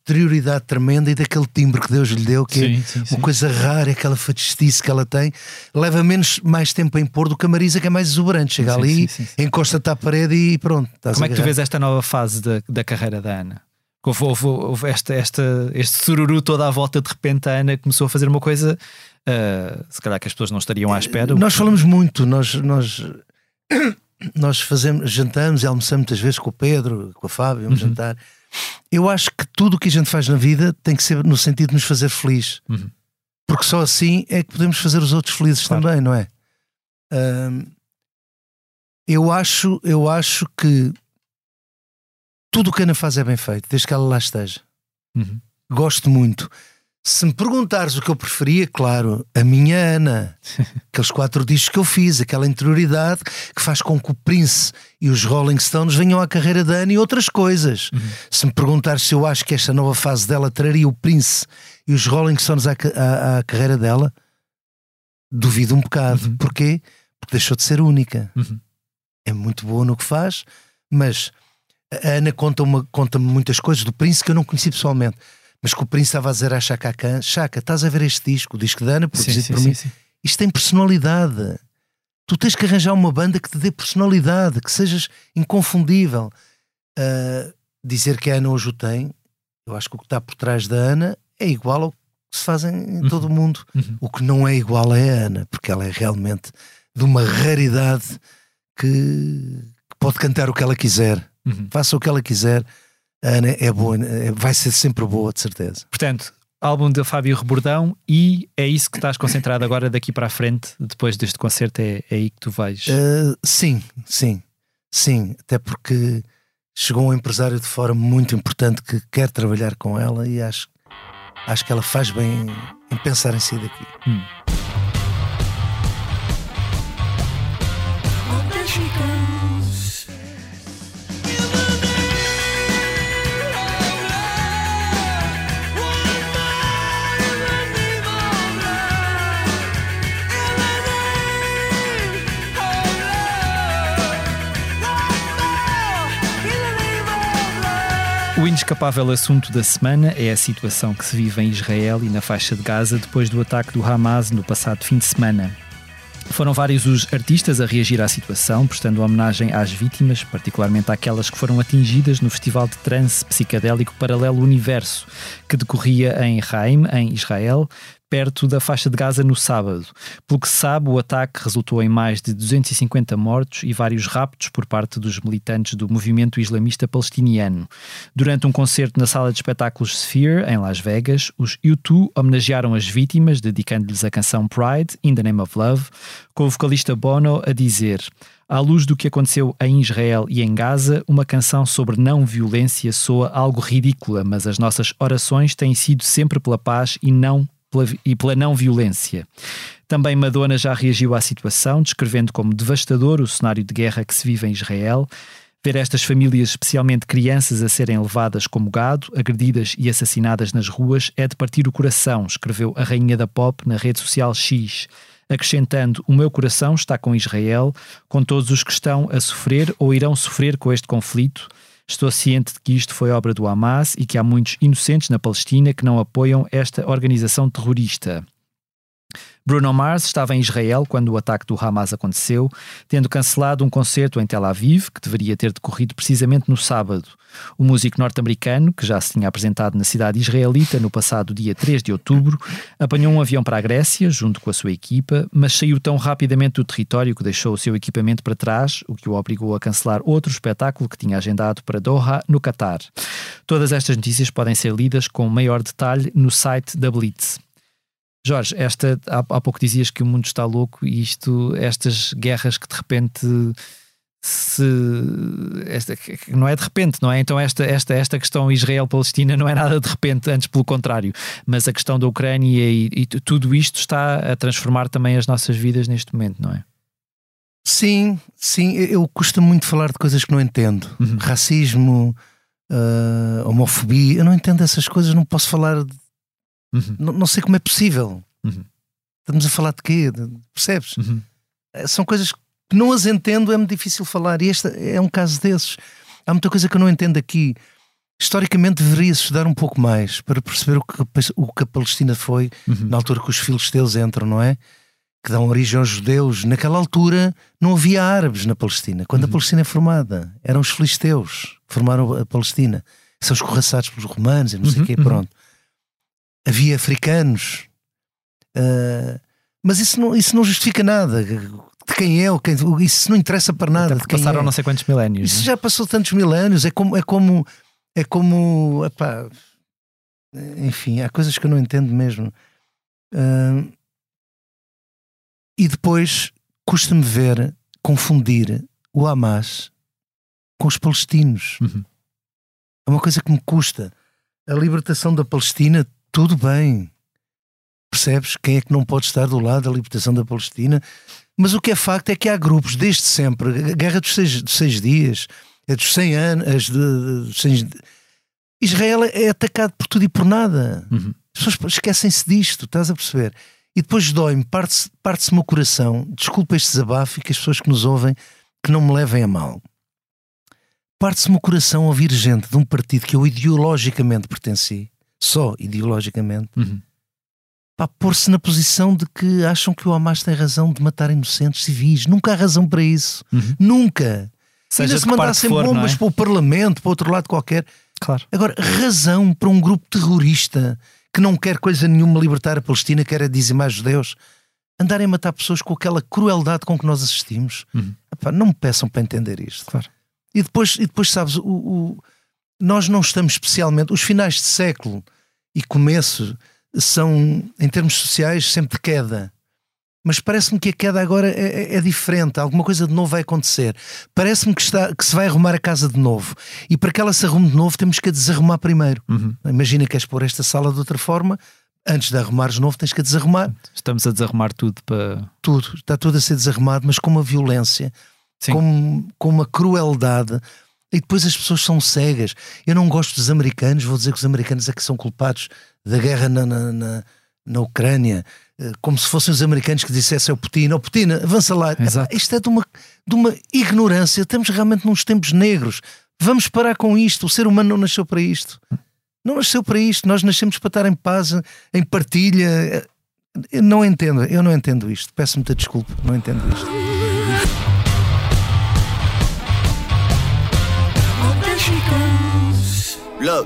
B: exterioridade tremenda e daquele timbre que Deus lhe deu, que
A: sim,
B: é
A: sim,
B: uma
A: sim.
B: coisa rara, aquela fadistice que ela tem, leva menos mais tempo a impor do que a Marisa, que é mais exuberante. Chega
A: Sim,
B: ali,
A: sim, sim, sim.
B: encosta-te à parede e pronto.
A: Como é que tu vês esta nova fase da, da carreira da Ana? Houve, houve, houve esta, esta, este sururu toda à volta, de repente a Ana começou a fazer uma coisa, uh, se calhar que as pessoas não estariam à espera.
B: Nós falamos muito, nós, nós, nós fazemos, jantamos e almoçamos muitas vezes com o Pedro, com a Fábio, vamos uhum. jantar. Eu acho que tudo o que a gente faz na vida tem que ser no sentido de nos fazer feliz, uhum. porque só assim é que podemos fazer os outros felizes, claro. Também, não é? Uh, eu acho, eu acho que tudo o que a Ana faz é bem feito, desde que ela lá esteja. Uhum. Gosto muito. Se me perguntares o que eu preferia, claro, a minha Ana, aqueles quatro discos que eu fiz, aquela interioridade que faz com que o Prince e os Rolling Stones venham à carreira da Ana e outras coisas. Uhum. Se me perguntares se eu acho que esta nova fase dela traria o Prince e os Rolling Stones à, à, à carreira dela, duvido um bocado. Uhum. Porquê? Porque deixou de ser única. Uhum. É muito boa no que faz, mas a Ana conta-me conta muitas coisas do Prince que eu não conheci pessoalmente, mas que o Prince estava a dizer à Chaka Khan: Chaka, estás a ver este disco, o disco da Ana, produzido sim, sim, por mim, sim, sim. Isto tem personalidade, tu tens que arranjar uma banda que te dê personalidade, que sejas inconfundível. Uh, dizer que a Ana hoje o tem, eu acho que o que está por trás da Ana é igual ao que se faz em, em todo o mundo. Uhum. O que não é igual é a Ana, porque ela é realmente de uma raridade que, que pode cantar o que ela quiser. Uhum. Faça o que ela quiser, a Ana é boa, é, vai ser sempre boa, de certeza.
A: Portanto, álbum de Fábio Rebordão, e é isso que estás concentrado agora daqui para a frente, depois deste concerto, é, é aí que tu vais?
B: Uh, sim, sim, sim, até porque chegou um empresário de fora muito importante que quer trabalhar com ela e acho, acho que ela faz bem em pensar em sair daqui. Hum.
A: O inescapável assunto da semana é a situação que se vive em Israel e na faixa de Gaza depois do ataque do Hamas no passado fim de semana. Foram vários os artistas a reagir à situação, prestando homenagem às vítimas, particularmente àquelas que foram atingidas no festival de trance psicadélico Paralelo Universo, que decorria em Haim, em Israel, perto da faixa de Gaza no sábado. Pelo que se sabe, o ataque resultou em mais de duzentos e cinquenta mortos e vários raptos por parte dos militantes do movimento islamista palestiniano. Durante um concerto na sala de espetáculos Sphere, em Las Vegas, os U dois homenagearam as vítimas, dedicando-lhes a canção Pride, In the Name of Love, com o vocalista Bono a dizer: à luz do que aconteceu em Israel e em Gaza, uma canção sobre não violência soa algo ridícula, mas as nossas orações têm sido sempre pela paz e não Pela, e pela não violência. Também Madonna já reagiu à situação, descrevendo como devastador o cenário de guerra que se vive em Israel. Ver estas famílias, especialmente crianças, a serem levadas como gado, agredidas e assassinadas nas ruas, é de partir o coração, escreveu a rainha da pop na rede social X, acrescentando: o meu coração está com Israel, com todos os que estão a sofrer ou irão sofrer com este conflito. Estou ciente de que isto foi obra do Hamas e que há muitos inocentes na Palestina que não apoiam esta organização terrorista. Bruno Mars estava em Israel quando o ataque do Hamas aconteceu, tendo cancelado um concerto em Tel Aviv, que deveria ter decorrido precisamente no sábado. O músico norte-americano, que já se tinha apresentado na cidade israelita no passado dia três de outubro, apanhou um avião para a Grécia, junto com a sua equipa, mas saiu tão rapidamente do território que deixou o seu equipamento para trás, o que o obrigou a cancelar outro espetáculo que tinha agendado para Doha, no Qatar. Todas estas notícias podem ser lidas com maior detalhe no site da Blitz. Jorge, esta, há, há pouco dizias que o mundo está louco e isto, estas guerras que de repente se, esta, não é de repente, não é? Então esta, esta, esta questão Israel-Palestina não é nada de repente, antes pelo contrário, mas a questão da Ucrânia e, e tudo isto está a transformar também as nossas vidas neste momento, não é?
B: Sim, sim, eu custa muito falar de coisas que não entendo. Uhum. Racismo, uh, homofobia, eu não entendo essas coisas, não posso falar de... Uhum. Não, não sei como é possível. Uhum. Estamos a falar de quê? De, percebes? Uhum. São coisas que não as entendo, é muito difícil falar. E este é um caso desses. Há muita coisa que eu não entendo aqui. historicamente deveria-se estudar um pouco mais para perceber o que, o que a Palestina foi, uhum. na altura que os filisteus entram, não é? Que dão origem aos judeus. Naquela altura não havia árabes na Palestina. Quando uhum. a Palestina é formada, eram os filisteus que formaram a Palestina. São escorraçados pelos romanos e não sei o uhum. quê, pronto. Havia africanos. Uh, mas isso não, isso não justifica nada. De quem é, quem, isso não interessa para nada. De quem
A: passaram
B: é.
A: não sei quantos milénios.
B: Isso já passou tantos milénios. É como... É como É como epá, enfim, há coisas que eu não entendo mesmo. Uh, e depois custa-me ver confundir o Hamas com os palestinos. Uhum. É uma coisa que me custa. A libertação da Palestina, tudo bem. Percebes? Quem é que não pode estar do lado da libertação da Palestina? Mas o que é facto é que há grupos desde sempre. A Guerra dos Seis, dos seis Dias, a dos cem anos, as de, de, cem... Israel é atacado por tudo e por nada. Uhum. As pessoas esquecem-se disto, estás a perceber? E depois dói-me, parte-se, parte-se-me o coração. Desculpa este desabafo e que as pessoas que nos ouvem que não me levem a mal. Parte-se-me o coração ouvir gente de um partido que eu ideologicamente pertenci, só ideologicamente, uhum. para pôr-se na posição de que acham que o Hamas tem razão de matar inocentes civis. Nunca há razão para isso. Uhum. Nunca.
A: Seja
B: ainda se mandassem bombas é? para o Parlamento, para outro lado qualquer.
A: Claro.
B: Agora, razão para um grupo terrorista que não quer coisa nenhuma libertar a Palestina, quer dizimar judeus, andarem a matar pessoas com aquela crueldade com que nós assistimos. Uhum. Epá, não me peçam para entender isto.
A: Claro.
B: E depois, e depois sabes, o, o, nós não estamos especialmente... Os finais de século e começo são, em termos sociais, sempre de queda. Mas parece-me que a queda agora é, é, é diferente. Alguma coisa de novo vai acontecer. Parece-me que, está, que se vai arrumar a casa de novo. E para que ela se arrume de novo temos que a desarrumar primeiro. Uhum. Imagina que queres pôr esta sala de outra forma. Antes de arrumares de novo tens que a desarrumar.
A: Estamos a desarrumar tudo para...
B: Tudo. Está tudo a ser desarrumado, mas com uma violência. Com, com uma crueldade. E depois as pessoas são cegas. Eu não gosto dos americanos. Vou dizer que os americanos é que são culpados da guerra na, na, na, na Ucrânia. Como se fossem os americanos que dissessem ao Putin, ó oh, Putin, avança lá. Exato. Isto é de uma, de uma ignorância. Estamos realmente nos tempos negros. Vamos parar com isto. O ser humano não nasceu para isto. Não nasceu para isto. Nós nascemos para estar em paz, em partilha. Eu não entendo. Eu não entendo isto. Peço muita desculpa. Não entendo isto.
D: Look.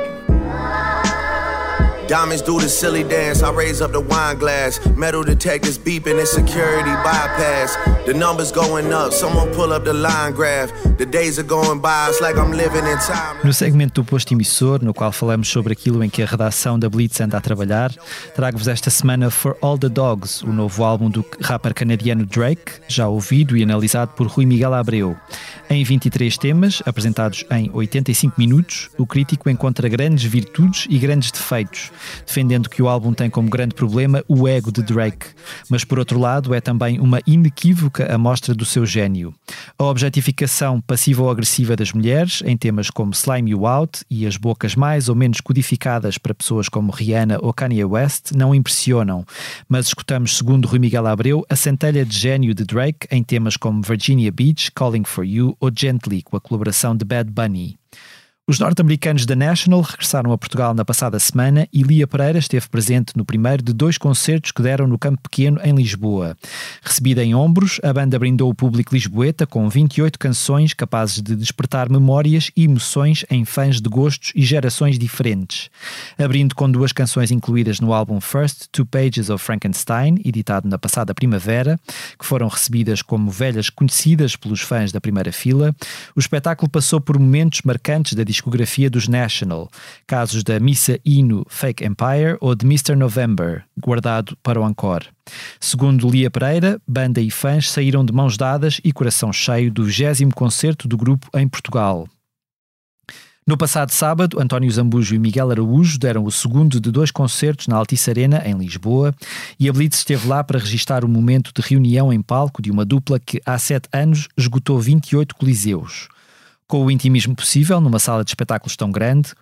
D: Diamonds do the silly dance, I raise up the wine glass. Metal detectors beeping and security bypass. The numbers going up, someone pull up the line graph. The days are going by, it's like I'm living in time.
A: No segmento do Posto Emissor, no qual falamos sobre aquilo em que a redação da Blitz anda a trabalhar, trago-vos esta semana For All the Dogs, o novo álbum do rapper canadiano Drake, já ouvido e analisado por Rui Miguel Abreu. Em vinte e três temas, apresentados em oitenta e cinco minutos, o crítico encontra grandes virtudes e grandes defeitos, defendendo que o álbum tem como grande problema o ego de Drake, mas por outro lado é também uma inequívoca amostra do seu gênio. A objetificação passiva ou agressiva das mulheres, em temas como Slime You Out e as bocas mais ou menos codificadas para pessoas como Rihanna ou Kanye West, não impressionam, mas escutamos, segundo Rui Miguel Abreu, a centelha de gênio de Drake em temas como Virginia Beach, Calling For You ou Gently, com a colaboração de Bad Bunny. Os norte-americanos da National regressaram a Portugal na passada semana e Lia Pereira esteve presente no primeiro de dois concertos que deram no Campo Pequeno, em Lisboa. Recebida em ombros, a banda brindou o público lisboeta com vinte e oito canções capazes de despertar memórias e emoções em fãs de gostos e gerações diferentes. Abrindo com duas canções incluídas no álbum First Two Pages of Frankenstein, editado na passada primavera, que foram recebidas como velhas conhecidas pelos fãs da primeira fila, o espetáculo passou por momentos marcantes da discografia dos National, casos da Missa Inu Fake Empire ou de mister November, guardado para o encore. Segundo Lia Pereira, banda e fãs saíram de mãos dadas e coração cheio do vigésimo concerto do grupo em Portugal. No passado sábado, António Zambujo e Miguel Araújo deram o segundo de dois concertos na Altice Arena, em Lisboa, e a Blitz esteve lá para registrar o momento de reunião em palco de uma dupla que há sete anos esgotou vinte e oito coliseus. Com o intimismo possível numa sala de espetáculos tão grande,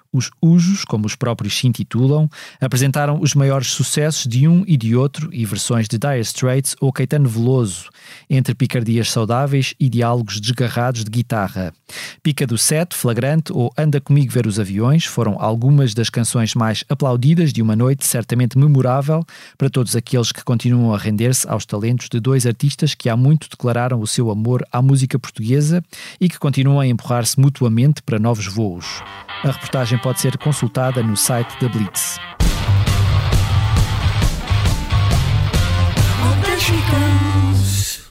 A: Os Ujos, como os próprios se intitulam, apresentaram os maiores sucessos de um e de outro e versões de Dire Straits ou Caetano Veloso, entre picardias saudáveis e diálogos desgarrados de guitarra. Pica do Sete, Flagrante ou Anda Comigo Ver os Aviões foram algumas das canções mais aplaudidas de uma noite certamente memorável para todos aqueles que continuam a render-se aos talentos de dois artistas que há muito declararam o seu amor à música portuguesa e que continuam a empurrar-se mutuamente para novos voos. A reportagem pode ser consultada no site da Blitz.
E: Oh, there she goes.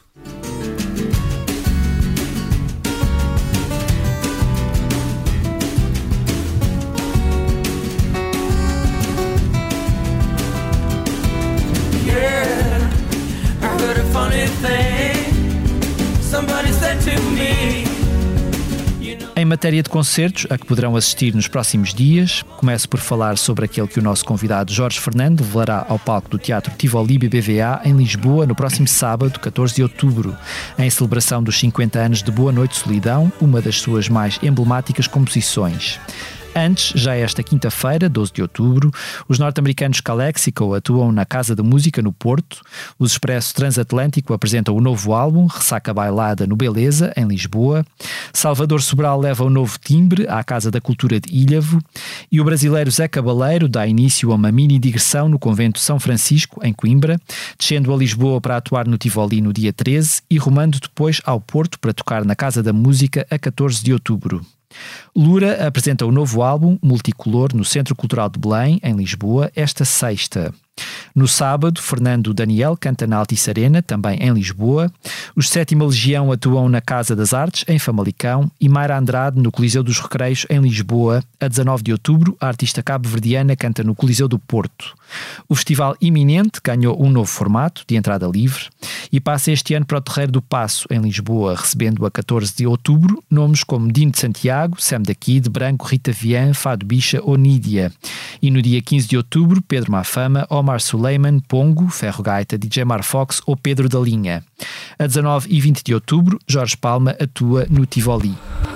E: Yeah, I heard a funny thing. Somebody said to me.
A: Em matéria de concertos, a que poderão assistir nos próximos dias, começo por falar sobre aquele que o nosso convidado Jorge Fernando levará ao palco do Teatro Tivoli B B V A em Lisboa no próximo sábado, catorze de outubro, em celebração dos cinquenta anos de Boa Noite Solidão, uma das suas mais emblemáticas composições. Antes, já esta quinta-feira, doze de outubro, os norte-americanos Calexico atuam na Casa da Música no Porto, os Expresso Transatlântico apresentam o novo álbum, Ressaca Bailada no Beleza, em Lisboa, Salvador Sobral leva o novo timbre à Casa da Cultura de Ilhavo e o brasileiro Zé Cabaleiro dá início a uma mini-digressão no Convento São Francisco, em Coimbra, descendo a Lisboa para atuar no Tivoli no dia treze e rumando depois ao Porto para tocar na Casa da Música a catorze de outubro. Lura apresenta o novo álbum Multicolor no Centro Cultural de Belém, em Lisboa, esta sexta. No sábado, Fernando Daniel canta na Altice Arena, também em Lisboa. Os Sétima Legião atuam na Casa das Artes, em Famalicão, e Mayra Andrade no Coliseu dos Recreios, em Lisboa. A dezanove de outubro, a artista cabo-verdiana canta no Coliseu do Porto. O Festival Iminente ganhou um novo formato, de entrada livre, e passa este ano para o Terreiro do Paço, em Lisboa, recebendo a catorze de outubro nomes como Dino de Santiago, Sam da Kid, Branco, Rita Vian, Fado Bicha ou Nídia. E no dia quinze de outubro, Pedro Mafama, Omar Suleiman, Pongo, Ferro Gaita, D J Mar Fox ou Pedro da Linha. A dezanove e vinte de outubro, Jorge Palma atua no Tivoli.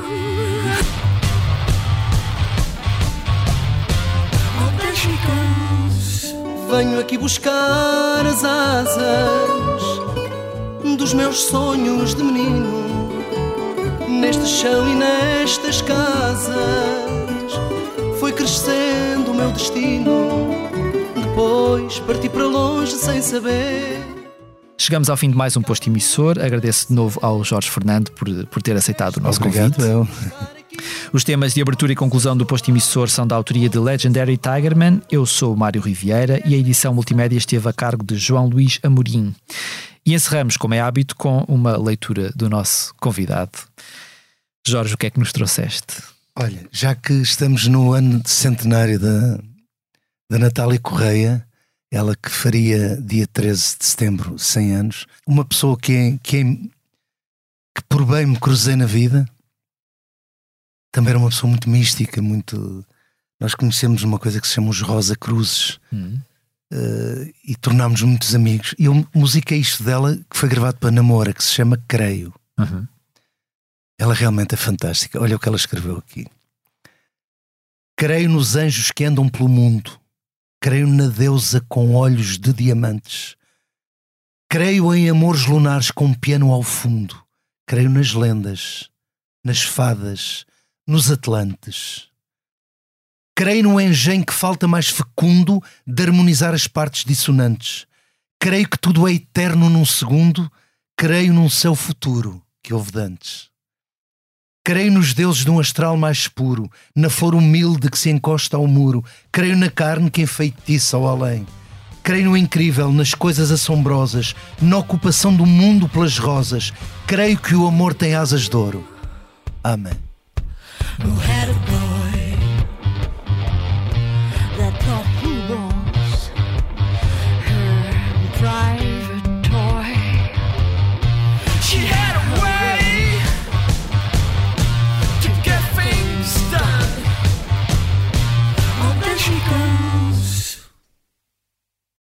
E: Venho aqui buscar as asas dos meus sonhos de menino, neste chão e nestas casas foi crescendo o meu destino. Depois parti para longe sem saber.
A: Chegamos ao fim de mais um posto emissor. Agradeço de novo ao Jorge Fernando por, por ter aceitado o nosso
B: Obrigado,
A: convite. Eu. Os temas de abertura e conclusão do posto emissor são da autoria de Legendary Tigerman. Eu sou o Mário Riviera e a edição multimédia esteve a cargo de João Luís Amorim. E encerramos, como é hábito, com uma leitura do nosso convidado. Jorge, o que é que nos trouxeste?
B: Olha, já que estamos no ano de centenário da, da Natália Correia, ela que faria dia treze de setembro cem anos, uma pessoa que, é, que, é, que por bem me cruzei na vida, também era uma pessoa muito mística, muito... Nós conhecemos uma coisa que se chama os Rosa Cruzes, hum. uh, e tornámos muitos amigos. E eu musiquei isto dela, que foi gravado para Namora, que se chama Creio.
A: Uhum.
B: Ela realmente é fantástica. Olha o que ela escreveu aqui. Creio nos anjos que andam pelo mundo. Creio na deusa com olhos de diamantes. Creio em amores lunares com um piano ao fundo. Creio nas lendas, nas fadas, nos atlantes. Creio no engenho que falta mais fecundo de harmonizar as partes dissonantes. Creio que tudo é eterno num segundo. Creio num céu futuro que houve dantes. Creio nos deuses de um astral mais puro, na flor humilde que se encosta ao muro. Creio na carne que enfeitiça ao além. Creio no incrível, nas coisas assombrosas, na ocupação do mundo pelas rosas. Creio que o amor tem asas de ouro. Amém.